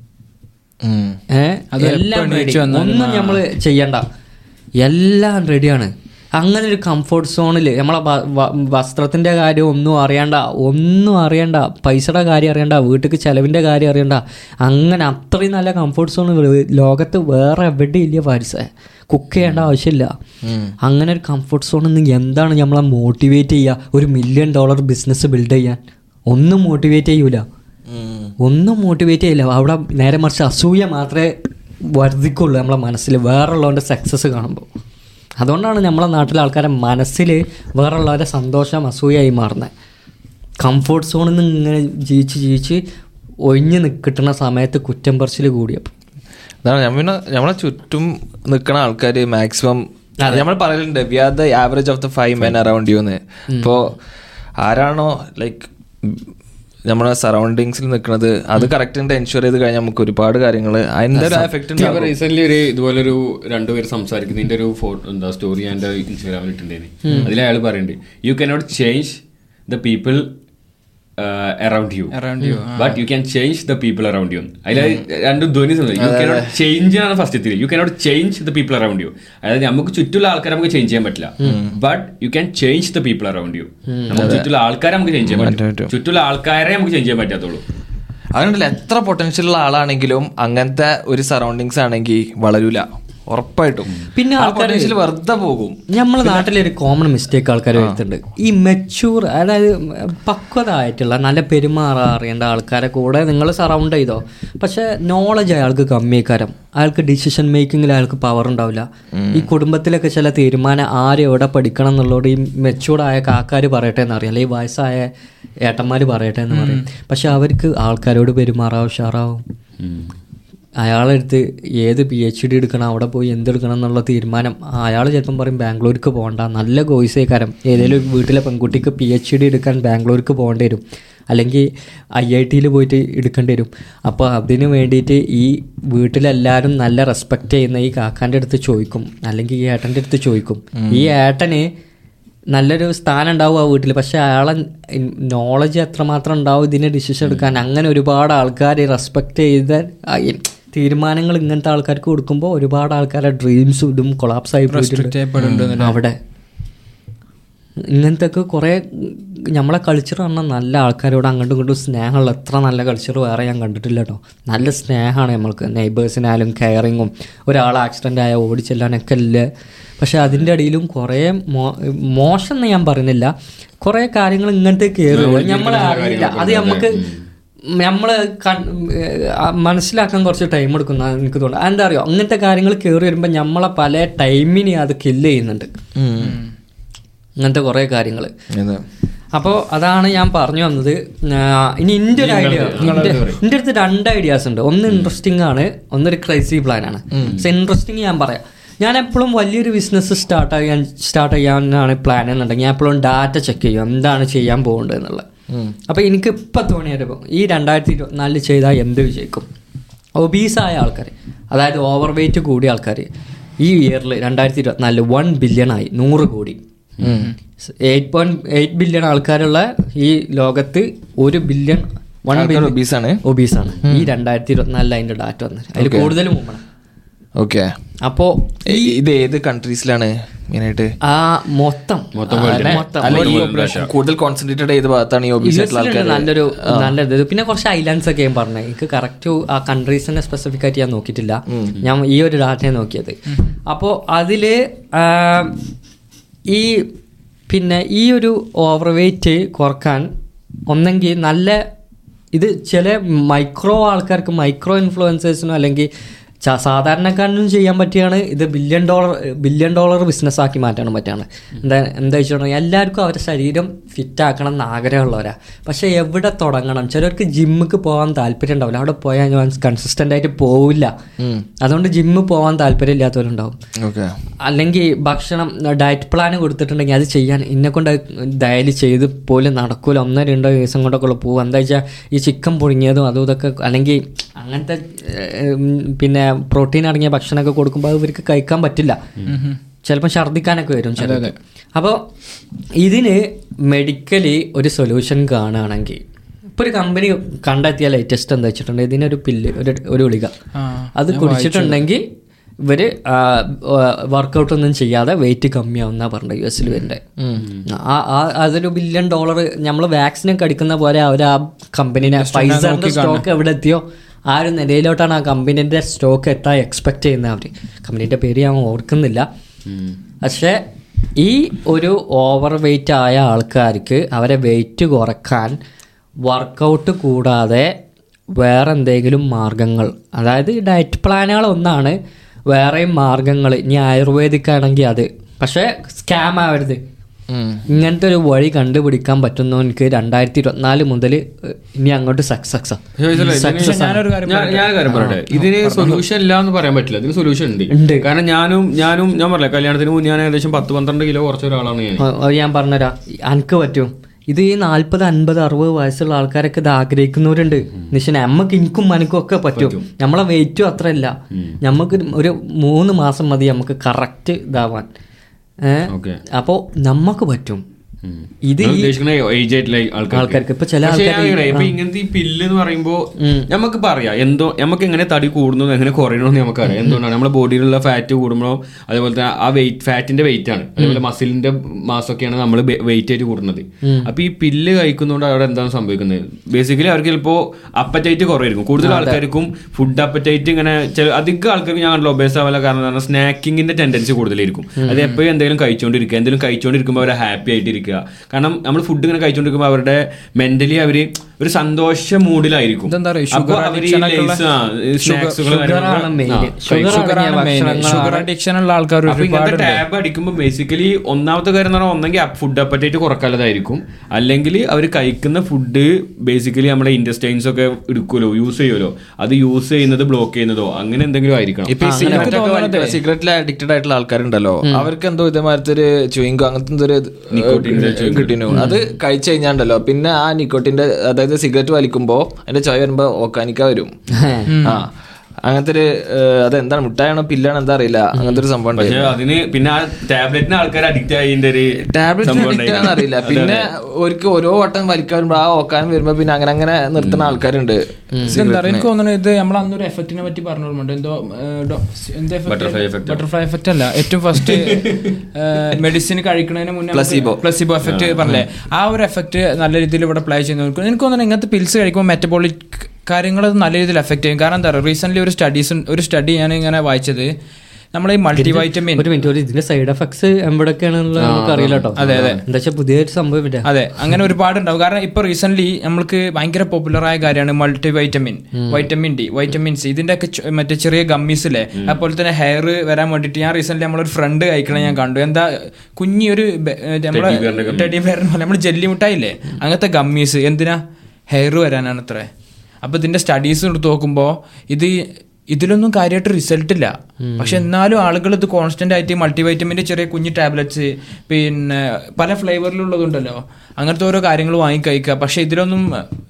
ഏഹ് എല്ലാം റെഡി, ഒന്നും നമ്മൾ ചെയ്യണ്ട, എല്ലാം റെഡിയാണ്. അങ്ങനെ ഒരു കംഫർട്ട് സോണിൽ നമ്മളെ വസ്ത്രത്തിൻ്റെ കാര്യം ഒന്നും അറിയണ്ട, ഒന്നും അറിയണ്ട, പൈസയുടെ കാര്യം അറിയണ്ട, വീട്ടിലേക്ക് ചിലവിൻ്റെ കാര്യം അറിയണ്ട. അങ്ങനെ അത്രയും നല്ല കംഫർട്ട് സോൺ ലോകത്ത് വേറെ എവിടെ ഇല്ല. പരിസ കുക്ക് ചെയ്യേണ്ട ആവശ്യമില്ല. അങ്ങനെ ഒരു കംഫർട്ട് സോണിൽ നിന്ന് എന്താണ് നമ്മളെ മോട്ടിവേറ്റ് ചെയ്യുക? ഒരു മില്യൺ ഡോളർ ബിസിനസ് ബിൽഡ് ചെയ്യാൻ ഒന്നും മോട്ടിവേറ്റ് ചെയ്യൂല, ഒന്നും മോട്ടിവേറ്റ് ചെയ്യില്ല. അവിടെ നേരെ മറിച്ച് അസൂയ മാത്രമേ വർദ്ധിക്കുള്ളൂ നമ്മളെ മനസ്സിൽ വേറുള്ളവൻ്റെ സക്സസ് കാണുമ്പോൾ. അതുകൊണ്ടാണ് നമ്മളെ നാട്ടിലെ ആൾക്കാരെ മനസ്സിൽ വേറുള്ളവരെ സന്തോഷം അസൂയായി മാറുന്നത്. കംഫോർട്ട് സോണിൽ നിന്ന് ഇങ്ങനെ ജീവിച്ച് ജീവിച്ച് ഒഴിഞ്ഞ് കിട്ടുന്ന സമയത്ത് കുറ്റം പറച്ചിൽ കൂടിയപ്പോൾ അതാണ് ഞാൻ പിന്നെ നമ്മളെ ചുറ്റും നിൽക്കുന്ന ആൾക്കാർ മാക്സിമം നമ്മൾ പറയലുണ്ട് we are the average of the five men around you എന്ന്. ഇപ്പോൾ ആരാണോ ലൈക്ക് നമ്മുടെ സറൗണ്ടിങ്സിൽ നിൽക്കുന്നത് അത് കറക്റ്റ് എൻഷുർ ചെയ്ത് കഴിഞ്ഞാൽ നമുക്ക് ഒരുപാട് കാര്യങ്ങൾ അതിൻ്റെ ഒരു എഫക്റ്റ് ഉണ്ട്. റീസെന്റ് ഒരു ഇതുപോലൊരു രണ്ടുപേര് സംസാരിക്കുന്നതിന്റെ ഒരു ഫോട്ടോ എന്താ സ്റ്റോറി എൻ്റെ ഇൻസ്റ്റാഗ്രാമിൽ ഇട്ടുണ്ടായിരുന്നു. അതിൽ അയാൾ പറയുന്നുണ്ട്, you cannot change the people around you but you can change the people around you. അതിൽ രണ്ടും ധ്വനി യു കനോട്ട് ചേഞ്ച് ആണ് first. You cannot change the people around you. അതായത് നമുക്ക് ചുറ്റുള്ള ആൾക്കാരെ നമുക്ക് ചേഞ്ച് ചെയ്യാൻ പറ്റില്ല, but you can change the people around you. നമുക്ക് ചുറ്റുള്ള ആൾക്കാരെ നമുക്ക് ചേഞ്ച് ചെയ്യാൻ പറ്റും, ചുറ്റുള്ള ആൾക്കാരെ നമുക്ക് ചേഞ്ച് ചെയ്യാൻ പറ്റാത്തുള്ളൂ. അതുകൊണ്ടല്ല എത്ര പൊട്ടൻഷ്യൽ ഉള്ള ആളാണെങ്കിലും അങ്ങനത്തെ ഒരു സറൗണ്ടിങ്സ് ആണെങ്കിൽ വളരൂല ഉറപ്പായിട്ടും. പിന്നെ ആൾക്കാർ വെറുതെ പോകും. നമ്മളെ നാട്ടിലൊരു കോമൺ മിസ്റ്റേക്ക് ആൾക്കാർ വരുത്തുന്നുണ്ട്. ഈ മെച്യൂർ അതായത് പക്വത ആയിട്ടുള്ള നല്ല പെരുമാറാൻ അറിയേണ്ട ആൾക്കാരെ കൂടെ നിങ്ങൾ സറൗണ്ട് ചെയ്തോ, പക്ഷെ നോളജ് അയാൾക്ക് കമ്മിക്കാരം, അയാൾക്ക് ഡിസിഷൻ മേക്കിങ്ങിൽ അയാൾക്ക് പവർ ഉണ്ടാവില്ല. ഈ കുടുംബത്തിലൊക്കെ ചില തീരുമാനം ആരും എവിടെ പഠിക്കണം എന്നുള്ളതോട് ഈ മെച്യൂർഡായ കാക്കാർ പറയട്ടെ എന്നറിയാം, അല്ലെങ്കിൽ വയസ്സായ ഏട്ടന്മാർ പറയട്ടെ എന്ന് പറയും. പക്ഷെ അവർക്ക് ആൾക്കാരോട് പെരുമാറാവും, ഉഷാറാവും. അയാളെടുത്ത് ഏത് പി എച്ച് ഡി എടുക്കണം, അവിടെ പോയി എന്തെടുക്കണം എന്നുള്ള തീരുമാനം അയാൾ ചിലപ്പം പറയും ബാംഗ്ലൂർക്ക് പോകണ്ട, നല്ല കോഴ്സേക്കാരം, ഏതെങ്കിലും വീട്ടിലെ പെൺകുട്ടിക്ക് പി എച്ച് ഡി എടുക്കാൻ ബാംഗ്ലൂർക്ക് പോകേണ്ടി വരും, അല്ലെങ്കിൽ ഐ ഐ ടിയിൽ പോയിട്ട് എടുക്കേണ്ടി വരും. അപ്പോൾ അതിന് വേണ്ടിയിട്ട് ഈ വീട്ടിലെല്ലാവരും നല്ല റെസ്പെക്റ്റ് ചെയ്യുന്ന ഈ കാക്കാൻ്റെ അടുത്ത് ചോദിക്കും, അല്ലെങ്കിൽ ഈ ഏട്ടൻ്റെ അടുത്ത് ചോദിക്കും. ഈ ഏട്ടന് നല്ലൊരു സ്ഥാനം ഉണ്ടാവും ആ വീട്ടിൽ, പക്ഷെ അയാളെ നോളജ് എത്രമാത്രം ഉണ്ടാവും ഇതിനെ ഡിസിഷൻ എടുക്കാൻ. അങ്ങനെ ഒരുപാട് ആൾക്കാർ റെസ്പെക്റ്റ് ചെയ്ത തീരുമാനങ്ങൾ ഇങ്ങനത്തെ ആൾക്കാർക്ക് കൊടുക്കുമ്പോൾ ഒരുപാട് ആൾക്കാരുടെ ഡ്രീംസും ഇതും കൊളാപ്സ് ആയി പോയിട്ടുണ്ട് അവിടെ. ഇങ്ങനത്തെ ഒക്കെ കുറേ നമ്മളെ കൾച്ചർ പറഞ്ഞാൽ നല്ല ആൾക്കാരോട് അങ്ങോട്ടും ഇങ്ങോട്ടും സ്നേഹമുള്ള എത്ര നല്ല കൾച്ചർ വേറെ ഞാൻ കണ്ടിട്ടില്ല കേട്ടോ. നല്ല സ്നേഹമാണ് നമ്മൾക്ക്, നെയ്ബേഴ്സിനായാലും കെയറിങ്ങും, ഒരാൾ ആക്സിഡൻ്റ് ആയ ഓടിച്ചെല്ലാനൊക്കെ ഇല്ല. പക്ഷെ അതിൻ്റെ ഇടയിലും കുറേ മോ മോശം എന്ന് ഞാൻ പറയുന്നില്ല, കുറേ കാര്യങ്ങൾ ഇങ്ങനത്തെ കയറി നമ്മൾ അറിയില്ല. അത് നമുക്ക് നമ്മൾ മനസ്സിലാക്കാൻ കുറച്ച് ടൈം എടുക്കുന്ന എനിക്ക് തോന്നുന്നു. എന്താ അറിയോ, അങ്ങനത്തെ കാര്യങ്ങൾ കയറി വരുമ്പോൾ നമ്മളെ പല ടൈമിനെ അത് കില്ല് ചെയ്യുന്നുണ്ട്, ഇങ്ങനത്തെ കുറേ കാര്യങ്ങൾ. അപ്പോൾ അതാണ് ഞാൻ പറഞ്ഞു വന്നത്. ഇനി എൻ്റെ ഒരു ഐഡിയ, എൻ്റെ അടുത്ത് രണ്ട് ഐഡിയാസ് ഉണ്ട്. ഒന്ന് ഇൻട്രസ്റ്റിംഗ് ആണ്, ഒന്നൊരു ക്രൈസി പ്ലാനാണ്. പക്ഷെ ഇൻട്രസ്റ്റിംഗ് ഞാൻ പറയാം. ഞാൻ എപ്പോഴും വലിയൊരു ബിസിനസ് സ്റ്റാർട്ട് ചെയ്യാൻ സ്റ്റാർട്ട് ചെയ്യാനാണ് പ്ലാൻ എന്നുണ്ടെങ്കിൽ ഞാൻ എപ്പോഴും ഡാറ്റ ചെക്ക് ചെയ്യും, എന്താണ് ചെയ്യാൻ പോകേണ്ടത് എന്നുള്ളത്. അപ്പോൾ എനിക്ക് ഇപ്പം തോന്നിയപ്പോൾ ഈ രണ്ടായിരത്തി ഇരുപത്തിനാലിൽ ചെയ്താൽ എന്ത് വിജയിക്കും? ഒബീസായ ആൾക്കാർ, അതായത് ഓവർ വെയ്റ്റ് കൂടിയ ആൾക്കാർ ഈ ഇയറിൽ രണ്ടായിരത്തി ഇരുപത്തിനാലിൽ വൺ ബില്യൺ ആയി, നൂറ് കോടി. എയ്റ്റ് പോയിന്റ് എയ്റ്റ് ബില്യൺ ആൾക്കാരുള്ള ഈ ലോകത്ത് ഒരു ബില്യൺ വൺ ബില്യൺ ഒബീസാണ് ഒബീസാണ് ഈ രണ്ടായിരത്തി ഇരുപത്തിനാലിൽ അതിന്റെ ഡാറ്റ വന്നത്. അതിൽ കൂടുതലും മുമ്പ്. ഓക്കെ, അപ്പോ ഇത് ഏത് കൺട്രീസിലാണ് മെയിനായിട്ട്? ആ മൊത്തം കൂടുതൽ കോൺസെൻട്രേറ്റഡ് ഏത് ഭാഗത്താണ് ഈ ഒബീസ് ആൾക്കാർ? നല്ലൊരു നല്ലത്. പിന്നെ കുറച്ച് ഐലാൻഡ്സ് ഒക്കെ ഞാൻ പറഞ്ഞത്, എനിക്ക് കറക്റ്റ് ആ കൺട്രീസിനെ സ്പെസിഫിക് ആയിട്ട് ഞാൻ നോക്കിയിട്ടില്ല, ഞാൻ ഈ ഒരു ഡാറ്റയെ നോക്കിയത്. അപ്പോൾ അതില് ഈ പിന്നെ ഈ ഒരു ഓവർ വെയ്റ്റ് കുറക്കാൻ ഒന്നെങ്കിൽ നല്ല ഇത് ചില മൈക്രോ ആൾക്കാർക്ക്, മൈക്രോ ഇൻഫ്ലുവൻസേഴ്സിനോ അല്ലെങ്കിൽ സാധാരണക്കാരനും ചെയ്യാൻ പറ്റിയാണ്. ഇത് billion dollar billion dollar business ആക്കി മാറ്റാനും പറ്റുകയാണ്. എന്താ എന്താ വെച്ചിട്ടുണ്ടെങ്കിൽ എല്ലാവർക്കും അവരുടെ ശരീരം ഫിറ്റ് ആക്കണം എന്ന് ആഗ്രഹമുള്ളവരാ. പക്ഷെ എവിടെ തുടങ്ങണം? ചിലർക്ക് ജിമ്മിക്ക് പോകാൻ താല്പര്യം ഉണ്ടാവില്ല, അവിടെ പോയാൽ ഞാൻ കൺസിസ്റ്റൻ്റ് ആയിട്ട് പോവില്ല, അതുകൊണ്ട് ജിമ്മിൽ പോകാൻ താല്പര്യം ഇല്ലാത്തവരുണ്ടാവും. അല്ലെങ്കിൽ ഭക്ഷണം ഡയറ്റ് പ്ലാൻ കൊടുത്തിട്ടുണ്ടെങ്കിൽ അത് ചെയ്യാൻ ഇന്നെ കൊണ്ട് ഡയലി ചെയ്ത് പോലും നടക്കൂല, ഒന്നോ രണ്ടോ ദിവസം കൊണ്ടൊക്കെ ഉള്ള പോകും. എന്താ വെച്ചാൽ ഈ ചിക്കൻ പുഴുങ്ങിയതും അതും ഇതൊക്കെ, അല്ലെങ്കിൽ അങ്ങനത്തെ പിന്നെ പ്രോട്ടീൻ അടങ്ങിയ ഭക്ഷണമൊക്കെ കൊടുക്കുമ്പോൾ അത് ഇവർക്ക് കഴിക്കാൻ പറ്റില്ല, ചിലപ്പോൾ ഛർദ്ദിക്കാനൊക്കെ വരും ചിലത്. അപ്പോൾ ഇതിന് മെഡിക്കലി ഒരു സൊല്യൂഷൻ കാണുകയാണെങ്കിൽ, ഇപ്പോൾ ഒരു കമ്പനി കണ്ടെത്തിയ ലേറ്റസ്റ്റ് എന്താ വെച്ചിട്ടുണ്ടെങ്കിൽ ഇതിനൊരു പില്ല്, ഒരു ഒരു ഗുളിക അത് കുടിച്ചിട്ടുണ്ടെങ്കിൽ ഇവർ വർക്കൗട്ട് ഒന്നും ചെയ്യാതെ വെയിറ്റ് കമ്മിയാവുന്ന പറഞ്ഞത് യു എസിൽ വരുന്നത്. അതൊരു ബില്യൺ ഡോളർ നമ്മൾ വാക്സിനൊക്കെ അടിക്കുന്ന പോലെ അവർ ആ കമ്പനീനെ ഫൈസറിന്റെ സ്റ്റോക്ക് എവിടെ എത്തിയോ ആ ഒരു നിലയിലോട്ടാണ് ആ കമ്പനീൻ്റെ സ്റ്റോക്ക് എത്താൻ എക്സ്പെക്ട് ചെയ്യുന്നത്. അവർ കമ്പനീൻ്റെ പേര് ഞാൻ ഓർക്കുന്നില്ല. പക്ഷേ ഈ ഒരു ഓവർ വെയ്റ്റ് ആയ ആൾക്കാർക്ക് അവരെ വെയിറ്റ് കുറക്കാൻ വർക്കൗട്ട് കൂടാതെ വേറെ എന്തെങ്കിലും മാർഗങ്ങൾ, അതായത് ഡയറ്റ് പ്ലാനുകൾ ഒന്നാണ്, വേറെയും മാർഗങ്ങൾ. ഇനി ആയുർവേദിക് ആണെങ്കിൽ അത്, പക്ഷേ സ്കാം ആവരുത്. ഇങ്ങനത്തെ ഒരു വഴി കണ്ടുപിടിക്കാൻ പറ്റുന്നവർക്ക് രണ്ടായിരത്തി ഇരുപത്തിനാല് മുതൽ ഇനി അങ്ങോട്ട് സക്സസ്. ഞാൻ കാര്യം പറയട്ടെ, ഇതിന് സൊല്യൂഷൻ ഇല്ല എന്ന് പറയാൻ പറ്റില്ല, ഇതിന് സൊല്യൂഷൻ ഉണ്ട്. കാരണം ഞാനും ഞാനും ഞാൻ പറഞ്ഞില്ല, കല്യാണത്തിന് മുന്നേ ഞാൻ ഏകദേശം പത്ത് പന്ത്രണ്ട് കിലോ കുറച്ച ഒരാളാണ് ഞാൻ. ഞാൻ പറഞ്ഞുതരാ, എനിക്ക് പറ്റും. ഇത് ഈ നാല്പത് അൻപത് അറുപത് വയസ്സുള്ള ആൾക്കാരൊക്കെ ഇത് ആഗ്രഹിക്കുന്നവരുണ്ട്. എന്നുവെച്ചാൽ നമ്മക്ക് എനിക്കും മനക്കും ഒക്കെ പറ്റും, നമ്മളെ വെയിറ്റും അത്ര ഇല്ല, നമുക്ക് ഒരു മൂന്ന് മാസം മതി നമുക്ക് കറക്റ്റ് ഇതാവാൻ. അപ്പോ നമുക്ക് പറ്റും. ഇത് ആൾക്കാർക്ക് ഇപ്പൊ ചില ഇപ്പൊ ഇങ്ങനത്തെ ഈ പില്ല് എന്ന് പറയുമ്പോ നമുക്ക് പറയാം എന്തോ നമുക്ക് എങ്ങനെ തടി കൂടുന്നു എങ്ങനെ കുറയണമെന്ന് നമുക്കറിയാം. എന്തുകൊണ്ടാണ് നമ്മുടെ ബോഡിയിലുള്ള ഫാറ്റ് കൂടുമ്പോഴും അതേപോലെ തന്നെ ആ വെയിറ്റ് ഫാറ്റിന്റെ വെയിറ്റ് ആണ്, അതേപോലെ മസിലിന്റെ മാസൊക്കെയാണ് നമ്മൾ വെയിറ്റ് ആയിട്ട് കൂടുന്നത്. അപ്പൊ ഈ പില്ല് കഴിക്കുന്നതുകൊണ്ട് അവിടെ എന്താണ് സംഭവിക്കുന്നത്? ബേസിക്കലി അവർക്ക് ചിലപ്പോ അപ്പറ്റൈറ്റ് കുറവായിരിക്കും. കൂടുതൽ ആൾക്കാർക്കും ഫുഡ് അപ്പറ്റൈറ്റ് ഇങ്ങനെ അധികം ആൾക്കാർക്ക് ഞാൻ കണ്ടല്ലോ ഒബേസ് ആവാനുള്ള കാരണം സ്നാക്കിങ്ങിന്റെ ടെൻഡൻസി കൂടുതലായിരിക്കും. അത് എപ്പോഴും എന്തെങ്കിലും കഴിച്ചുകൊണ്ടിരിക്കുക, എന്തെങ്കിലും കഴിച്ചുകൊണ്ടിരിക്കുമ്പോൾ അവർ ഹാപ്പി ആയിട്ടിരിക്കുക. കാരണം നമ്മൾ ഫുഡ് ഇങ്ങനെ കഴിച്ചുകൊണ്ടിരിക്കുമ്പോൾ അവരുടെ മെന്റലി അവര് ഒരു സന്തോഷ മൂഡിലായിരിക്കും. ടാബ് അടിക്കുമ്പോൾ ബേസിക്കലി ഒന്നാമത്തെ കാര്യം എന്ന് പറഞ്ഞാൽ ഒന്നെങ്കിൽ ഫുഡ് അപ്പറ്റൈറ്റ് കുറക്കാനുള്ളതായിരിക്കും, അല്ലെങ്കിൽ അവർ കഴിക്കുന്ന ഫുഡ് ബേസിക്കലി നമ്മുടെ ഇൻറ്റസ്റ്റൈൻസ് ഒക്കെ എടുക്കുമല്ലോ, യൂസ് ചെയ്യുമല്ലോ, അത് യൂസ് ചെയ്യുന്നത് ബ്ലോക്ക് ചെയ്യുന്നതോ അങ്ങനെ എന്തെങ്കിലും ആയിരിക്കണം. സിഗരറ്റിൽ അഡിക്റ്റഡ് ആയിട്ടുള്ള ആൾക്കാരുണ്ടല്ലോ, അവർക്ക് എന്തോ ഇതേമാരത്തെ ഒരു ചുയിങ്കോ അങ്ങനത്തെ ഒരു കിട്ടിനു, അത് കഴിച്ചു കഴിഞ്ഞാണ്ടല്ലോ പിന്നെ ആ നിക്കോട്ടിന്റെ, അതായത് സിഗരറ്റ് വലിക്കുമ്പോ അതിന്റെ ചോയ വരുമ്പോ ഓക്കാനിക്ക വരും. ആ അങ്ങനത്തെ ഒരു അതെന്താണ് മുട്ടായാണോ പില്ലാണോ എന്താ അറിയില്ല, അങ്ങനത്തെ ഒരു സംഭവം അതിന്. പിന്നെ ആ ടാബ്ലറ്റിന് ആൾക്കാർ അഡിക്റ്റ് ആയതിന്റെ ഒരു ടാബ്ലറ്റിന് അഡിക്റ്റ് ആണെന്ന് അറിയില്ല. പിന്നെ ഒരിക്കൽ ഓരോ വട്ടം വലിക്കാൻ വരുമ്പോ ആ ഓക്കാനും വരുമ്പോ പിന്നെ അങ്ങനെ അങ്ങനെ നിർത്തുന്ന ആൾക്കാരുണ്ട്. എനിക്ക് തോന്നുന്നു ഇത് നമ്മൾ അന്നൊരു എഫക്റ്റിനെ പറ്റി പറഞ്ഞോണ്ട് എന്തോ ബട്ടർഫ്ലൈ എഫക്റ്റ് അല്ല, ഏറ്റവും ഫസ്റ്റ് മെഡിസിൻ കഴിക്കുന്നതിന് മുന്നേ പ്ലസീബോ പ്ലസീബോ എഫക്റ്റ് പറഞ്ഞേ, ആ ഒരു എഫക്റ്റ് നല്ല രീതിയിൽ ഇവിടെ അപ്ലൈ ചെയ്യുന്നവർക്ക് എനിക്ക് തോന്നുന്നു ഇങ്ങനത്തെ പിൽസ് കഴിക്കുമ്പോൾ മെറ്റബോളിക് കാര്യങ്ങൾ നല്ല രീതിയിൽ എഫക്ട് ചെയ്യും. കാരണം എന്താ പറയുക, റീസെന്റ് ഒരു സ്റ്റഡീസ് ഒരു സ്റ്റഡി ഞാൻ ഇങ്ങനെ വായിച്ചത്, നമ്മളെ ഈ മൾട്ടി വൈറ്റമിൻ ഒരു മിനിറ്റ് ഇതിന്റെ സൈഡ് എഫക്ട്സ് എവിടെയൊക്കെയാണെന്നുള്ളത് നമുക്ക് അറിയില്ല കേട്ടോ. അതെ അതെ, എന്താ വെച്ചാൽ പുതിയൊരു സംഭവം ഇല്ല. അതെ, അങ്ങനെ ഒരുപാടുണ്ടാവും. കാരണം ഇപ്പൊ റീസെന്റ് നമ്മൾക്ക് ഭയങ്കര പോപ്പുലറായ കാര്യമാണ് multi vitamin, vitamin D, vitamin C, ഇതിന്റെ ഒക്കെ മറ്റേ ചെറിയ ഗമ്മീസിലെ, അതുപോലെ തന്നെ ഹെയർ വരാൻ വേണ്ടിയിട്ട് ഞാൻ റീസെന്റ് നമ്മളൊരു ഫ്രണ്ട് കഴിക്കണ ഞാൻ കണ്ടു. എന്താ കുഞ്ഞൊരു നമ്മളെ ടെഡി ബെയറിന് പോലെ നമ്മൾ ജെല്ലി മുട്ടായില്ലേ, അങ്ങനത്തെ ഗമ്മീസ് എന്തിനാ ഹെയർ വരാനാണ് അത്രേ. അപ്പോൾ ഇതിൻ്റെ സ്റ്റഡീസ് എടുത്ത് നോക്കുമ്പോൾ ഇത് ഇതിലൊന്നും കാര്യമായിട്ട് റിസൾട്ട് ഇല്ല. പക്ഷെ എന്നാലും ആളുകൾ ഇത് കോൺസ്റ്റന്റ് ആയിട്ട് മൾട്ടിവൈറ്റമിന്റെ ചെറിയ കുഞ്ഞു ടാബ്ലറ്റ്സ്, പിന്നെ പല ഫ്ലേവറിലുള്ളതുണ്ടല്ലോ, അങ്ങനത്തെ ഓരോ കാര്യങ്ങൾ വാങ്ങി കഴിക്കുക. പക്ഷെ ഇതിലൊന്നും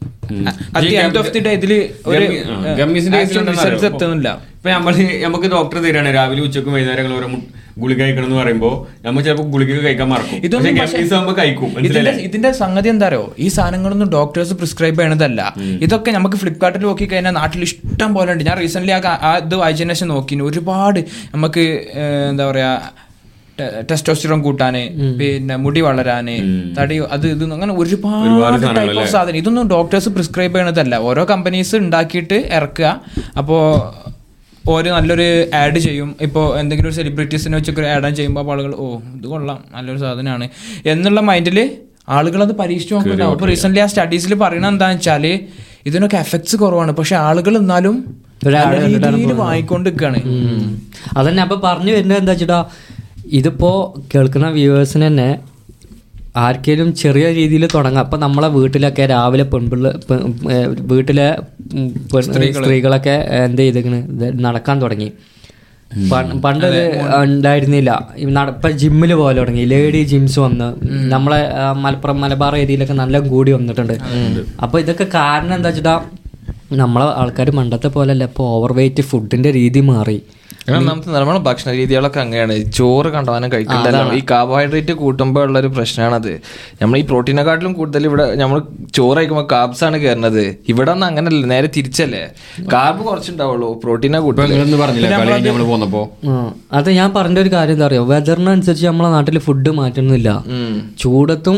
റിസൾട്ട് എത്തുന്നില്ല. ഇപ്പൊ നമ്മള് നമുക്ക് ഡോക്ടർ തരാണ് രാവിലെ ഉച്ചക്കും വൈകുന്നേരങ്ങൾ ഓരോ ഗുളിക കഴിക്കണം എന്ന് പറയുമ്പോ നമ്മൾ ചിലപ്പോൾ ഗുളിക കഴിക്കാൻ മറക്കും. ഇതൊന്നും കഴിക്കും. ഇതിന്റെ സംഗതി എന്താ അറിയോ, ഈ സാധനങ്ങളൊന്നും ഡോക്ടേഴ്സ് പ്രിസ്ക്രൈബ് ചെയ്യണതല്ല. ഇതൊക്കെ നമുക്ക് ഫ്ലിപ്കാർട്ടിൽ നോക്കി കഴിഞ്ഞാൽ നാട്ടിൽ ഇഷ്ടം പോലെ ഉണ്ട്. ഞാൻ റീസെന്റ് ആ ഇത് വായിച്ചതിന് ശേഷം നോക്കി, ഒരുപാട് നമുക്ക് എന്താ പറയാ ടെസ്റ്റോസ്റ്റിറോൺ കൂട്ടാന്, പിന്നെ മുടി വളരാന്, തടി, അത് ഇത് അങ്ങനെ ഒരുപാട് ടൈപ്പ് ഓഫ് സാധനം. ഇതൊന്നും ഡോക്ടേഴ്സ് പ്രിസ്ക്രൈബ് ചെയ്യണതല്ല, ഓരോ കമ്പനീസ് ഉണ്ടാക്കിയിട്ട് ഇറക്കുക. അപ്പോ ഒരു നല്ലൊരു ആഡ് ചെയ്യും. ഇപ്പോൾ എന്തെങ്കിലും ഒരു സെലിബ്രിറ്റീസിനെ വെച്ചൊക്കെ ആഡ് ചെയ്യുമ്പോൾ ആളുകൾ ഓ ഇത് കൊള്ളാം, നല്ലൊരു സാധനമാണ് എന്നുള്ള മൈൻഡിൽ ആളുകൾ അത് പരീക്ഷിച്ച് നോക്കുന്നുണ്ടാവും. അപ്പോൾ റീസെന്റ് ആ സ്റ്റഡീസിൽ പറയുന്നത് എന്താണെന്ന് വെച്ചാൽ ഇതിനൊക്കെ എഫക്ട്സ് കുറവാണ്, പക്ഷെ ആളുകൾ എന്നാലും രീതിയിൽ വാങ്ങിക്കൊണ്ട് നിൽക്കുകയാണ്. അതന്നെ. അപ്പൊ പറഞ്ഞു വരുന്നത് എന്താ വെച്ചിട്ടാ, ഇതിപ്പോ കേൾക്കുന്ന വ്യൂവേഴ്സിന് തന്നെ ആർക്കെങ്കിലും ചെറിയ രീതിയിൽ തുടങ്ങാം. അപ്പം നമ്മളെ വീട്ടിലൊക്കെ രാവിലെ പെൺപിള്ള വീട്ടിലെ സ്ത്രീകളൊക്കെ എന്ത് ചെയ്തേക്കണ്, നടക്കാൻ തുടങ്ങി. പണ്ട് ഉണ്ടായിരുന്നില്ല. ഇപ്പം ജിമ്മിൽ പോലെ തുടങ്ങി, ലേഡി ജിംസ് വന്ന് നമ്മളെ മലപ്പുറം മലബാർ ഏരിയയിലൊക്കെ നല്ല കൂടി വന്നിട്ടുണ്ട്. അപ്പോൾ ഇതൊക്കെ കാരണം എന്താ വെച്ചിട്ടാ, നമ്മളെ ആൾക്കാർ പണ്ടത്തെ പോലെയല്ല, ഇപ്പോൾ ഓവർ വെയിറ്റ് ഫുഡിന്റെ രീതി മാറി. നമ്മളെ ഭക്ഷണ രീതികളൊക്കെ അങ്ങനെയാണ്. ചോറ് കണ്ടവാനും കഴിക്കില്ലല്ലോ. ഈ കാർബോഹൈഡ്രേറ്റ് കൂട്ടുമ്പോൾ ഉള്ളൊരു പ്രശ്നമാണത്. നമ്മൾ ഈ പ്രോട്ടീനെക്കാട്ടിലും കൂടുതൽ ഇവിടെ നമ്മൾ ചോറ് കഴിക്കുമ്പോൾ കാർബ്സ് ആണ് കയറുന്നത്. ഇവിടെ ഒന്നും അങ്ങനല്ല, നേരെ തിരിച്ചല്ലേ. കാർബ് കുറച്ചുണ്ടാവുള്ളൂ, പ്രോട്ടീനെ കൂട്ടുമ്പോൾ. അത് ഞാൻ പറഞ്ഞ ഒരു കാര്യം എന്താ പറയുക, വെതറിനനുസരിച്ച് നമ്മളെ നാട്ടിൽ ഫുഡ് മാറ്റുന്നില്ല. ചൂടത്തും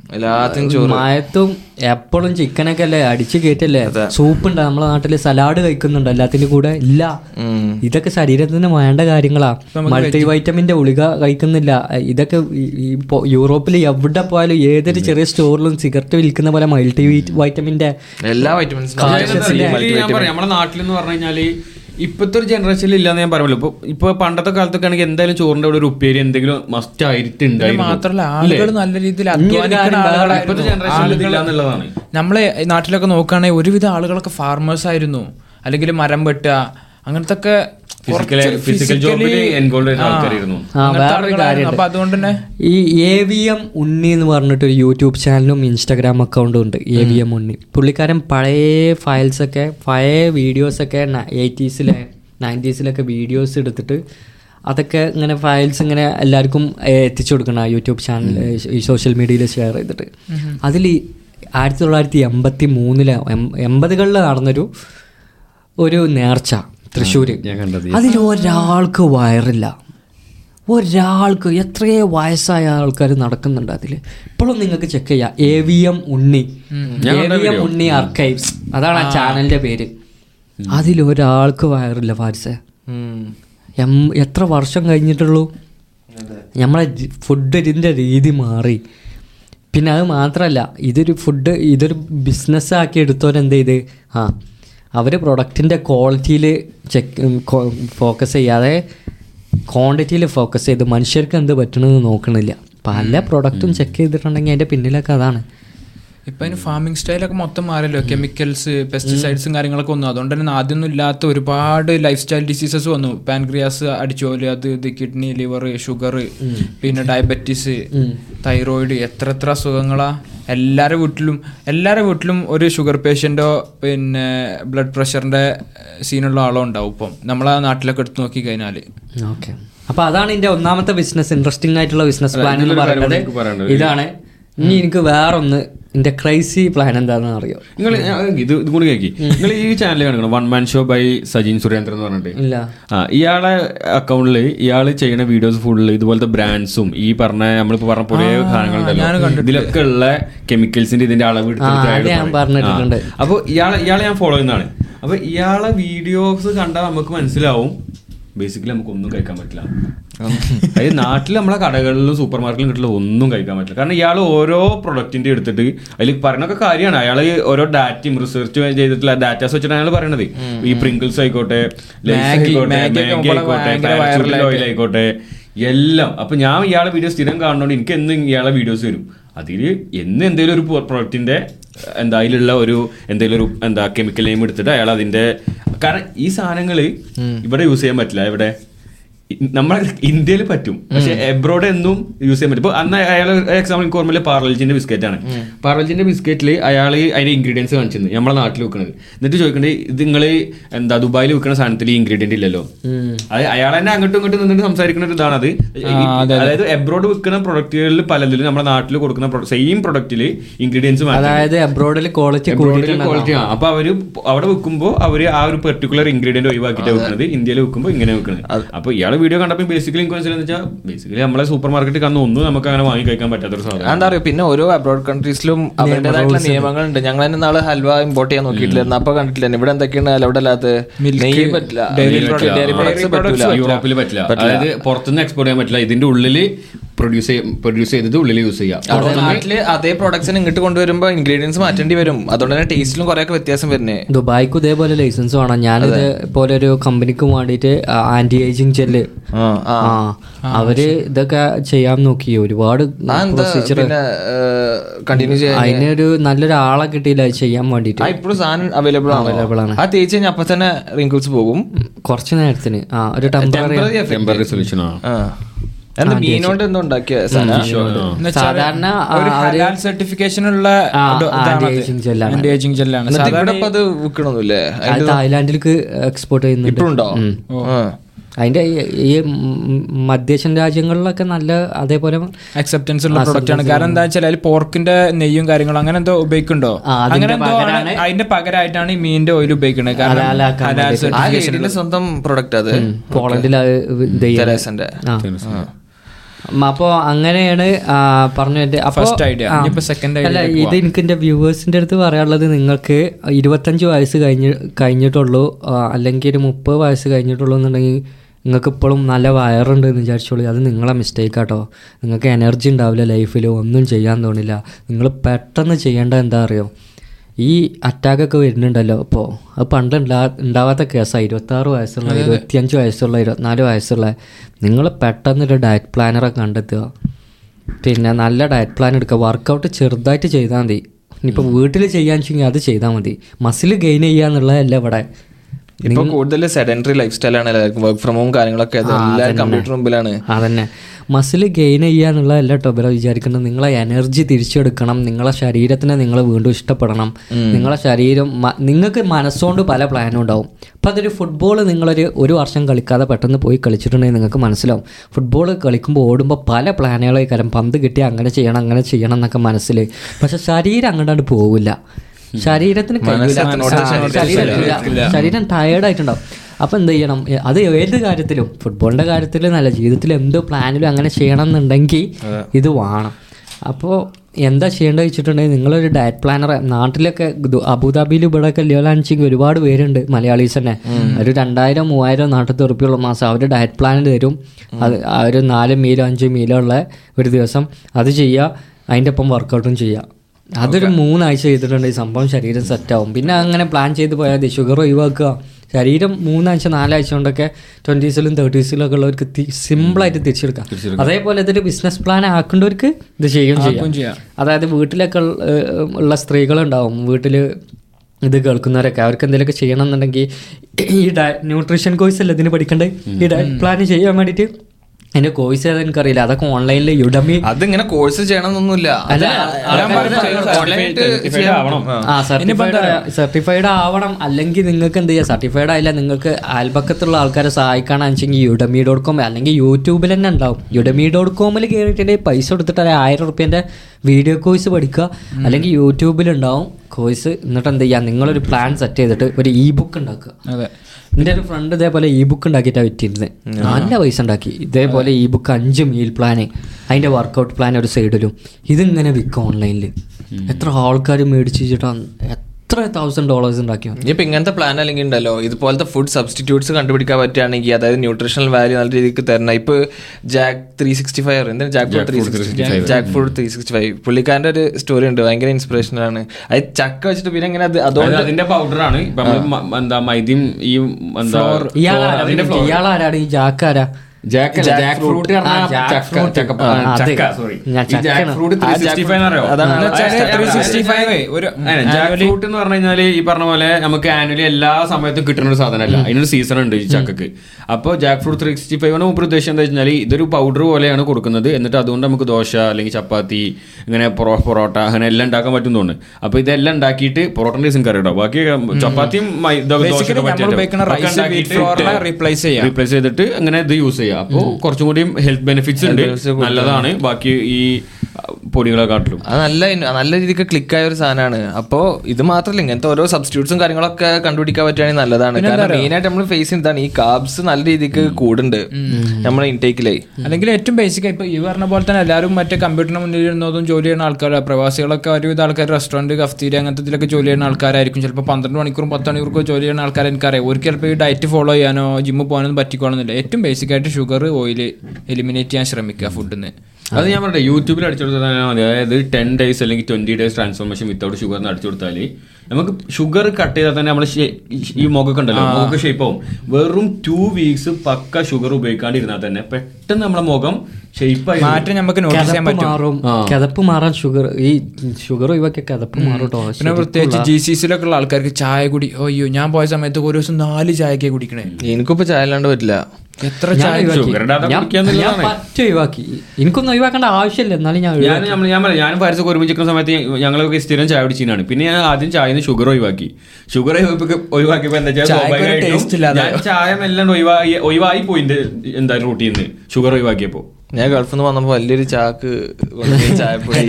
മയത്തും എപ്പോഴും ചിക്കനൊക്കെ അല്ലേ അടിച്ചു കയറ്റല്ലേ. സൂപ്പ് ഉണ്ട് നമ്മളെ നാട്ടില്, സലാഡ് കഴിക്കുന്നുണ്ട് എല്ലാത്തിന്റെ കൂടെ. ഇല്ല, ഇതൊക്കെ ശരീരത്തിന് വേണ്ട കാര്യങ്ങളാ. മൾട്ടി വൈറ്റമിന്റെ ഗുളിക കഴിക്കുന്നില്ല. ഇതൊക്കെ യൂറോപ്പിൽ എവിടെ പോയാലും ഏതൊരു ചെറിയ സ്റ്റോറിലും സിഗരറ്റ് വിൽക്കുന്ന പോലെ മൾട്ടി വൈറ്റമിന്റെ എല്ലാ വൈറ്റമിൻസും നമ്മുടെ നാട്ടിലെന്ന് പറഞ്ഞു കഴിഞ്ഞാല് ഇപ്പോഴത്തെ ഒരു ജനറേഷനിൽ ഇല്ലാന്ന് ഞാൻ പറയുള്ളൂ. ഇപ്പൊ ഇപ്പൊ പണ്ടത്തെ കാലത്തൊക്കെ ആണെങ്കിൽ എന്തായാലും ചോറിന്റെ അവിടെ ഒരു ഉപ്പേരി എന്തെങ്കിലും മസ്റ്റ് ആയിട്ടുണ്ടായിരുന്നു. മാത്രമല്ല ആളുകൾ നല്ല രീതിയിൽ ഇപ്പോഴത്തെ ജനറേഷനിൽ ഇല്ല എന്നുള്ളതാണ്. നമ്മളെ നാട്ടിലൊക്കെ നോക്കുകയാണെങ്കിൽ ഒരുവിധ ആളുകളൊക്കെ ഫാർമേഴ്സ് ആയിരുന്നു, അല്ലെങ്കിൽ മരം വെട്ടുക, അങ്ങനത്തെ ഒക്കെ ഫിസിക്കൽ ജോബിൽ എൻഗോൾഡ് ആയിരുന്ന ആൾക്കാരായിരുന്നു. വേറൊരു കാര്യം, അതുകൊണ്ട് തന്നെ ഈ എ വി എം ഉണ്ണി എന്ന് പറഞ്ഞിട്ട് ഒരു യൂട്യൂബ് ചാനലും ഇൻസ്റ്റാഗ്രാം അക്കൗണ്ടും ഉണ്ട്. എ വി എം ഉണ്ണി പുള്ളിക്കാരൻ പഴയ ഫയൽസൊക്കെ പഴയ വീഡിയോസൊക്കെ എയ്റ്റീസിലെ നയൻറ്റീസിലൊക്കെ വീഡിയോസ് എടുത്തിട്ട് അതൊക്കെ ഇങ്ങനെ ഫയൽസ് ഇങ്ങനെ എല്ലാവർക്കും എത്തിച്ചു കൊടുക്കണം ആ യൂട്യൂബ് ചാനൽ ഈ സോഷ്യൽ മീഡിയയിൽ ഷെയർ ചെയ്തിട്ട്. അതിൽ ആയിരത്തി തൊള്ളായിരത്തി എൺപത്തി മൂന്നിലെ എൺപതുകളിൽ നടന്നൊരു ഒരു നേർച്ച തൃശ്ശൂര്. അതിൽ ഒരാൾക്ക് വയറില്ല, ഒരാൾക്ക്. എത്രയോ വയസ്സായ ആൾക്കാർ നടക്കുന്നുണ്ട് അതിൽ. ഇപ്പോഴും നിങ്ങൾക്ക് ചെക്ക് ചെയ്യാം, A V M Unni, A V M Unni archives, അതാണ് ആ ചാനലിന്റെ പേര്. അതിലൊരാൾക്ക് വയറില്ല ഫാരിസെ. എത്ര വർഷം കഴിഞ്ഞിട്ടുള്ളൂ. നമ്മളെ ഫുഡ് ഇതിൻ്റെ രീതി മാറി. പിന്നെ അത് മാത്രമല്ല, ഇതൊരു ഫുഡ് ഇതൊരു ബിസിനസ്സാക്കി എടുത്തോരെന്ത് ചെയ്ത് ആ അവർ പ്രൊഡക്റ്റിൻ്റെ ക്വാളിറ്റിയിൽ ചെക്ക് ഫോക്കസ് ചെയ്യാതെ ക്വാണ്ടിറ്റിയിൽ ഫോക്കസ് ചെയ്ത് മനുഷ്യർക്ക് എന്ത് പറ്റണമെന്ന് നോക്കണില്ല. പല പ്രൊഡക്റ്റും ചെക്ക് ചെയ്തിട്ടുണ്ടെങ്കിൽ അതിൻ്റെ പിന്നിലൊക്കെ അതാണ്. ഇപ്പം അതിന് ഫാമിംഗ് സ്റ്റൈലൊക്കെ മൊത്തം മാറല്ലോ. കെമിക്കൽസ്, പെസ്റ്റിസൈഡ്സും കാര്യങ്ങളൊക്കെ വന്നു. അതുകൊണ്ട് തന്നെ ആദ്യമൊന്നും ഇല്ലാത്ത ഒരുപാട് ലൈഫ് സ്റ്റൈൽ ഡിസീസസ് വന്നു. പാൻക്രിയാസ് അടിച്ചോല്, അത് ഇത്, കിഡ്നി, ലിവർ, ഷുഗർ, പിന്നെ ഡയബറ്റീസ്, തൈറോയിഡ്, എത്ര എത്ര അസുഖങ്ങളാ. എല്ലാവരുടെ വീട്ടിലും എല്ലാവരുടെ വീട്ടിലും ഒരു ഷുഗർ പേഷ്യൻറ്റോ പിന്നെ ബ്ലഡ് പ്രഷറിൻ്റെ സീനുള്ള ആളോ ഉണ്ടാവും ഇപ്പം നമ്മളെ നാട്ടിലൊക്കെ എടുത്ത് നോക്കി കഴിഞ്ഞാൽ. ഓക്കെ, അപ്പോൾ അതാണ് എൻ്റെ ഒന്നാമത്തെ ബിസിനസ്, ഇൻട്രസ്റ്റിംഗ് ആയിട്ടുള്ള ബിസിനസ് പ്ലാൻ എന്ന് പറയുന്നത് ഇതാണ്. ഇനി എനിക്ക് വേറൊന്ന്, എന്റെ ക്രൈസി പ്ലാൻ എന്താണെന്ന് അറിയോ? നിങ്ങൾ ഇത് ഇത് കൂടി കേൾക്കി. നിങ്ങൾ ഈ ചാനൽ കാണണം, one man show by Sajin Surendran എന്ന് പറഞ്ഞിട്ട്. ഇല്ല, ആ ഇയാളെ അക്കൗണ്ടിൽ ഇയാൾ ചെയ്യുന്ന വീഡിയോസ് ഫുള്ള് ഇതുപോലത്തെ ബ്രാൻഡ്സും ഈ പറഞ്ഞ നമ്മളിപ്പോ പറഞ്ഞ പുതിയ സാധനങ്ങളുണ്ടല്ലോ, ഇതിലൊക്കെ ഉള്ള കെമിക്കൽസിന്റെ ഇതിന്റെ അളവ് എടുത്തിട്ട്. അപ്പൊ ഇയാളെ ഇയാളെ ഞാൻ ഫോളോ ചെയ്യുന്നതാണ്. അപ്പൊ ഇയാളെ വീഡിയോസ് കണ്ടാൽ നമുക്ക് മനസ്സിലാവും ബേസിക്കലി നമുക്ക് ഒന്നും കഴിക്കാൻ പറ്റില്ല. അതായത് നാട്ടിൽ നമ്മളെ കടകളിലും സൂപ്പർ മാർക്കറ്റിലും കിട്ടുള്ള ഒന്നും കഴിക്കാൻ പറ്റില്ല. കാരണം ഇയാൾ ഓരോ പ്രൊഡക്റ്റിന്റെ എടുത്തിട്ട് അതിൽ പറയുന്നൊക്കെ കാര്യമാണ്. അയാൾ ഓരോ ഡാറ്റയും റിസർച്ച് ചെയ്തിട്ടുള്ള ഡാറ്റാസ് വെച്ചിട്ടാണ് അയാൾ പറയണത്. ഈ പ്രിങ്കിൾസ് ആയിക്കോട്ടെ, ഓയിൽ ആയിക്കോട്ടെ, എല്ലാം. അപ്പൊ ഞാൻ ഇയാളെ വീഡിയോ സ്ഥിരം കാണുന്നതുകൊണ്ട് എനിക്ക് എന്നും ഇയാളെ വീഡിയോസ് വരും. അതിൽ എന്ന് എന്തെങ്കിലും ഒരു പ്രൊഡക്റ്റിന്റെ എന്താ അതിലുള്ള ഒരു എന്തെങ്കിലും ഒരു എന്താ കെമിക്കൽ നെയിം എടുത്തിട്ട് അയാൾ അതിന്റെ കാരണം ഈ സാധനങ്ങള് ഇവിടെ യൂസ് ചെയ്യാൻ പറ്റില്ല. ഇവിടെ നമ്മളെ ഇന്ത്യയിൽ പറ്റും, പക്ഷെ എബ്രോഡ് എന്നും യൂസ് ചെയ്യാൻ പറ്റും. ഇപ്പൊ അന്ന് അയാൾ എക്സാമ്പിൾ എനിക്ക് ഓർമ്മയില്ല പാർലജിന്റെ ബിസ്ക്കറ്റ് ആണ്. പാർലജിന്റെ ബിസ്ക്കറ്റിൽ അയാൾ അതിന്റെ ഇൻഗ്രീഡിയൻസ് കാണിച്ചിരുന്നു നമ്മളെ നാട്ടിൽ വെക്കുന്നത്. എന്നിട്ട് ചോദിക്കണ്ടേ ഇത് നിങ്ങൾ എന്താ ദുബായിൽ വെക്കുന്ന സാധനത്തിൽ ഇൻഗ്രീഡിയന്റ് ഇല്ലല്ലോ. അത് അയാൾ തന്നെ അങ്ങോട്ടും ഇങ്ങോട്ടും നിന്നിട്ട് സംസാരിക്കുന്ന ഒരു ഇതാണത്. അതായത് എബ്രോഡ് വെക്കുന്ന പ്രൊഡക്റ്റുകളിൽ പലതിലും നമ്മുടെ നാട്ടിൽ കൊടുക്കുന്ന സെയിം പ്രൊഡക്റ്റിൽ ഇൻഗ്രീഡിയൻസ് അതായത് എബ്രോഡിൽ ക്വാളിറ്റി ക്വാളിറ്റി ആണ്. അപ്പൊ അവര് അവിടെ വെക്കുമ്പോൾ അവര് ആ ഒരു പെർട്ടിക്കുലർ ഇൻഗ്രീഡിയന്റ് ഒഴിവാക്കിയിട്ട് വെക്കുന്നത്, ഇന്ത്യയിൽ വെക്കുമ്പോൾ ഇങ്ങനെ വെക്കുന്നത്. അപ്പൊ ഇയാൾ വീഡിയോ കണ്ടപ്പോൾ ബേസിക്കലി എനിക്ക് മനസ്സിലാന്ന് വെച്ചാൽ ബേസിക്കലി നമ്മളെ സൂപ്പർ മാർക്കറ്റിൽ കന്ന് ഒന്നും നമുക്ക് അങ്ങനെ വാങ്ങി കഴിക്കാൻ പറ്റാത്തൊരു സാധനം. എന്താ പറയുക, പിന്നെ ഓരോ അബ്രോഡ് കൺട്രീസിലും അവരുടേതായിട്ടുള്ള നിയമങ്ങളുണ്ട്. ഞങ്ങൾ തന്നെ നാളെ ഹൽവ ഇമ്പോർട്ട് ചെയ്യാൻ നോക്കിയിട്ടില്ലായിരുന്നു, അപ്പൊ കണ്ടിട്ടില്ല ഇവിടെ എന്തൊക്കെയാണ് അവിടെ അല്ലാത്ത നെയ്യ് പറ്റില്ല, യൂറോപ്പിൽ പറ്റില്ല, അതായത് പുറത്തുനിന്ന് എക്സ്പോർട്ട് ചെയ്യാൻ പറ്റില്ല. ഇതിന്റെ ഉള്ളിൽ പ്രൊഡ്യൂസ് പ്രൊഡ്യൂസ് ചെയ്തത് ഉള്ളിൽ യൂസ് ചെയ്യാം. നാട്ടില് അതേ പ്രൊഡക്ട്സിന് ഇങ്ങോട്ട് കൊണ്ടുവരുമ്പോൾ ഇൻഗ്രീഡിയൻസ് മാറ്റേണ്ടി വരും. അതുകൊണ്ട് തന്നെ ടേസ്റ്റിലും കുറെ ഒക്കെ വ്യത്യാസം വരുന്നേ. ദുബായ്ക്കും ഇതേപോലെ ലൈസൻസ് വേണം. ഞാനിത് പോലെ ഒരു കമ്പനിക്ക് വേണ്ടിയിട്ട് ആന്റി ഏജിങ് ജെല്ല് അവര് ഇതൊക്കെ ചെയ്യാൻ നോക്കി. ഒരുപാട് പ്രൊസീജിയർ കണ്ടിന്യൂ ചെയ്യാൻ അതിനൊരു നല്ലൊരു ആളെ കിട്ടിയില്ല ചെയ്യാൻ വേണ്ടിട്ട്. ഇപ്പോഴും സാധനം അവൈലബിൾ അവൈലബിൾ ആണ്. ആ തേച്ച് കഴിഞ്ഞാൽ അപ്പൊ തന്നെ റിങ്കിൾസ് പോകും കുറച്ച് നേരത്തിന്. ആ ഒരു ടെമ്പററി ടെമ്പററി സൊല്യൂഷൻ ആണ്. മീനോണ്ട് എന്തോ ഉണ്ടാക്കിയ സാധാരണ സർട്ടിഫിക്കേഷനുള്ള അത് വിൽക്കണമെന്നില്ലേ? തായ്ലാന്റിലേക്ക് എക്സ്പോർട്ട് ചെയ്യുന്നുണ്ട്. ഇപ്പോഴുണ്ടോ? അതിന്റെ ഈ മധ്യേഷ്യൻ രാജ്യങ്ങളിലൊക്കെ നല്ല അതേപോലെ അക്സെപ്റ്റൻസ് ഉള്ള പ്രൊഡക്റ്റ് ആണ്. കാരണം എന്താ വെച്ചാൽ അതിൽ പോർക്കിന്റെ നെയ്യും കാര്യങ്ങളും അങ്ങനെ എന്തോ ഉപയോഗിക്കുന്നുണ്ടോ, അങ്ങനെ എന്തോ അതിന്റെ പകരമായിട്ടാണ് ഈ മീനിന്റെ ഓയിൽ ഉപയോഗിക്കുന്നത്. സ്വന്തം പ്രൊഡക്റ്റ് അത് പോളണ്ടിൽ അപ്പോ അങ്ങനെയാണ് പറഞ്ഞു. അല്ല, ഇത് എനിക്ക് എന്റെ വ്യൂവേഴ്സിന്റെ അടുത്ത് പറയാനുള്ളത്, നിങ്ങൾക്ക് ഇരുപത്തഞ്ച് വയസ്സ് കഴിഞ്ഞ് കഴിഞ്ഞിട്ടുള്ളൂ അല്ലെങ്കിൽ ഒരു മുപ്പത് വയസ്സ് കഴിഞ്ഞിട്ടുള്ളൂ എന്നുണ്ടെങ്കിൽ നിങ്ങൾക്ക് ഇപ്പോഴും നല്ല വയറുണ്ട് എന്ന് വിചാരിച്ചോളൂ. അത് നിങ്ങളെ മിസ്റ്റേക്ക് ആട്ടോ. നിങ്ങൾക്ക് എനർജി ഉണ്ടാവില്ല ലൈഫിൽ, ഒന്നും ചെയ്യാൻ തോന്നില്ല. നിങ്ങൾ പെട്ടെന്ന് ചെയ്യേണ്ട എന്താ അറിയോ, ഈ അറ്റാക്കൊക്കെ വരുന്നുണ്ടല്ലോ ഇപ്പോൾ, അത് പണ്ട് ഉണ്ടാ ഉണ്ടാവാത്ത കേസാണ്. ഇരുപത്താറ് വയസ്സുള്ള, ഇരുപത്തിയഞ്ച് വയസ്സുള്ള, ഇരുപത്തിനാല് വയസ്സുള്ള, നിങ്ങൾ പെട്ടെന്നൊരു ഡയറ്റ് പ്ലാനറൊക്കെ കണ്ടെത്തുക. പിന്നെ നല്ല ഡയറ്റ് പ്ലാൻ എടുക്കുക. വർക്കൗട്ട് ചെറുതായിട്ട് ചെയ്താൽ മതി. ഇനിയിപ്പോൾ വീട്ടിൽ ചെയ്യാൻ വെച്ചെങ്കിൽ അത് ചെയ്താൽ മതി. മസിൽ ഗെയിൻ ചെയ്യുക എന്നുള്ളതല്ല ഇവിടെ. ഇപ്പൊ കൂടുതൽ സെഡൻറ്ററി ലൈഫ് സ്റ്റൈലാണ് എല്ലാവർക്കും. വർക്ക് ഫ്രം ഹോം കാര്യങ്ങളൊക്കെ എല്ലാവരും കമ്പ്യൂട്ടർ മുമ്പിലാണ്. അതന്നെ, മസിൽ ഗെയിൻ ചെയ്യുക എന്നുള്ളതല്ല കേട്ടോ ഇവരെ വിചാരിക്കുന്നത്. നിങ്ങളെ എനർജി തിരിച്ചെടുക്കണം, നിങ്ങളെ ശരീരത്തിനെ നിങ്ങൾ വീണ്ടും ഇഷ്ടപ്പെടണം. നിങ്ങളെ ശരീരം നിങ്ങൾക്ക് മനസ്സുകൊണ്ട് പല പ്ലാനും ഉണ്ടാവും. അപ്പം അതൊരു ഫുട്ബോൾ നിങ്ങളൊരു ഒരു വർഷം കളിക്കാതെ പെട്ടെന്ന് പോയി കളിച്ചിട്ടുണ്ടെങ്കിൽ നിങ്ങൾക്ക് മനസ്സിലാവും. ഫുട്ബോൾ കളിക്കുമ്പോൾ ഓടുമ്പോൾ പല പ്ലാനുകളായി കാര്യം, പന്ത് കിട്ടിയാൽ അങ്ങനെ ചെയ്യണം അങ്ങനെ ചെയ്യണം എന്നൊക്കെ മനസ്സിൽ. പക്ഷെ ശരീരം അങ്ങോട്ട് പോവില്ല. ശരീരത്തിന് ശരീരം ടയേർഡായിട്ടുണ്ടാവും. അപ്പം എന്ത് ചെയ്യണം, അത് ഏത് കാര്യത്തിലും, ഫുട്ബോളിൻ്റെ കാര്യത്തിൽ നല്ല, ജീവിതത്തിൽ എന്തോ പ്ലാനിലും അങ്ങനെ ചെയ്യണം എന്നുണ്ടെങ്കിൽ ഇത് വേണം. അപ്പോൾ എന്താ ചെയ്യേണ്ടത് വെച്ചിട്ടുണ്ടെങ്കിൽ നിങ്ങളൊരു ഡയറ്റ് പ്ലാനർ, നാട്ടിലൊക്കെ അബുദാബിയിൽ ഇവിടെയൊക്കെ ലിയോലാൻസിങ് ഒരുപാട് പേരുണ്ട് മലയാളീസ് തന്നെ. ഒരു രണ്ടായിരം മൂവായിരം നാട്ടിലത്തെ ഉറുപ്പിയുള്ള മാസം അവർ ഡയറ്റ് പ്ലാൻ തരും. അത് ഒരു നാല് മീലോ അഞ്ച് മീലോ ഉള്ള ഒരു ദിവസം അത് ചെയ്യുക, അതിൻ്റെ ഒപ്പം വർക്കൗട്ടും ചെയ്യുക. അതൊരു മൂന്നാഴ്ച ചെയ്തിട്ടുണ്ട് ഈ സംഭവം ശരീരം സെറ്റാവും. പിന്നെ അങ്ങനെ പ്ലാൻ ചെയ്ത് പോയാൽ മതി. ഷുഗർ ഒഴിവാക്കുക. ശരീരം മൂന്നാഴ്ച നാലാഴ്ച കൊണ്ടൊക്കെ ട്വൻറ്റീസിലും തേർട്ടീസിലും ഒക്കെ ഉള്ളവർക്ക് സിമ്പിളായിട്ട് തിരിച്ചെടുക്കാം. അതേപോലെ ഇതൊരു ബിസിനസ് പ്ലാൻ ആക്കേണ്ടവർക്ക് ഇത് ചെയ്യുകയും ചെയ്യാം. അതായത് വീട്ടിലൊക്കെ ഉള്ള സ്ത്രീകളുണ്ടാവും, വീട്ടിൽ ഇത് കേൾക്കുന്നവരൊക്കെ, അവർക്ക് എന്തെങ്കിലുമൊക്കെ ചെയ്യണം എന്നുണ്ടെങ്കിൽ ഈ ഡയ ന്യൂട്രീഷൻ കോഴ്സ് അല്ല ഇതിന് പഠിക്കേണ്ടത്. ഈ ഡയറ്റ് പ്ലാൻ ചെയ്യാൻ വേണ്ടിയിട്ട് അതിന്റെ കോഴ്സ് ഏതാ എനിക്കറിയില്ല, അതൊക്കെ ഓൺലൈനിൽ യുഡമി. അതിങ്ങനെ കോഴ്സ് ചെയ്യണമെന്നൊന്നുമില്ല, സർട്ടിഫൈഡ് ആവണം. അല്ലെങ്കിൽ നിങ്ങൾക്ക് എന്ത് ചെയ്യാം, സർട്ടിഫൈഡ് ആയില്ല നിങ്ങൾക്ക് അയൽപക്കത്തുള്ള ആൾക്കാരെ സഹായിക്കാണെന്ന് വെച്ചെങ്കിൽ യുഡമി ഡോട്ട് കോം അല്ലെങ്കിൽ യൂട്യൂബിൽ തന്നെ ഉണ്ടാവും. യുഡമി ഡോട്ട് കോമിൽ കയറിയിട്ടുണ്ടെങ്കിൽ പൈസ കൊടുത്തിട്ട് ഒരു ആയിരം റുപ്യൻ്റെ വീഡിയോ കോഴ്സ് പഠിക്കുക, അല്ലെങ്കിൽ യൂട്യൂബിലുണ്ടാവും കോഴ്സ്. എന്നിട്ട് എന്ത് ചെയ്യുക, നിങ്ങളൊരു പ്ലാൻ സെറ്റ് ചെയ്തിട്ട് ഒരു ഇ ബുക്ക് ഉണ്ടാക്കുക. അതെ, എൻ്റെ ഒരു ഫ്രണ്ട് ഇതേപോലെ ഇ ബുക്ക് ഉണ്ടാക്കിയിട്ടാണ് വിറ്റിരുന്നത്. നല്ല പൈസ ഉണ്ടാക്കി. ഇതേപോലെ ഇ ബുക്ക് അഞ്ച് മീൽ പ്ലാന്, അതിൻ്റെ വർക്കൗട്ട് പ്ലാൻ ഒരു സൈഡിലും, ഇതിങ്ങനെ വിൽക്കും ഓൺലൈനിൽ. എത്ര ആൾക്കാർ മേടിച്ച് വെച്ചിട്ടാണ് എത്ര തൗസൻഡ് ഡോളേഴ്സ് ഉണ്ടാക്കി. ഇപ്പം ഇങ്ങനത്തെ പ്ലാൻ അല്ലെങ്കിൽ ഉണ്ടല്ലോ, ഇതുപോലത്തെ ഫുഡ് സബ്സ്റ്റിറ്റ്യൂട്ട്സ് കണ്ടുപിടിക്കാൻ പറ്റുകയാണെങ്കിൽ, അതായത് ന്യൂട്രീഷണൽ വാല്യൂ നല്ല രീതിക്ക് തരണം. ഇപ്പോൾ ജാക്ക് ത്രീ സിക്സ്റ്റി ഫൈവ് എന്താണ് Jack food three sixty Jack food three sixty five പുള്ളിക്കാരൻ്റെ ഒരു സ്റ്റോറി ഉണ്ട്, ഭയങ്കര ഇൻസ്പിറേഷനാണ്. അത് ചക്ക വെച്ചിട്ട് പിന്നെ എങ്ങനെ അത് അതുകൊണ്ട് അതിന്റെ പൗഡറാണ് എന്താ മൈദയും ഈ എന്താ ഇയാളാരാണ് ഈ ജാക്കാരാ? Jack jack fruit jack fruit എന്ന് പറഞ്ഞു കഴിഞ്ഞാല് ഈ പറഞ്ഞ പോലെ നമുക്ക് ആനുവലി എല്ലാ സമയത്തും കിട്ടുന്ന ഒരു സാധനമല്ല, അതിനൊരു സീസൺ ഉണ്ട് ഈ ചക്കക്ക്. അപ്പോൾ jack fruit three sixty five ആണ് മുമ്പ് ഉദ്ദേശം എന്താ വെച്ചാൽ ഇതൊരു പൗഡർ പോലെയാണ് കൊടുക്കുന്നത്. എന്നിട്ട് അതുകൊണ്ട് നമുക്ക് ദോശ അല്ലെങ്കിൽ ചപ്പാത്തി ഇങ്ങനെ പൊറോട്ട അങ്ങനെ എല്ലാം ഉണ്ടാക്കാൻ പറ്റും തോന്നുന്നു. അപ്പോൾ ഇതെല്ലാം ഉണ്ടാക്കിയിട്ട് പൊറോട്ടൻ്റെ സീസൺ കറി ഉണ്ടാവും, ബാക്കി ചപ്പാത്തിയും റീപ്ലേസ് ചെയ്തിട്ട് അങ്ങനെ ഇത് യൂസ് ചെയ്യാം. അപ്പോൾ കുറച്ചും കൂടി ഹെൽത്ത് ബെനിഫിറ്റ്സ് ഉണ്ട്, നല്ലതാണ് ബാക്കി ഈ പൊടികളെക്കാട്ടിലും. അത് നല്ല നല്ല രീതിക്ക് ക്ലിക്ക് ആയ ഒരു സാധനമാണ്. അപ്പോൾ ഇത് മാത്രമല്ല, ഇങ്ങനത്തെ ഓരോ സബ്സ്റ്റിറ്റ്യൂട്ട്സും കാര്യങ്ങളൊക്കെ കണ്ടുപിടിക്കാൻ പറ്റുകയാണെങ്കിൽ നല്ലതാണ്. കാരണം മെയിൻ ആയിട്ട് നമ്മൾ ഫേസ് ചെയ്യുന്നതാണ് ഈ കാർബ്സ് നല്ല രീതിക്ക് കൂടുണ്ട് നമ്മുടെ ഇൻടേക്കിലേ. അല്ലെങ്കിൽ ഏറ്റവും ബേസിക് ഇപ്പൊ ഈ പറഞ്ഞ പോലെ തന്നെ എല്ലാവരും മറ്റേ കമ്പ്യൂട്ടറിന് മുന്നിൽ ഇരുന്നതും ജോലി ചെയ്യുന്ന ആൾക്കാരാണ്. പ്രവാസികളൊക്കെ ഒരുവിധ ആൾക്കാർ റെസ്റ്റോറന്റ് കഫ്തീരിയ അങ്ങനത്തെ ഇതിലൊക്കെ ജോലി ചെയ്യുന്ന ആൾക്കാരായിരിക്കും. ചിലപ്പോൾ പന്ത്രണ്ട് മണിക്കൂറും പത്ത് മണിക്കൂറൊക്കെ ജോലി ചെയ്യുന്ന ആൾക്കാരെ എനിക്കറിയാം. ഒരു ചിലപ്പോൾ ഈ ഡയറ്റ് ഫോളോ ചെയ്യാനോ ജിമ്മ് പോകാനൊന്നും പറ്റിക്കോണമെന്നില്ല. ഏറ്റവും ബേസിക് ആയിട്ട് ഷുഗർ ഓയിൽ എലിമിനേറ്റ് ചെയ്യാൻ ശ്രമിക്കുക ഫുഡിന്. അത് ഞാൻ പറഞ്ഞത് യൂട്യൂബിൽ അടിച്ചു കൊടുത്താൽ മതി. അതായത് ടെൻ ഡേയ്സ് അല്ലെങ്കിൽ twenty days transformation without sugar എന്ന് അടിച്ചു കൊടുത്താൽ നമുക്ക് ഷുഗർ കട്ട് ചെയ്താൽ തന്നെ നമ്മൾ ഈ മുഖമൊക്കെ ഉണ്ടല്ലോ, മുഖമൊക്കെ ഷേപ്പ് ആവും. വെറും ടു വീക്സ് പക്ക ഷുഗർ ഉപയോഗിക്കാണ്ടിരുന്നാൽ തന്നെ പെട്ടെന്ന് നമ്മളെ മുഖം ഷേപ്പായി മാറ്റം നമുക്ക് നോട്ടീസ് ചെയ്യാൻ പറ്റും. കിതപ്പ് മാറാൻ ഷുഗർ ഈ ഷുഗർ ഒഴിവാക്കിയ കിതപ്പ് മാറും. പിന്നെ പ്രത്യേകിച്ച് ജി സി സിയിലൊക്കെ ഉള്ള ആൾക്കാർക്ക് ചായ കുടി, അയ്യോ ഞാൻ പോയ സമയത്ത് ഒരു ദിവസം നാല് ചായക്കേ കുടിക്കണേ. എനിക്കിപ്പോ ചായ ഇല്ലാണ്ട് പറ്റില്ല. എത്ര ചായ ഒഴിവാക്കി, എനിക്കൊന്നും ഒഴിവാക്കേണ്ട ആവശ്യമില്ല. എന്നാലും ഞാൻ ഞാൻ ഞാനും പാരിസൊക്കെ ഒരുമിച്ചിരിക്കുന്ന സമയത്ത് ഞങ്ങളൊക്കെ സ്ഥിരം ചായ കുടിച്ചാണ്. പിന്നെ ഞാൻ ആദ്യം ചായ ഷുഗർ ഒഴിവാക്കി. ഷുഗർ ഒഴിവാക്കിയപ്പോ എന്താ വെച്ചാൽ ചായ എല്ലാം ഒഴിവായി ഒഴിവായി പോയിന്റെ എന്താ റൂട്ടീന്ന് ഷുഗർ ഒഴിവാക്കിയപ്പോ. ഞാൻ ഗൾഫിൽ നിന്ന് വന്നപ്പോ വലിയൊരു ചാക്ക് ചായപ്പൊടി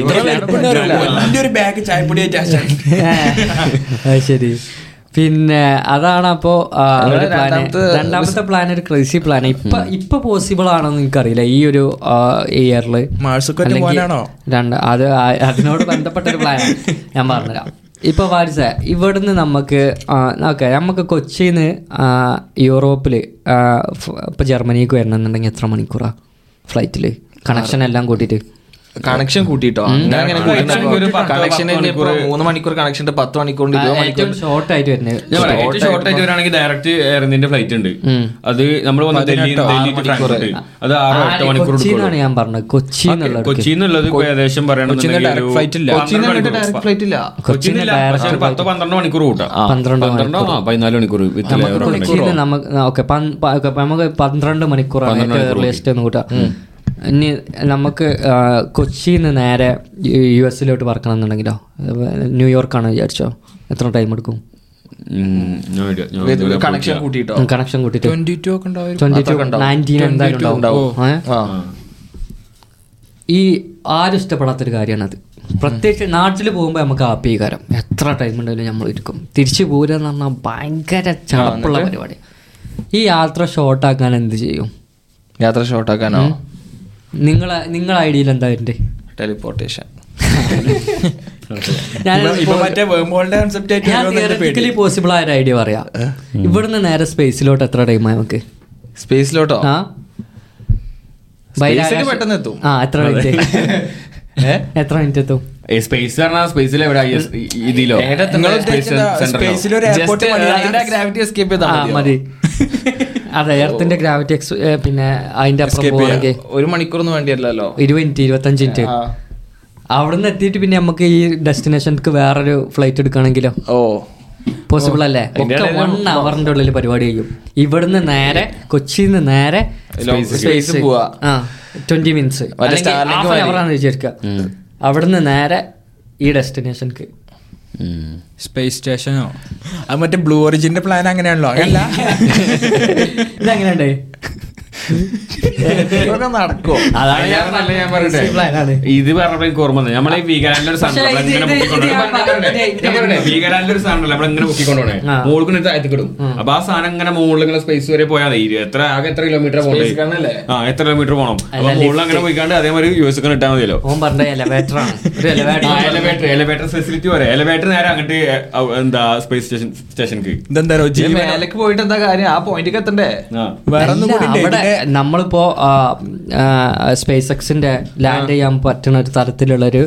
ശരി. പിന്നെ അതാണ് അപ്പോ രണ്ടാമത്തെ പ്ലാൻ ഒരു ക്രേസി പ്ലാൻ. ഇപ്പൊ ഇപ്പൊ പോസിബിൾ ആണോന്ന് എനിക്കറിയില്ല ഈ ഒരു ഇയറില്. രണ്ട് അത് അതിനോട് ബന്ധപ്പെട്ട ഒരു പ്ലാൻ ഞാൻ പറഞ്ഞുതരാം. ഇപ്പൊ വാരിസ ഇവിടുന്ന് നമുക്ക് ഓക്കെ നമുക്ക് കൊച്ചിന്ന് യൂറോപ്പില് ഇപ്പൊ ജർമ്മനിക്ക് വരണമെന്നുണ്ടെങ്കിൽ എത്ര മണിക്കൂറാ ഫ്ലൈറ്റില് കണക്ഷൻ എല്ലാം കൂട്ടിയിട്ട്? കണക്ഷൻ കൂട്ടിട്ടോ കണക്ഷൻ മൂന്ന് മണിക്കൂർ കണക്ഷൻ പത്ത് മണിക്കൂർ ഷോർട്ട് ആയിട്ട് വരുന്നത്. ഷോർട്ട് ആയിട്ട് വരാണെങ്കിൽ ഡയറക്റ്റ് എയർ ഇന്ത്യന്റെ ഫ്ലൈറ്റ് ഉണ്ട്. അത് നമ്മൾ അത് ആറോ എട്ടോ മണിക്കൂർ ഞാൻ പറഞ്ഞത്. കൊച്ചി കൊച്ചി എന്നുള്ളത് ഏകദേശം പറയണമെന്നുണ്ടെങ്കിൽ പത്തോ പന്ത്രണ്ട് മണിക്കൂർ കൂട്ടാം. പന്ത്രണ്ടോ പതിനാല് മണിക്കൂർ നമുക്ക് പന്ത്രണ്ട് മണിക്കൂറാണ് ഏർലിയസ്റ്റ് എന്ന് കൂട്ടാം. ഇനി നമുക്ക് കൊച്ചിയിൽ നിന്ന് നേരെ യു എസിലോട്ട് പറക്കണം എന്നുണ്ടെങ്കിലോ ന്യൂയോർക്കാണ് വിചാരിച്ചോ, എത്ര ടൈം എടുക്കും? കണക്ഷൻ കൂട്ടിട്ടോ കണക്ഷൻ കൂട്ടിട്ട് ഈ ആരും ഇഷ്ടപ്പെടാത്തൊരു കാര്യമാണ് അത്. പ്രത്യേകിച്ച് നാട്ടിൽ പോകുമ്പോൾ നമുക്ക് ഹാപ്പി കാരം എത്ര ടൈം ഉണ്ടെങ്കിലും നമ്മൾ ഇരിക്കും. തിരിച്ചു പോരാന്ന് പറഞ്ഞാൽ ഭയങ്കര ചടപ്പുള്ള പരിപാടി. ഈ യാത്ര ഷോർട്ടാക്കാൻ എന്ത് ചെയ്യും? യാത്ര ഷോർട്ടാക്കാനോ? നിങ്ങളെ നിങ്ങളെ ഐഡിയയിൽ എന്താ എൻ്റെ ടെലിപ്പോർട്ടേഷൻ. പോസിബിൾ ആയ ഒരു ഐഡിയ പറയാം. ഇവിടുന്ന് നേരെ സ്പേസിലോട്ട് എത്ര ടൈം നമുക്ക്? സ്പേസിലോട്ടോ? ആ പെട്ടെന്ന് എത്തും. ആ എത്ര മിനിറ്റ് എത്ര മിനിറ്റ് എത്തും? സ്പേസ് സ്പേസിൽ എവിടെ ഇതിലോ മതി. അതെ, എർത്തിന്റെ ഗ്രാവിറ്റി എക്സ് പിന്നെ അതിന്റെ അപ്പുറം പോകണമെങ്കിൽ ഒരു മണിക്കൂറൊന്നും വേണ്ടിയല്ലോ, ഇരുപത് മിനിറ്റ് ഇരുപത്തഞ്ച് മിനിറ്റ്. അവിടുന്ന് എത്തിയിട്ട് പിന്നെ നമുക്ക് ഈ ഡെസ്റ്റിനേഷൻക്ക് വേറൊരു ഫ്ലൈറ്റ് എടുക്കണമെങ്കിലോ ഓ പോസിബിൾ അല്ലേ? ഒക്കെ വൺ അവറിന്റെ ഉള്ളിൽ പരിപാടി ചെയ്യും. ഇവിടുന്ന് നേരെ കൊച്ചിയിൽ നിന്ന് നേരെ സ്പേസ് പോവാ. ആ ട്വന്റി മിനിറ്റ്സ് ഹാഫ് ആൻ അവറാണ് വിചാരിക്കുക. അവിടുന്ന് നേരെ ഈ ഡെസ്റ്റിനേഷൻക്ക് സ്പേസ് സ്റ്റേഷനോ അത് മറ്റേ ബ്ലൂ ഒറിജിന്റെ പ്ലാൻ അങ്ങനെയാണല്ലോ. അല്ല ഇതെങ്ങനെയുണ്ട് നടക്കോ? അതാണ് ഞാൻ പറയട്ടെ. ഇത് പറഞ്ഞപ്പോ എനിക്ക് ഓർമ്മ വന്നത് നമ്മളെ വീഗാലാൻഡിൽ ഒരു സാധനം വീഗാലാൻഡിൽ ഒരു സാധനം നമ്മളിങ്ങനെ പൊക്കിക്കൊണ്ടോണേ മുകളിൽ താഴ്ത്തിക്കിടും. അപ്പൊ ആ സാധനം ഇങ്ങനെ മുകളിൽ ഇങ്ങനെ സ്പേസ് വരെ പോയാൽ എത്ര ആകെ എത്ര കിലോമീറ്റർ പോകണേ? ആ എത്ര കിലോമീറ്റർ പോകണം. അപ്പൊ മുകളിൽ അങ്ങനെ പോയിക്കാണ്ട് അതേമാതിരി യു എസ് ഇട്ടാൽ മതിയല്ലോ. എലിവേറ്റർ എലിവേറ്റർ ഫെസിലിറ്റി പറയാം. എലിവേറ്റർ നേരെ അങ്ങോട്ട് എന്താ സ്പേസ് സ്റ്റേഷൻ സ്റ്റേഷൻക്ക് ഇതെന്താ മേലേക്ക് പോയിട്ട് എന്താ കാര്യം? ആ പോയിന്റിലേക്ക് എത്തണ്ടേ? വേറെ നമ്മളിപ്പോ സ്പേസ് എക്സിന്റെ ലാൻഡ് ചെയ്യാൻ പറ്റുന്ന ഒരു തരത്തിലുള്ളൊരു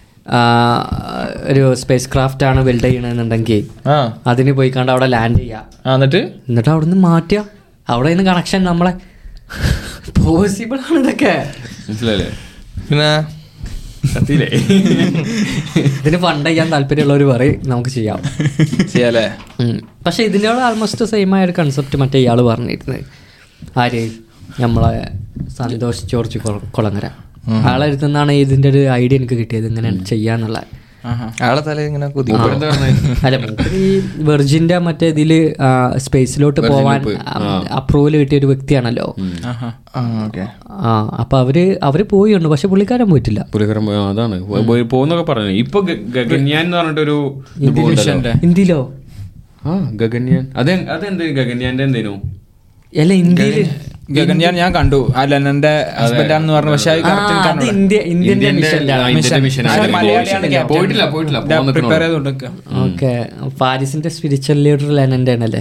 ഒരു സ്പേസ് ക്രാഫ്റ്റ് ആണ് ബിൽഡ് ചെയ്യണമെന്നുണ്ടെങ്കിൽ അതിന് പോയി കണ്ട് അവിടെ ലാൻഡ് ചെയ്യാം. എന്നിട്ട് എന്നിട്ട് അവിടെ നിന്ന് മാറ്റുക. അവിടെ നിന്ന് കണക്ഷൻ നമ്മളെ പോസിബിൾ ആണ് ഇതൊക്കെ. മനസ്സിലല്ലേ? പിന്നെ സത്യല്ലേ? ഇതിന് ഫണ്ട് ചെയ്യാൻ താല്പര്യമുള്ളവർ പറയും, നമുക്ക് ചെയ്യാം ചെയ്യാലേ. പക്ഷെ ഇതിനോട് ആൾമോസ്റ്റ് സെയിം ആയ ഒരു കൺസെപ്റ്റ് മറ്റേ ഇയാൾ പറഞ്ഞിരുന്നത്. ആര്? നമ്മളെ സന്തോഷ് ജോർജ് കുളങ്ങര. ആളെ അടുത്തുനിന്നാണ് ഇതിന്റെ ഒരു ഐഡിയ എനിക്ക് കിട്ടിയത്, ഇങ്ങനെ ചെയ്യാന്നുള്ള. ആളെ തല ഇങ്ങനെ അല്ല, ഈ വെർജിന്റെ മറ്റേ ഇതില് സ്പേസിലോട്ട് പോവാൻ അപ്രൂവൽ കിട്ടിയ ഒരു വ്യക്തിയാണല്ലോ. ആ അപ്പൊ അവര് അവര് പോയിട്ടുണ്ട്, പക്ഷെ പുള്ളിക്കാരൻ പോയിട്ടില്ല. പുള്ളിക്കാരൻ അതാണ് പോകുന്നൊക്കെ പറഞ്ഞു. ഇപ്പൊ ഗഗൻയാൻ എന്ന് പറഞ്ഞിട്ടൊരു ഇന്ത്യയിലോ? ആ ഗഗൻയാൻ. അതെ അതെന്ത് ഗഗൻയാന്റെ എന്തേനു? അല്ല, ഇന്ത്യയില് ഗഗൻയാൻ ഞാൻ കണ്ടു. ആ ലെനന്റെ ഹസ്ബൻഡാണെന്ന് പറഞ്ഞു. പക്ഷെ പ്രിപ്പയർ ചെയ്തോണ്ടിരിക്കുക. ഓക്കെ, പാരീസിന്റെ സ്പിരിച്വൽ ലീഡർ ലെനന്റെ ആണല്ലേ?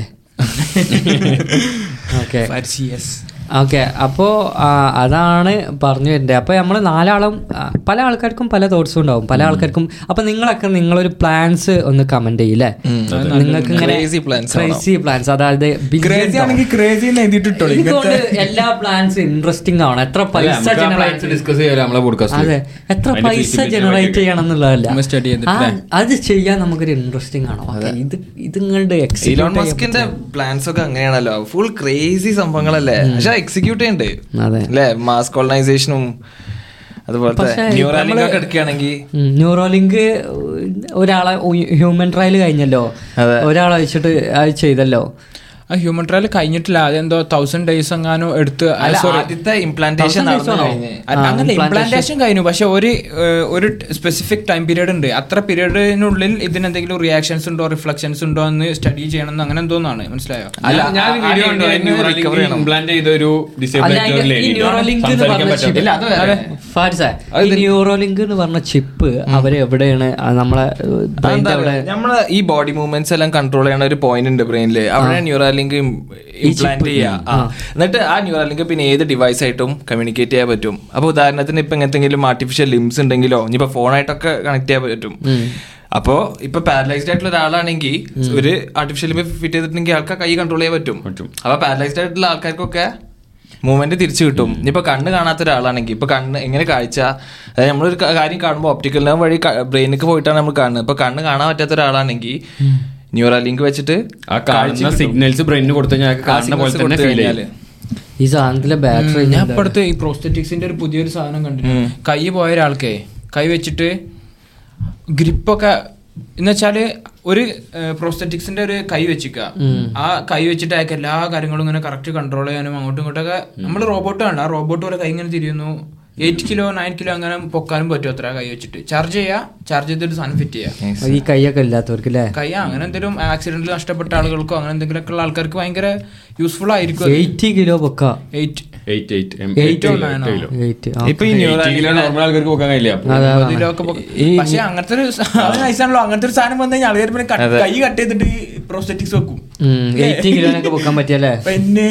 ഓക്കെ ഓക്കെ അപ്പോൾ അതാണ് പറഞ്ഞു വരുന്നത്. അപ്പോൾ നമ്മൾ നാലാളും പല ആൾക്കാർക്കും പല തോട്ട്സും ഉണ്ടാവും, പല ആൾക്കാർക്കും. അപ്പോൾ നിങ്ങളൊക്കെ നിങ്ങളൊരു പ്ലാൻസ് ഒന്ന് കമന്റ് ചെയ്യില്ലേ? നിങ്ങൾക്ക് ഇങ്ങനെ ക്രേസി പ്ലാൻസ്, അതായത് ഇതുകൊണ്ട് എല്ലാ പ്ലാൻസും ഇൻട്രസ്റ്റിംഗ് ആവണം. എത്ര പൈസ അതെ എത്ര പൈസ ജനറേറ്റ് ചെയ്യണം എന്നുള്ളതല്ല, അത് ചെയ്യാൻ നമുക്കൊരു ഇൻട്രസ്റ്റിംഗ് ആണോ? ഇത് ഇത് നിങ്ങളുടെ ഇലോൺ മസ്കിന്റെ പ്ലാൻസ് ഒക്കെ അങ്ങനെയാണല്ലോ, ഫുൾ ക്രേസി സംഭവങ്ങളല്ലേ, പക്ഷെ എക്സിക്യൂട്ട് ചെയ്യണ്ട് അല്ലേ? മാസ് കോളനൈസേഷനും അതുപോലത്തെ ന്യൂറോലിങ്ക് ഒക്കെ എടുക്കുകയാണെങ്കിൽ, ന്യൂറോലിങ്ക് ഒരാളെ ഹ്യൂമൻ ട്രയൽ കഴിഞ്ഞല്ലോ, ഒരാളെ വെച്ചിട്ട് അത് ചെയ്തല്ലോ. ആ ഹ്യൂമൻ ട്രയൽ കഴിഞ്ഞിട്ടില്ല, അതെന്തോ തൗസൻഡ് ഡേയ്സ് എങ്ങാനും എടുത്ത്. ആദ്യത്തെ ഇംപ്ലാന്റേഷൻ അങ്ങനെ ഇംപ്ലാന്റേഷൻ കഴിഞ്ഞു, പക്ഷെ ഒരു ഒരു സ്പെസിഫിക് ടൈം പീരീഡ് ഉണ്ട്. അത്ര പീരീഡിനുള്ളിൽ ഇതിനെന്തെങ്കിലും റിയാക്ഷൻസ് ഉണ്ടോ റിഫ്ലക്ഷൻസ് ഉണ്ടോ എന്ന് സ്റ്റഡി ചെയ്യണം, അങ്ങനെ എന്തോന്നാണ്. മനസ്സിലായോ? ന്യൂറോലിങ്ക് എന്ന് പറഞ്ഞ ചിപ്പ് അവര് എവിടെയാണ് നമ്മളെ നമ്മളെ ഈ ബോഡി മൂവ്മെന്റ്സ് എല്ലാം കൺട്രോൾ ചെയ്യണ ഒരു പോയിന്റ് ഉണ്ട് ബ്രെയിനില്, അവിടെ ന്യൂറോലിങ്ക് ഇംപ്ലാന്റ് ചെയ്യാം. എന്നിട്ട് ആ ന്യൂറോലിങ്ക് പിന്നെ ഏത് ഡിവൈസ് ആയിട്ടും കമ്മ്യൂണിക്കേറ്റ് ചെയ്യാൻ പറ്റും. അപ്പൊ ഉദാഹരണത്തിന് ഇപ്പൊ എന്തെങ്കിലും ആർട്ടിഫിഷ്യൽ ലിംസ് ഉണ്ടെങ്കിലോ ഇനിയിപ്പോ ഫോണായിട്ടൊക്കെ കണക്ട് ചെയ്യാൻ പറ്റും. അപ്പോ ഇപ്പൊ പാരലൈസ്ഡ് ആയിട്ടുള്ള ഒരാളാണെങ്കിൽ ഒരു ആർട്ടിഫിഷ്യൽ ലിംബ് ഫിറ്റ് ചെയ്തിട്ടുണ്ടെങ്കിൽ ആൾക്കാർ കൈ കൺട്രോൾ ചെയ്യാൻ പറ്റും. അപ്പൊ പാരലൈസ്ഡ് ആയിട്ടുള്ള ആൾക്കാർക്കൊക്കെ മൂവ്മെന്റ് തിരിച്ചു കിട്ടും. ഇനിയിപ്പോ കണ്ണ് കാണാത്ത ഒരാളാണെങ്കിൽ ഇപ്പൊ കണ്ണ് എങ്ങനെ കാഴ്ച, അതായത് നമ്മളൊരു കാര്യം കാണുമ്പോൾ ഒപ്റ്റിക്കൽ നെർവ് വഴി ബ്രെയിനിലേക്ക് പോയിട്ടാണ് നമ്മൾ കാണുന്നത്. ഇപ്പൊ കണ്ണ് കാണാൻ പറ്റാത്ത ഒരാളാണെങ്കിൽ ന്യൂറോലിങ്ക് വെച്ചിട്ട് ആ കാണുന്ന സിഗ്നൽസ് ബ്രെയിനിന് കൊടുത്തു കഴിഞ്ഞാൽ ഈ സാധനത്തിലെ ബാറ്ററി. ഞാൻ ഇപ്പോഴത്തെ ഈ പ്രോസ്തെറ്റിക്സിന്റെ ഒരു പുതിയൊരു സാധനം കണ്ടിട്ടുണ്ട്. കൈ പോയ ഒരാൾക്കേ കൈ വെച്ചിട്ട് ഗ്രിപ്പൊക്കെ എന്ന് വെച്ചാല് ഒരു പ്രോസ്തെറ്റിക്സിന്റെ ഒരു കൈ വെച്ചിക്ക, ആ കൈ വെച്ചിട്ട് അയാൾക്ക് എല്ലാ കാര്യങ്ങളും ഇങ്ങനെ കറക്റ്റ് കൺട്രോൾ ചെയ്യാനും അങ്ങോട്ടും ഇങ്ങോട്ടൊക്കെ. നമ്മൾ റോബോട്ട് ആണ്, ആ റോബോട്ട് പോലെ കൈ ഇങ്ങനെ തിരിയുന്നു. എയ്റ്റ് കിലോ നയൻ കിലോ അങ്ങനെ പൊക്കാനും പറ്റും അത്ര കൈ വെച്ചിട്ട്. ചാർജ് ചെയ്യാ, ചാർജ് ചെയ്തിട്ട് സാധനം ഫിറ്റ് ചെയ്യാം. ഈ കൈയൊക്കെ ഇല്ലാത്തവർക്ക് കൈ അങ്ങനെ എന്തെങ്കിലും ആക്സിഡന്റിൽ നഷ്ടപ്പെട്ട ആളുകൾക്കോ അങ്ങനെ എന്തെങ്കിലും ഒക്കെ ഉള്ള ആൾക്കാർക്ക് ഭയങ്കര യൂസ്ഫുൾ ആയിരിക്കും. എയ്റ്റി കിലോ പൊക്ക എയ്റ്റ് പക്ഷെ അങ്ങനത്തെ ഒരു നൈസാണല്ലോ. അങ്ങനത്തെ ഒരു സാധനം വന്നു കഴിഞ്ഞാൽ ആൾക്കാർ പിന്നെ കൈ കട്ട് ചെയ്തിട്ട് പ്രോസ്തെറ്റിക്സ് വെക്കും. എയ്റ്റി കിലോനൊക്കെ പൊക്കാൻ പറ്റിയല്ലേ? പിന്നെ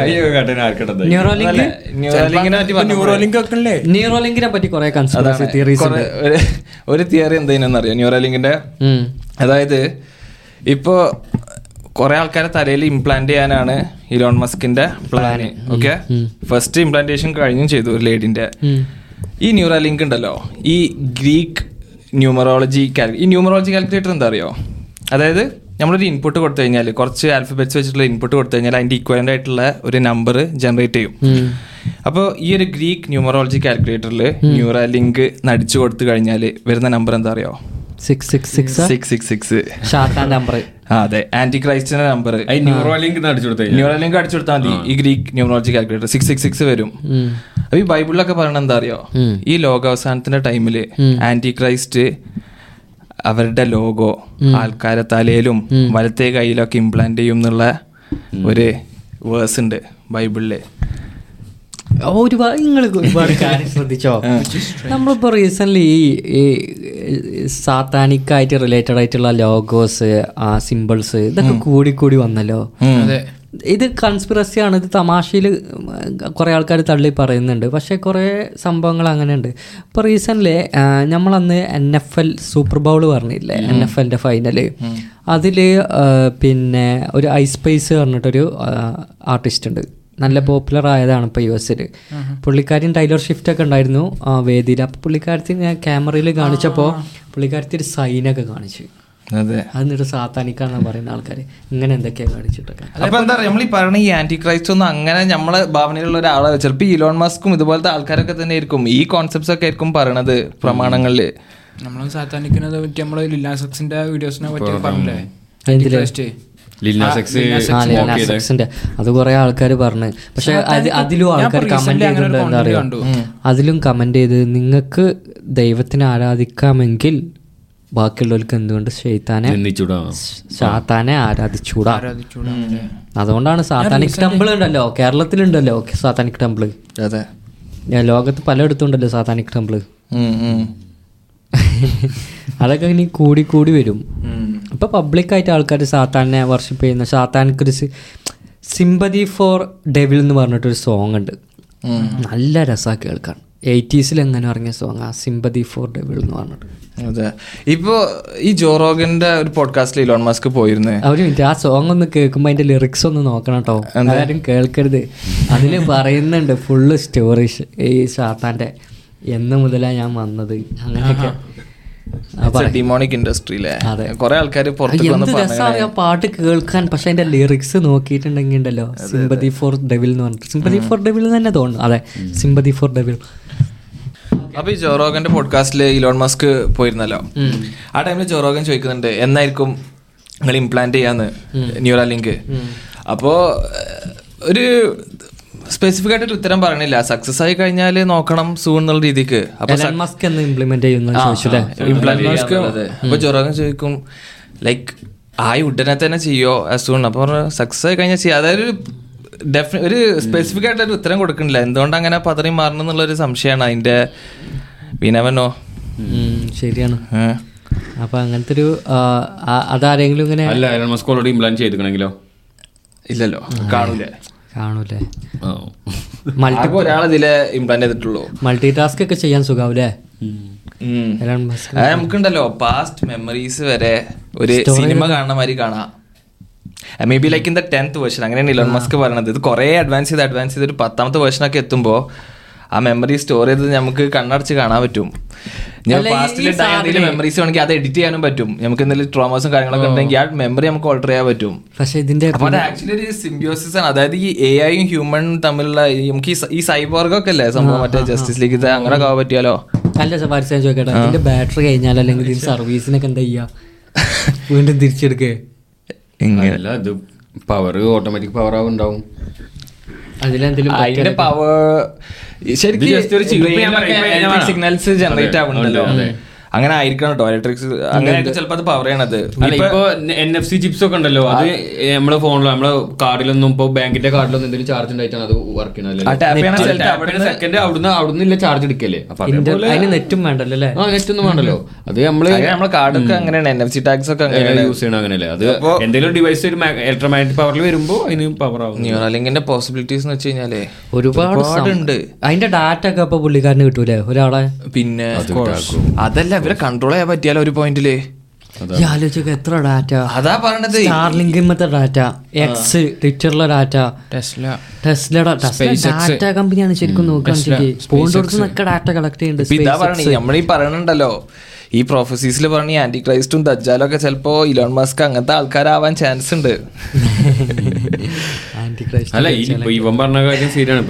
ന്യൂറോലിങ്കിനെ പറ്റി കുറെ കൺസ്പിറസി തിയറീസ് ഉണ്ട്. ഒരു തിയറി എന്താണെന്നറിയോ ന്യൂറോലിങ്കിന്റെ? അതായത് ഇപ്പോ കുറെ ആൾക്കാരെ തലയിൽ ഇംപ്ലാന്റ് ചെയ്യാനാണ് ഇലോൺ മസ്കിന്റെ പ്ലാന്. ഓക്കെ, ഫസ്റ്റ് ഇംപ്ലാന്റേഷൻ കഴിഞ്ഞും ചെയ്തു ഒരു ലേഡിന്റെ. ഈ ന്യൂറോലിങ്ക് ഉണ്ടല്ലോ, ഈ ഗ്രീക്ക് ന്യൂമറോളജി ഈ ന്യൂമറോളജി കാൽക്കുലേറ്റർ എന്താ അറിയോ? അതായത് നമ്മളൊരു ഇൻപുട്ട് കൊടുത്തു കഴിഞ്ഞാൽ, കുറച്ച് ആൽഫബറ്റ്സ് വെച്ചിട്ടുള്ള ഇൻപുട്ട് കൊടുത്തു കഴിഞ്ഞാൽ അതിന്റെ ഇക്വലന്റ് ആയിട്ടുള്ള ഒരു നമ്പർ ജനറേറ്റ് ചെയ്യും. അപ്പോൾ ഈ ഒരു ഗ്രീക്ക് ന്യൂമറോളജി കാൽക്കുലേറ്ററിൽ ന്യൂറോലിങ്ക് നടിച്ചു കൊടുത്തു കഴിഞ്ഞാൽ വരുന്ന നമ്പർ എന്താ അറിയോ? Six six six six six six number. അതെ, ആന്റി ക്രൈസ്റ്റിന്റെ നമ്പർ. ന്യൂറോലിങ്ക് ന്യൂറോലിങ്ക് അടിച്ചു കൊടുത്താൽ മതി ഈ Greek numerology calculator six six six വരും. അപ്പൊ ഈ ബൈബിളിലൊക്കെ പറയണത് എന്താ അറിയോ? ഈ ലോകാവസാനത്തിന്റെ ടൈമില് ആന്റി ക്രൈസ്റ്റ് അവരുടെ ലോഗോ ആൾക്കാരെ തലയിലും വലത്തെ കയ്യിലൊക്കെ ഇംപ്ലാന്റ് ചെയ്യും എന്നുള്ള ഒരു വേഴ്സ് ഉണ്ട് ബൈബിളില്. ഒരുപാട് നിങ്ങൾ ഒരുപാട് കാര്യം ശ്രദ്ധിച്ചോ? നമ്മളിപ്പോ റീസെന്റ് ഈ സാത്താനിക്കായിട്ട് റിലേറ്റഡ് ആയിട്ടുള്ള ലോഗോസ്, ആ സിമ്പിൾസ് ഇതൊക്കെ കൂടി കൂടി വന്നല്ലോ. ഇത് കൺസ്പിറസിയാണ്, ഇത് തമാശയിൽ കുറേ ആൾക്കാർ തള്ളി പറയുന്നുണ്ട്, പക്ഷേ കുറേ സംഭവങ്ങൾ അങ്ങനെയുണ്ട്. ഇപ്പോൾ റീസെൻ്റ്ലി നമ്മളന്ന് N F L Super Bowl പറഞ്ഞില്ലേ, എൻ എഫ് എല്ലിൻ്റെ ഫൈനല്, അതിൽ പിന്നെ ഒരു ഐ സ്പൈസ് പറഞ്ഞിട്ടൊരു ആർട്ടിസ്റ്റ് ഉണ്ട്, നല്ല പോപ്പുലർ ആയതാണ് ഇപ്പോൾ യു എസിൽ. പുള്ളിക്കാരിയും ടൈലർ ഷിഫ്റ്റ് ഒക്കെ ഉണ്ടായിരുന്നു ആ വേദിയിൽ. അപ്പോൾ പുള്ളിക്കാരത്തി ഞാൻ ക്യാമറയിൽ കാണിച്ചപ്പോൾ പുള്ളിക്കാരത്തി ഒരു സൈനൊക്കെ കാണിച്ചു. അതെ, അതെന്നിട്ട് സാത്താനിക്കാന്ന് പറയുന്ന ആൾക്കാർ ഇങ്ങനെ എന്തൊക്കെയാണ് കാണിച്ചിട്ടൊക്കെ. അപ്പൊ എന്താ പറയുക, നമ്മൾ ഈ പറയുന്ന ഈ ആന്റി ക്രൈസ്റ്റ് ഒന്നും അങ്ങനെ നമ്മളെ ഭാവനയിലുള്ള ഒരാളെ ചിലപ്പോൾ ഇലോൺ മസ്കും ഇതുപോലത്തെ ആൾക്കാരൊക്കെ തന്നെ ആയിരിക്കും ഈ കോൺസെപ്റ്റ്സ് ഒക്കെ ആയിരിക്കും പറയണത് പ്രമാണങ്ങളില്. നമ്മൾ സാത്താനിക്കുന്നത് പറ്റി നമ്മള് ലില്ലാ സെക്സിന്റെ വീഡിയോസിനെ പറ്റി പറഞ്ഞില്ലേ, അത് കുറെ ആൾക്കാർ പറഞ്ഞു. പക്ഷെ അതിലും ആൾക്കാർ കമന്റ് ചെയ്തിട്ടുണ്ട്. എന്താ അറിയാം, അതിലും കമന്റ് ചെയ്ത് നിങ്ങൾക്ക് ദൈവത്തിനെ ആരാധിക്കാമെങ്കിൽ ബാക്കിയുള്ളവർക്ക് എന്തുകൊണ്ട് ശൈത്താനെ സാത്താനെ ആരാധിച്ചൂടാ. അതുകൊണ്ടാണ് സാത്താനിക് ടെമ്പിൾ ഉണ്ടല്ലോ, കേരളത്തിലുണ്ടല്ലോ സാത്താനിക് ടെമ്പിള്. അതെ, ലോകത്ത് പലയിടത്തും ഉണ്ടല്ലോ സാത്താനിക് ടെമ്പിള്. അതൊക്കെ ഇനി കൂടി കൂടി വരും. ഇപ്പൊ പബ്ലിക്കായിട്ട് ആൾക്കാർ സാത്താനെ വർഷിപ്പ് ചെയ്യുന്ന സാത്താനിക് ഒരു സിമ്പതി ഫോർ ഡെവിൾ എന്ന് പറഞ്ഞിട്ടൊരു സോങ് ഉണ്ട്, നല്ല രസമാണ് കേൾക്കാൻ. എയ്റ്റീസിൽ എങ്ങനെ ഇറങ്ങിയ സോങ് ആ സിമ്പതി ഫോർ ഡെവിൾ എന്ന് പറഞ്ഞിട്ട്. അതെ, ഇപ്പോ ഈ ജോ റോഗന്റെ ഒരു പോഡ്കാസ്റ്റിൽ ഇലോൺ മസ്ക് പോയിരുന്നു. ഒരു മിനിറ്റ്, ആ സോങ് ഒന്ന് കേൾക്കുമ്പോ അതിന്റെ ലിറിക്സ് ഒന്ന് നോക്കണം കേട്ടോ, ആരും കേൾക്കരുത്. അതില് പറയുന്നുണ്ട് ഫുള്ള് സ്റ്റോറീസ് ഈ സാത്താന്റെ എന്ന് മുതലാ ഞാൻ വന്നത് അങ്ങനെയൊക്കെ. ഡിമോണിക് ഇൻഡസ്ട്രിയിലെ കുറെ ആൾക്കാർ രസമാണ് ആ പാട്ട് കേൾക്കാൻ. പക്ഷെ അതിന്റെ ലിറിക്സ് നോക്കിയിട്ടുണ്ടെങ്കിൽ ഉണ്ടല്ലോ, സിമ്പതി ഫോർ ഡെവിൾ എന്ന് പറഞ്ഞിട്ട്, സിമ്പതി ഫോർ ഡെവിൾ തന്നെ തോന്നുന്നു. അതെ, സിമ്പതി ഫോർ ഡെവിൾ. അപ്പൊ ഈ ജോറോഗന്റെ പോഡ്കാസ്റ്റില് ഇലോൺ മസ്ക് പോയിരുന്നല്ലോ, ആ ടൈമിൽ ജോറോഗൻ ചോദിക്കുന്നുണ്ട് എന്നായിരിക്കും നിങ്ങൾ ഇംപ്ലാന്റ് ചെയ്യാന്ന് ന്യൂറാലിങ്ക്. അപ്പോ ഒരു സ്പെസിഫിക് ആയിട്ട് ഉത്തരം പറയണില്ല, സക്സസ് ആയി കഴിഞ്ഞാൽ നോക്കണം സൂൺ എന്നുള്ള രീതിക്ക്. അപ്പൊ ജോറോഗൻ ചോദിക്കും ലൈക്ക് ആയി ഉടനെ തന്നെ ചെയ്യോ സൂൺ. അപ്പൊ സക്സസ് ആയി കഴിഞ്ഞാൽ ചെയ്യാം. അതായത് ഡെഫി ഒരു സ്പെസിഫിക് ആയിട്ട് ഒരു ഉത്തരം കൊടുക്കണില്ല. എന്തുകൊണ്ട് അങ്ങനെ പതറി മാറണം എന്നുള്ളൊരു സംശയമാണ് അതിന്റെ. വിനവനോ ശരിയാണ്. അപ്പൊ അങ്ങനത്തെ ഒരു അതാരെങ്കിലും ഇങ്ങനെ ചെയ്തിട്ടുണ്ടെങ്കിലോ ഇല്ലല്ലോ, കാണൂലേ കാണൂലേ ഒരാളതിലെ ഇംപ്ലാന്റ് ചെയ്തിട്ടുള്ളൂ. മൾട്ടി ടാസ്ക് ഒക്കെ ചെയ്യാൻ സുഖാവൂലേ. നമുക്കുണ്ടല്ലോ പാസ്റ്റ് മെമ്മറീസ് വരെ ഒരു സിനിമ കാണുന്ന മാതിരി കാണാം. May be like in the tenth version അങ്ങനെയാണ് ഇലോൺ മസ്ക് പറയണത്. ഇത് കുറെ അഡ്വാൻസ് ചെയ്ത് അഡ്വാൻസ് ചെയ്ത് ഒരു പത്താമത്തെ വേർഷനൊക്കെ എത്തുമ്പോൾ ആ മെമ്മറി സ്റ്റോർ ചെയ്ത് നമുക്ക് കണ്ണടച്ച് കാണാൻ പറ്റും. ഞാൻ പാസ്റ്റിൽ എന്തെങ്കിലും മെമ്മറീസ് വേണമെങ്കിൽ അത് എഡിറ്റ് ചെയ്യാനും പറ്റും. നമുക്ക് എന്തെങ്കിലും ട്രോമാസും കാര്യങ്ങളൊക്കെ ഉണ്ടെങ്കിൽ ആ മെമ്മറി നമുക്ക് ഓൾട്ടർ ചെയ്യാൻ പറ്റും. പക്ഷേ ഇതിന്റെ ആക്ച്വലി ഒരു സിംബിയോസിസ് ആണ്. അതായത് ഈ എ ഐയും ഹ്യൂമനും തമ്മിലുള്ള നമുക്ക് ഈ സൈബോർഗൊക്കെ അല്ലേ സംഭവം, മറ്റേ ജസ്റ്റിസ് ലീഗ് അങ്ങനെ ആവാൻ പറ്റിയാലോ. അല്ല പരിസരം ചോദിക്കട്ടെ, ഇതിന്റെ ബാറ്ററി കഴിഞ്ഞാൽ അല്ലെങ്കിൽ ഇതിന്റെ സർവീസിനൊക്കെ എന്താ ചെയ്യാ, വീണ്ടും തിരിച്ചെടുക്കേ? പവർ ഓട്ടോമാറ്റിക് പവർ ആവുണ്ടാവും. അതിന്റെ പവർ ശരിക്കും സിഗ്നൽസ് ജനറേറ്റ് ആവുന്നുണ്ടല്ലോ, അങ്ങനെ ആയിരിക്കണം കേട്ടോ. ഇലക്ട്രിക്സ് അങ്ങനെ ചിലപ്പോൾ അത് പവർ ചെയ്യണത്. ഇപ്പൊ എൻ എഫ് സി ചിപ്സ് ഒക്കെ ഉണ്ടല്ലോ, അത് നമ്മളെ ഫോണിലോ നമ്മളെ കാർഡിലൊന്നും ഇപ്പൊ ബാങ്കിന്റെ കാർഡിലൊന്നും എന്തെങ്കിലും ചാർജ് ഉണ്ടായിട്ടാണ് അത് വർക്ക് ചെയ്യണത്. സെക്കൻഡ് അവിടുന്ന് അവിടുന്ന് ഇല്ല ചാർജ് എടുക്കല്ലേ. അതിന് നെറ്റും വേണ്ടല്ലോ അല്ലേ? ആ നെറ്റ് ഒന്നും വേണ്ടല്ലോ. അത് നമ്മള് നമ്മളെ കാർഡൊക്കെ അങ്ങനെയാണ്, എൻ എഫ് സി ടാഗ്സ് ഒക്കെ യൂസ് ചെയ്യണം. അങ്ങനെയല്ലേ, അത് എന്തെങ്കിലും ഡിവൈസ് ഒരു ഇലക്ട്രോമാഗ്നറ്റിക് പവറിൽ വരുമ്പോ അതിന് പവർ ആവും. ന്യൂറാലിങ്കിന്റെ പോസിബിലിറ്റീസ് എന്ന് വെച്ച് കഴിഞ്ഞാല് ഒരുപാടുണ്ട്. അതിന്റെ ഡാറ്റ ഒക്കെ ഇപ്പൊ പുള്ളിക്കാരന് കിട്ടൂലേ ഒരാളെ? പിന്നെ അതല്ല ഇവരെ കൺട്രോൾ ചെയ്യാൻ പറ്റിയാലോ ഒരു പോയിന്റില്. ആലോചിക്ക എത്ര ഡാറ്റ. അതാ പറഞ്ഞത് സ്റ്റാർലിങ്കിമത്തെ ഡാറ്റ, എക്സ് ട്വിറ്ററിലെ ഡാറ്റ, ടെസ്ല ടെസ്ലയുടെ ഡാറ്റ കമ്പനിയാണ് ശരിക്കും നോക്കുകയാണെങ്കിൽ പോയിന്റ് ഡാറ്റ കളക്ട് ചെയ്യുന്നുണ്ട്. ഇതാ പറഞ്ഞ നമ്മളീ പറയണുണ്ടല്ലോ ഈ പ്രൊഫസീസിൽ പറഞ്ഞ ആന്റി ക്രൈസ്റ്റും ദജ്ജാലും ഒക്കെ ചിലപ്പോ ഇലോൺ മസ്ക് അങ്ങനത്തെ ആൾക്കാരാവാൻ ചാൻസ് ഉണ്ട്. അല്ല ഇവൻ പറഞ്ഞ കാര്യം ശരിയാണ്.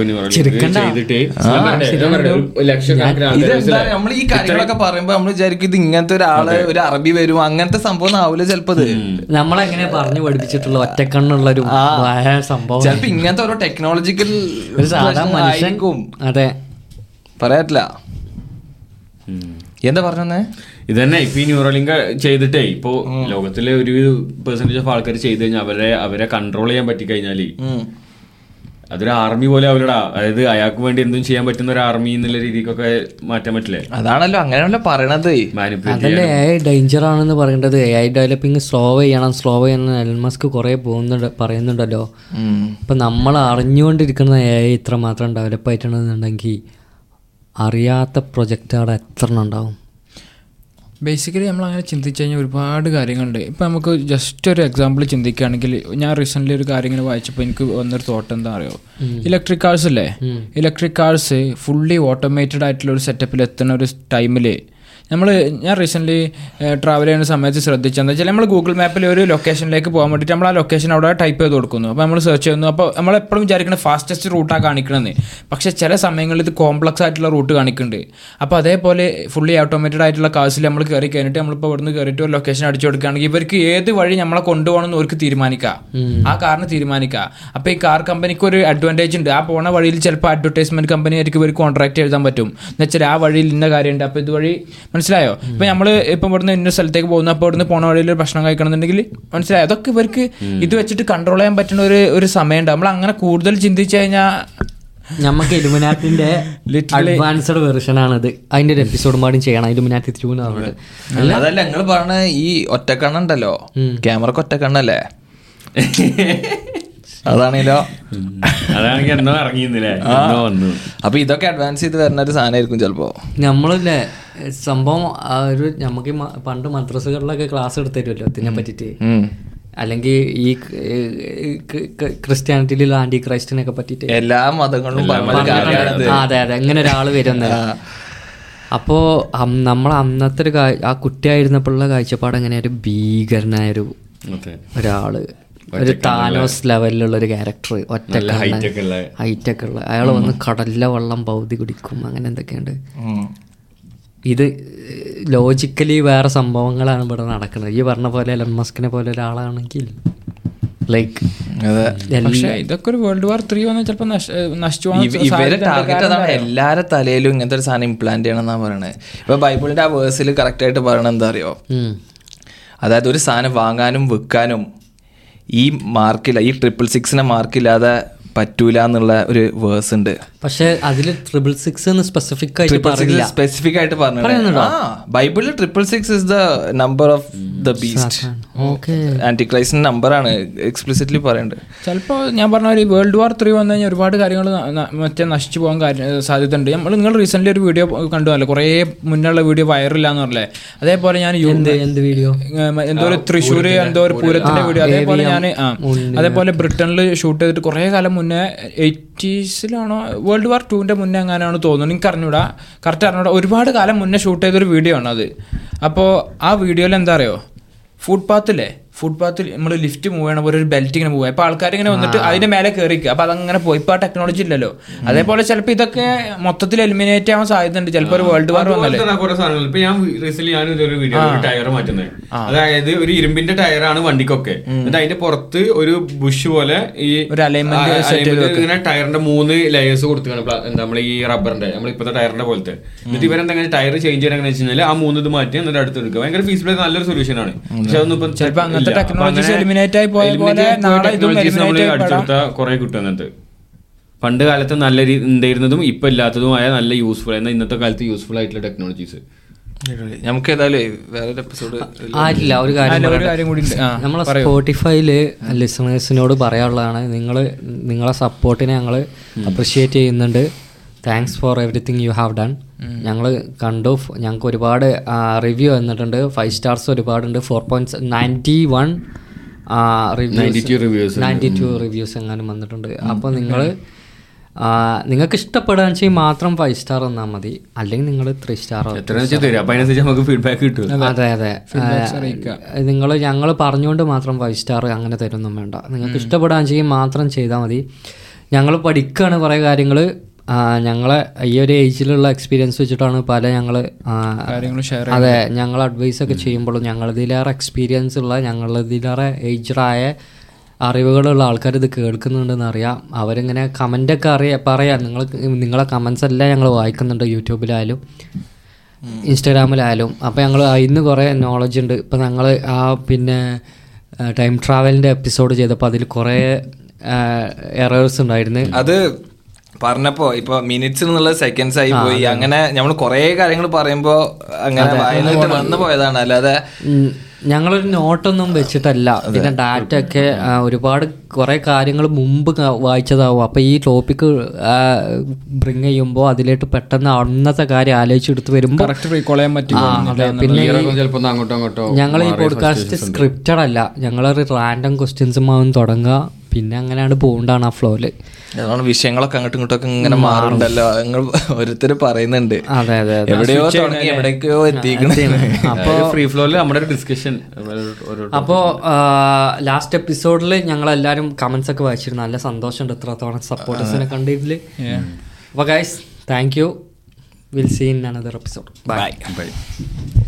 നമ്മൾ ഈ കാര്യങ്ങളൊക്കെ പറയുമ്പോ നമ്മൾ വിചാരിക്കും ഇത് ഇങ്ങനത്തെ ഒരാള് ഒരു അറബി വരും, അങ്ങനത്തെ സംഭവം ആവില്ല ചിലപ്പോ. ഇത് നമ്മളെങ്ങനെ പറഞ്ഞു പഠിപ്പിച്ചിട്ടുള്ള ഒറ്റക്കണ്ണുള്ള ഒരു സംഭവം. ചിലപ്പോ ഇങ്ങനത്തെ ഓരോ ടെക്നോളജിക്കൽ മനുഷ്യർക്കും അതെ പറയാറ്റില്ല. എന്താ പറഞ്ഞേ? ഇത് തന്നെ ഇപ്പൊ ഈ ന്യൂറോലിങ്ക് ചെയ്തിട്ടേ ഇപ്പൊ ലോകത്തിലെ ഒരു പെർസെന്റേജ് ഓഫ് ആൾക്കാർ ചെയ്ത് കഴിഞ്ഞാൽ അവരെ അവരെ കൺട്രോൾ ചെയ്യാൻ പറ്റി കഴിഞ്ഞാല് അതൊരു ആർമി പോലെ അവരുടെ, അതായത് അയാൾക്ക് വേണ്ടി എന്തും ചെയ്യാൻ പറ്റുന്ന ഒരു ആർമി എന്നുള്ള രീതിക്കൊക്കെ മാറ്റാൻ പറ്റില്ലേ? അതാണല്ലോ അങ്ങനെയാണല്ലോ പറയണത്. അതല്ലേ എ ഐ ഡേഞ്ചർ ആണെന്ന് പറയേണ്ടത്. എ ഐ ഡെവലപ്പിംഗ് സ്ലോ ചെയ്യണം സ്ലോ ചെയ്യണം എലൻ മസ്ക് കുറെ പോകുന്നുണ്ട് പറയുന്നുണ്ടല്ലോ. ഇപ്പൊ നമ്മൾ അറിഞ്ഞുകൊണ്ടിരിക്കുന്ന എ ഐ ഇത്ര മാത്രം ഡെവലപ്പ് ആയിട്ടുണ്ടെന്നുണ്ടെങ്കിൽ അറിയാത്ത പ്രൊജക്റ്റുകൾ എത്ര ഉണ്ടാവും. ബേസിക്കലി നമ്മൾ അങ്ങനെ ചിന്തിച്ചു കഴിഞ്ഞാൽ ഒരുപാട് കാര്യങ്ങളുണ്ട്. ഇപ്പം നമുക്ക് ജസ്റ്റ് ഒരു എക്സാമ്പിൾ ചിന്തിക്കുകയാണെങ്കിൽ, ഞാൻ റീസെൻ്റ്ലി ഒരു കാര്യം ഇങ്ങനെ വായിച്ചപ്പോൾ എനിക്ക് വന്നൊരു തോട്ട് എന്താ അറിയോ, ഇലക്ട്രിക് കാർസ് ഇല്ലേ, ഇലക്ട്രിക് കാർസ് ഫുള്ളി ഓട്ടോമേറ്റഡ് ആയിട്ടുള്ള ഒരു സെറ്റപ്പിൽ എത്തുന്ന ഒരു ടൈമിൽ നമ്മൾ ഞാൻ റീസെൻ്റ്ലി ട്രാവൽ ചെയ്യുന്ന സമയത്ത് ശ്രദ്ധിച്ചെന്ന് വെച്ചാൽ നമ്മൾ ഗൂഗിൾ മാപ്പിൽ ഒരു ലൊക്കേഷനിലേക്ക് പോകാൻ വേണ്ടിയിട്ട് നമ്മൾ ആ ലൊക്കേഷൻ അവിടെ ടൈപ്പ് ചെയ്ത് കൊടുക്കുന്നു. അപ്പോൾ നമ്മൾ സെർച്ച് ചെയ്യുന്നു. അപ്പോൾ നമ്മളെപ്പോഴും വിചാരിക്കുന്നത് ഫാസ്റ്റസ്റ്റ് റൂട്ടാണ് കാണിക്കണമെന്ന്. പക്ഷേ ചില സമയങ്ങളിൽ ഇത് കോംപ്ലക്സ് ആയിട്ടുള്ള റൂട്ട് കാണിക്കുന്നുണ്ട്. അപ്പോൾ അതേപോലെ ഫുള്ളി ഓട്ടോമേറ്റഡ് ആയിട്ടുള്ള കാർസിൽ നമ്മൾ കയറി കഴിഞ്ഞിട്ട് നമ്മളിപ്പോൾ ഇവിടുന്ന് കയറിയിട്ട് ഒരു ലൊക്കേഷൻ അടിച്ചു കൊടുക്കുകയാണെങ്കിൽ ഇവർക്ക് ഏത് വഴി നമ്മളെ കൊണ്ടുപോകണമെന്ന് അവർക്ക് തീരുമാനിക്കാം, ആ കാറിന് തീരുമാനിക്കാം. അപ്പോൾ ഈ കാർ കമ്പനിക്ക് ഒരു അഡ്വാൻറ്റേജ് ഉണ്ട്. ആ പോണ വഴിയിൽ ചിലപ്പോൾ അഡ്വർടൈസ്മെൻറ്റ് കമ്പനി ആയിരിക്കും ഇവർ കോൺട്രാക്ട് എഴുതാൻ പറ്റും എന്ന് വെച്ചാൽ ആ വഴിയിൽ ഇന്ന കാര്യമുണ്ട്. അപ്പോൾ ഇതുവഴി മനസ്സിലായോ? ഇപ്പം നമ്മൾ ഇപ്പം ഇവിടുന്ന് ഇന്ന സ്ഥലത്തേക്ക് പോകുന്നു, അപ്പോൾ ഇവിടുന്ന് പോണ വഴിയിൽ ഒരു ഭക്ഷണം കഴിക്കണമെന്നുണ്ടെങ്കിൽ മനസ്സിലായോ? അതൊക്കെ ഇവർക്ക് ഇത് വെച്ചിട്ട് കൺട്രോൾ ചെയ്യാൻ പറ്റുന്ന ഒരു ഒരു സമയമുണ്ട്. നമ്മൾ അങ്ങനെ കൂടുതൽ ചിന്തിച്ചു കഴിഞ്ഞാൽ നമുക്ക് ഇലുമിനാറ്റിന്റെ അഡ്വാൻസ്ഡ് വെർഷൻ ആണത്. അതിന്റെ ഒരു എപ്പിസോഡ് പാടും ചെയ്യണം, ഇലുമിനാറ്റി ത്രൂ എന്ന് പറഞ്ഞത്. അതല്ല നിങ്ങൾ പറഞ്ഞ ഈ ഒറ്റക്കണ്ണുണ്ടല്ലോ, ക്യാമറക്ക് ഒറ്റക്കണ്ണല്ലേ, അതാണല്ലോ അതാണെങ്കിൽ എന്നോ ഇറങ്ങിയിരുന്നില്ലേ. അപ്പൊ ഇതൊക്കെ അഡ്വാൻസ് ചെയ്ത് വരുന്ന ഒരു സാധനമായിരിക്കും ചിലപ്പോ. നമ്മളില്ലേ സംഭവം ഒരു നമുക്ക് പണ്ട് മദ്രസകളിലൊക്കെ ക്ലാസ് എടുത്തരുമല്ലോ ഇതിനെ പറ്റിട്ട്, അല്ലെങ്കിൽ ഈ ക്രിസ്ത്യാനിറ്റിയിലുള്ള ആന്റി ക്രൈസ്റ്റിനൊക്കെ പറ്റിട്ട് എല്ലാ മതങ്ങളും. അതെ അതെ, എങ്ങനെ ഒരാൾ വരുന്നത്. അപ്പോ നമ്മൾ അന്നത്തെ ഒരു ആ കുട്ടിയായിരുന്നപ്പോഴുള്ള കാഴ്ചപ്പാട് എങ്ങനെ ഒരു ഭീകരനായൊരു ഒരാള്, ഒരു താനോസ് ലെവലിലുള്ള ഒരു ക്യാരക്ടർ, ഒറ്റ ഹൈറ്റൊക്കെ ഉള്ള അയാൾ വന്ന് കടലിലെ വെള്ളം പൗതി കുടിക്കും, അങ്ങനെ എന്തൊക്കെയുണ്ട്. ഇത് ലോജിക്കലി വേറെ സംഭവങ്ങളാണ് ഇവിടെ നടക്കുന്നത്. ഈ പറഞ്ഞ പോലെ എലൺ മസ്കിനെ പോലെ ഒരാളാണെങ്കിൽ ലൈക്ക് ഇതൊക്കെ ഒരു വേൾഡ് വാർ ത്രീ വന്നാൽ ചിലപ്പോൾ നശിച്ചു. ഇവരെ ടാർഗറ്റ് അതാണ്, എല്ലാവരുടെ തലയിലും ഇങ്ങനത്തെ ഒരു സാധനം ഇംപ്ലാന്റ് ചെയ്യണം എന്നാണ് പറയണത്. ഇപ്പൊ ബൈബിളിന്റെ ആ വേഴ്സിൽ കറക്റ്റ് ആയിട്ട് പറയണത് എന്താ അറിയോ, അതായത് ഒരു സാധനം വാങ്ങാനും വിൽക്കാനും ഈ മാർക്കില്ല, ഈ ട്രിപ്പിൾ സിക്സിനെ മാർക്കില്ലാതെ പറ്റൂല എന്നുള്ള ഒരു വേഴ്സ് ഉണ്ട്. പക്ഷെ അതില് ട്രിപ്പിൾ സിക്സ് സ്പെസിഫിക് ആയിട്ട് പറഞ്ഞില്ല. സ്പെസിഫിക് ആയിട്ട് പറഞ്ഞു ബൈബിളിൽ triple six is the number of the beast. ആന്റിക്രൈസ്റ്റിന്റെ നമ്പർ ആണ് എക്സ്പ്ലിസിറ്റ്ലി പറയുന്നത്. ചിലപ്പോൾ ഞാൻ പറഞ്ഞ ഒരു വേൾഡ് വാർ ത്രീ വന്നു കഴിഞ്ഞാൽ ഒരുപാട് കാര്യങ്ങൾ മറ്റേ നശിച്ചു പോകാൻ സാധ്യത ഉണ്ട്. നമ്മൾ നിങ്ങൾ റീസെന്റ് ഒരു വീഡിയോ കണ്ടുവല്ലോ, കുറേ മുന്നുള്ള വീഡിയോ വൈറലാന്ന് പറഞ്ഞേ. അതേപോലെ ഞാൻ എന്ത് വീഡിയോ എന്തോ ഒരു തൃശ്ശൂർ എന്തോ ഒരു പൂരത്തിന്റെ വീഡിയോ, അതേപോലെ ഞാൻ ആ അതേപോലെ ബ്രിട്ടനിൽ ഷൂട്ട് ചെയ്തിട്ട് കുറേ കാലം മുന്നേ എയ്റ്റീസിലാണോ വേൾഡ് വാർ ടൂവിൻ്റെ മുന്നേ എങ്ങനെയാണ് തോന്നുന്നു, എനിക്ക് അറിഞ്ഞൂടാ, കറക്റ്റ് അറിഞ്ഞൂടാ. ഒരുപാട് കാലം മുന്നേ ഷൂട്ട് ചെയ്തൊരു വീഡിയോ ആണ് അത്. അപ്പോൾ ആ വീഡിയോയിൽ എന്താ അറിയോ, ഫുട്പാത്തില്ലേ, ഫുട്പാത്തിൽ നമ്മൾ ലിഫ്റ്റ് മൂവ് ചെയ്യണ പോലെ ഒരു ബെൽറ്റ് ഇങ്ങനെ മൂവ്, അപ്പോൾ ആൾക്കാർ ഇങ്ങനെ വന്നിട്ട് അതിന്റെ മേലെ കയറിക്കുക. അപ്പോൾ അതങ്ങനെ പോയി. ഇപ്പോൾ ആ ടെക്നോളജി ഇല്ലല്ലോ. അതേപോലെ ചിലപ്പോൾ ഇതൊക്കെ മൊത്തത്തിൽ എലിമിനേറ്റ് ആവാൻ സാധ്യതയുണ്ട് ചിലപ്പോൾ ഒരു വേൾഡ് വാർ വന്നാലേ. ഇപ്പൊ ഞാൻ റീസെന്റ് ഞാൻ ഇതൊരു വീഡിയോ ടയർ മാറ്റുന്നത്, അതായത് ഒരു ഇരുമ്പിന്റെ ടയറാണ് വണ്ടിക്കൊക്കെ, എന്നിട്ട് അതിന്റെ പുറത്ത് ഒരു ബുഷ് പോലെ ഈ ഒരു അലൈൻമെന്റ് ഇങ്ങനെ ടയറിന്റെ മൂന്ന് ലെയേഴ്സ് കൊടുത്താണ് നമ്മൾ ഈ റബ്ബറിന്റെ നമ്മൾ ഇപ്പോഴത്തെ ടയറിന്റെ പോലത്തെ. എന്നിട്ട് ഇവരെന്താ ടയർ ചേഞ്ച് ചെയ്യാൻ വെച്ച് കഴിഞ്ഞാൽ ആ മൂന്ന് ഇത് മാറ്റി എന്നിട്ട് അടുത്തെടുക്കുക. ഭയങ്കര ഫീസിബിൾ നല്ലൊരു സൊല്യൂഷൻ ആണ്. പക്ഷെ അതൊന്നും ഇപ്പം ചിലപ്പോൾ ടെക്നോളജീസ് എലിമിനേറ്റ് ആയി പോയ പോലെ നാളെ ഇതും എലിമിനേറ്റ് അടിച്ചെടുത്ത കുറെ കിട്ടും. അങ്ങനത്തെ പണ്ട് കാലത്ത് നല്ല എന്തായിരുന്നതും ഇപ്പൊ ഇല്ലാത്തതുമായ നല്ല യൂസ്ഫുൾ എന്നാൽ ഇന്നത്തെ കാലത്ത് യൂസ്ഫുൾ ആയിട്ടുള്ള ടെക്നോളജീസ്. നമുക്ക് ഏതായാലും വേറൊരു എപ്പിസോഡ് ആയിട്ടില്ല. ഒരു കാര്യം കൂടി നമ്മളെ സ്പോട്ടിഫൈയില് ലിസണേഴ്സിനോട് പറയാനുള്ളതാണ്, നിങ്ങൾ നിങ്ങളെ സപ്പോർട്ടിനെ ഞങ്ങൾ അപ്രിഷിയേറ്റ് ചെയ്യുന്നുണ്ട്. Thanks for everything you have done. ഞങ്ങൾ കണ്ടു, ഞങ്ങൾക്ക് ഒരുപാട് റിവ്യൂ വന്നിട്ടുണ്ട്, ഫൈവ് സ്റ്റാർസ് ഒരുപാടുണ്ട്, four point ninety one reviews ninety two reviews എങ്ങാനും വന്നിട്ടുണ്ട്. അപ്പോൾ നിങ്ങൾ നിങ്ങൾക്ക് ഇഷ്ടപ്പെടുകയെന്ന് വെച്ചാൽ മാത്രം ഫൈവ് സ്റ്റാർ വന്നാൽ മതി, അല്ലെങ്കിൽ നിങ്ങൾ ത്രീ സ്റ്റാർ. അതെ അതെ, നിങ്ങൾ ഞങ്ങൾ പറഞ്ഞുകൊണ്ട് മാത്രം ഫൈവ് സ്റ്റാർ അങ്ങനെ തരുമൊന്നും വേണ്ട. നിങ്ങൾക്ക് ഇഷ്ടപ്പെടുകയെന്ന് വെച്ചാൽ മാത്രം ചെയ്താൽ മതി. ഞങ്ങൾ പഠിക്കുകയാണ് കുറേ കാര്യങ്ങൾ. ഞങ്ങളെ ഈ ഒരു ഏജിലുള്ള എക്സ്പീരിയൻസ് വെച്ചിട്ടാണ് പല ഞങ്ങൾ അതെ ഞങ്ങൾ അഡ്വൈസ് ഒക്കെ ചെയ്യുമ്പോഴും ഞങ്ങളിതിലേറെ എക്സ്പീരിയൻസ് ഉള്ള ഞങ്ങളിതിലേറെ ഏജ്ഡായ അറിവുകളുള്ള ആൾക്കാർ ഇത് കേൾക്കുന്നുണ്ടെന്ന് അറിയാം. അവരിങ്ങനെ കമൻ്റൊക്കെ അറിയാം പറയാം. നിങ്ങൾ നിങ്ങളെ കമൻസ് എല്ലാം ഞങ്ങൾ വായിക്കുന്നുണ്ട്, യൂട്യൂബിലായാലും ഇൻസ്റ്റാഗ്രാമിലായാലും. അപ്പോൾ ഞങ്ങൾ ഇന്ന് കുറേ നോളജ് ഉണ്ട്. ഇപ്പം ഞങ്ങൾ ആ പിന്നെ ടൈം ട്രാവലിൻ്റെ എപ്പിസോഡ് ചെയ്തപ്പോൾ അതിൽ കുറേ എറേഴ്സ് ഉണ്ടായിരുന്നു. അത് പറഞ്ഞപ്പോ ഇപ്പൊ മിനിറ്റ്സ് എന്നുള്ള സെക്കൻഡ്സ് ആയി പോയി. അങ്ങനെ നമ്മൾ കുറെ കാര്യങ്ങൾ പറയുമ്പോ അങ്ങനെ വായനായിട്ട് വന്നു പോയതാണ്. അല്ലാതെ ഞങ്ങളൊരു നോട്ടൊന്നും വെച്ചിട്ടല്ല. പിന്നെ ഡാറ്റ ഒക്കെ ഒരുപാട് കുറെ കാര്യങ്ങൾ മുമ്പ് വായിച്ചതാവും. അപ്പൊ ഈ ടോപ്പിക്ക് ബ്രിങ് ചെയ്യുമ്പോൾ അതിലേക്ക് പെട്ടെന്ന് അന്നത്തെ കാര്യം ആലോചിച്ചെടുത്ത് വരുമ്പോൾ പിന്നെ ഞങ്ങൾ ഈ പോഡ്കാസ്റ്റ് സ്ക്രിപ്റ്റഡ് അല്ല, ഞങ്ങളൊരു റാൻഡം ക്വസ്റ്റ്യൻസുമാവും തുടങ്ങുക, പിന്നെ അങ്ങനെയാണ് പോകണ്ടാണ് ആ ഫ്ലോയില്. വിഷയങ്ങളൊക്കെ അങ്ങോട്ടും ഇങ്ങോട്ടൊക്കെ ഇങ്ങനെ മാറുന്നുണ്ടല്ലോ, നിങ്ങൾ ഓരോരുത്തർ പറയുന്നുണ്ട്. അതെ അതെ എവിടെയോ തുടങ്ങി എവിടേക്കോ എത്തിക്കണം. അപ്പോൾ ഫ്രീ ഫ്ലോയിൽ നമ്മുടെ ഡിസ്കഷൻ. അപ്പോൾ ലാസ്റ്റ് എപ്പിസോഡിൽ ഞങ്ങളെല്ലാവരും കമന്റ്സ് ഒക്കെ വായിച്ചിരുന്നു. നല്ല സന്തോഷമുണ്ട് ഇത്രത്തോളം സപ്പോർട്ടേഴ്സിനെ കണ്ടതിൽ. അപ്പോൾ guys thank you. Will see in another episode. Bye by.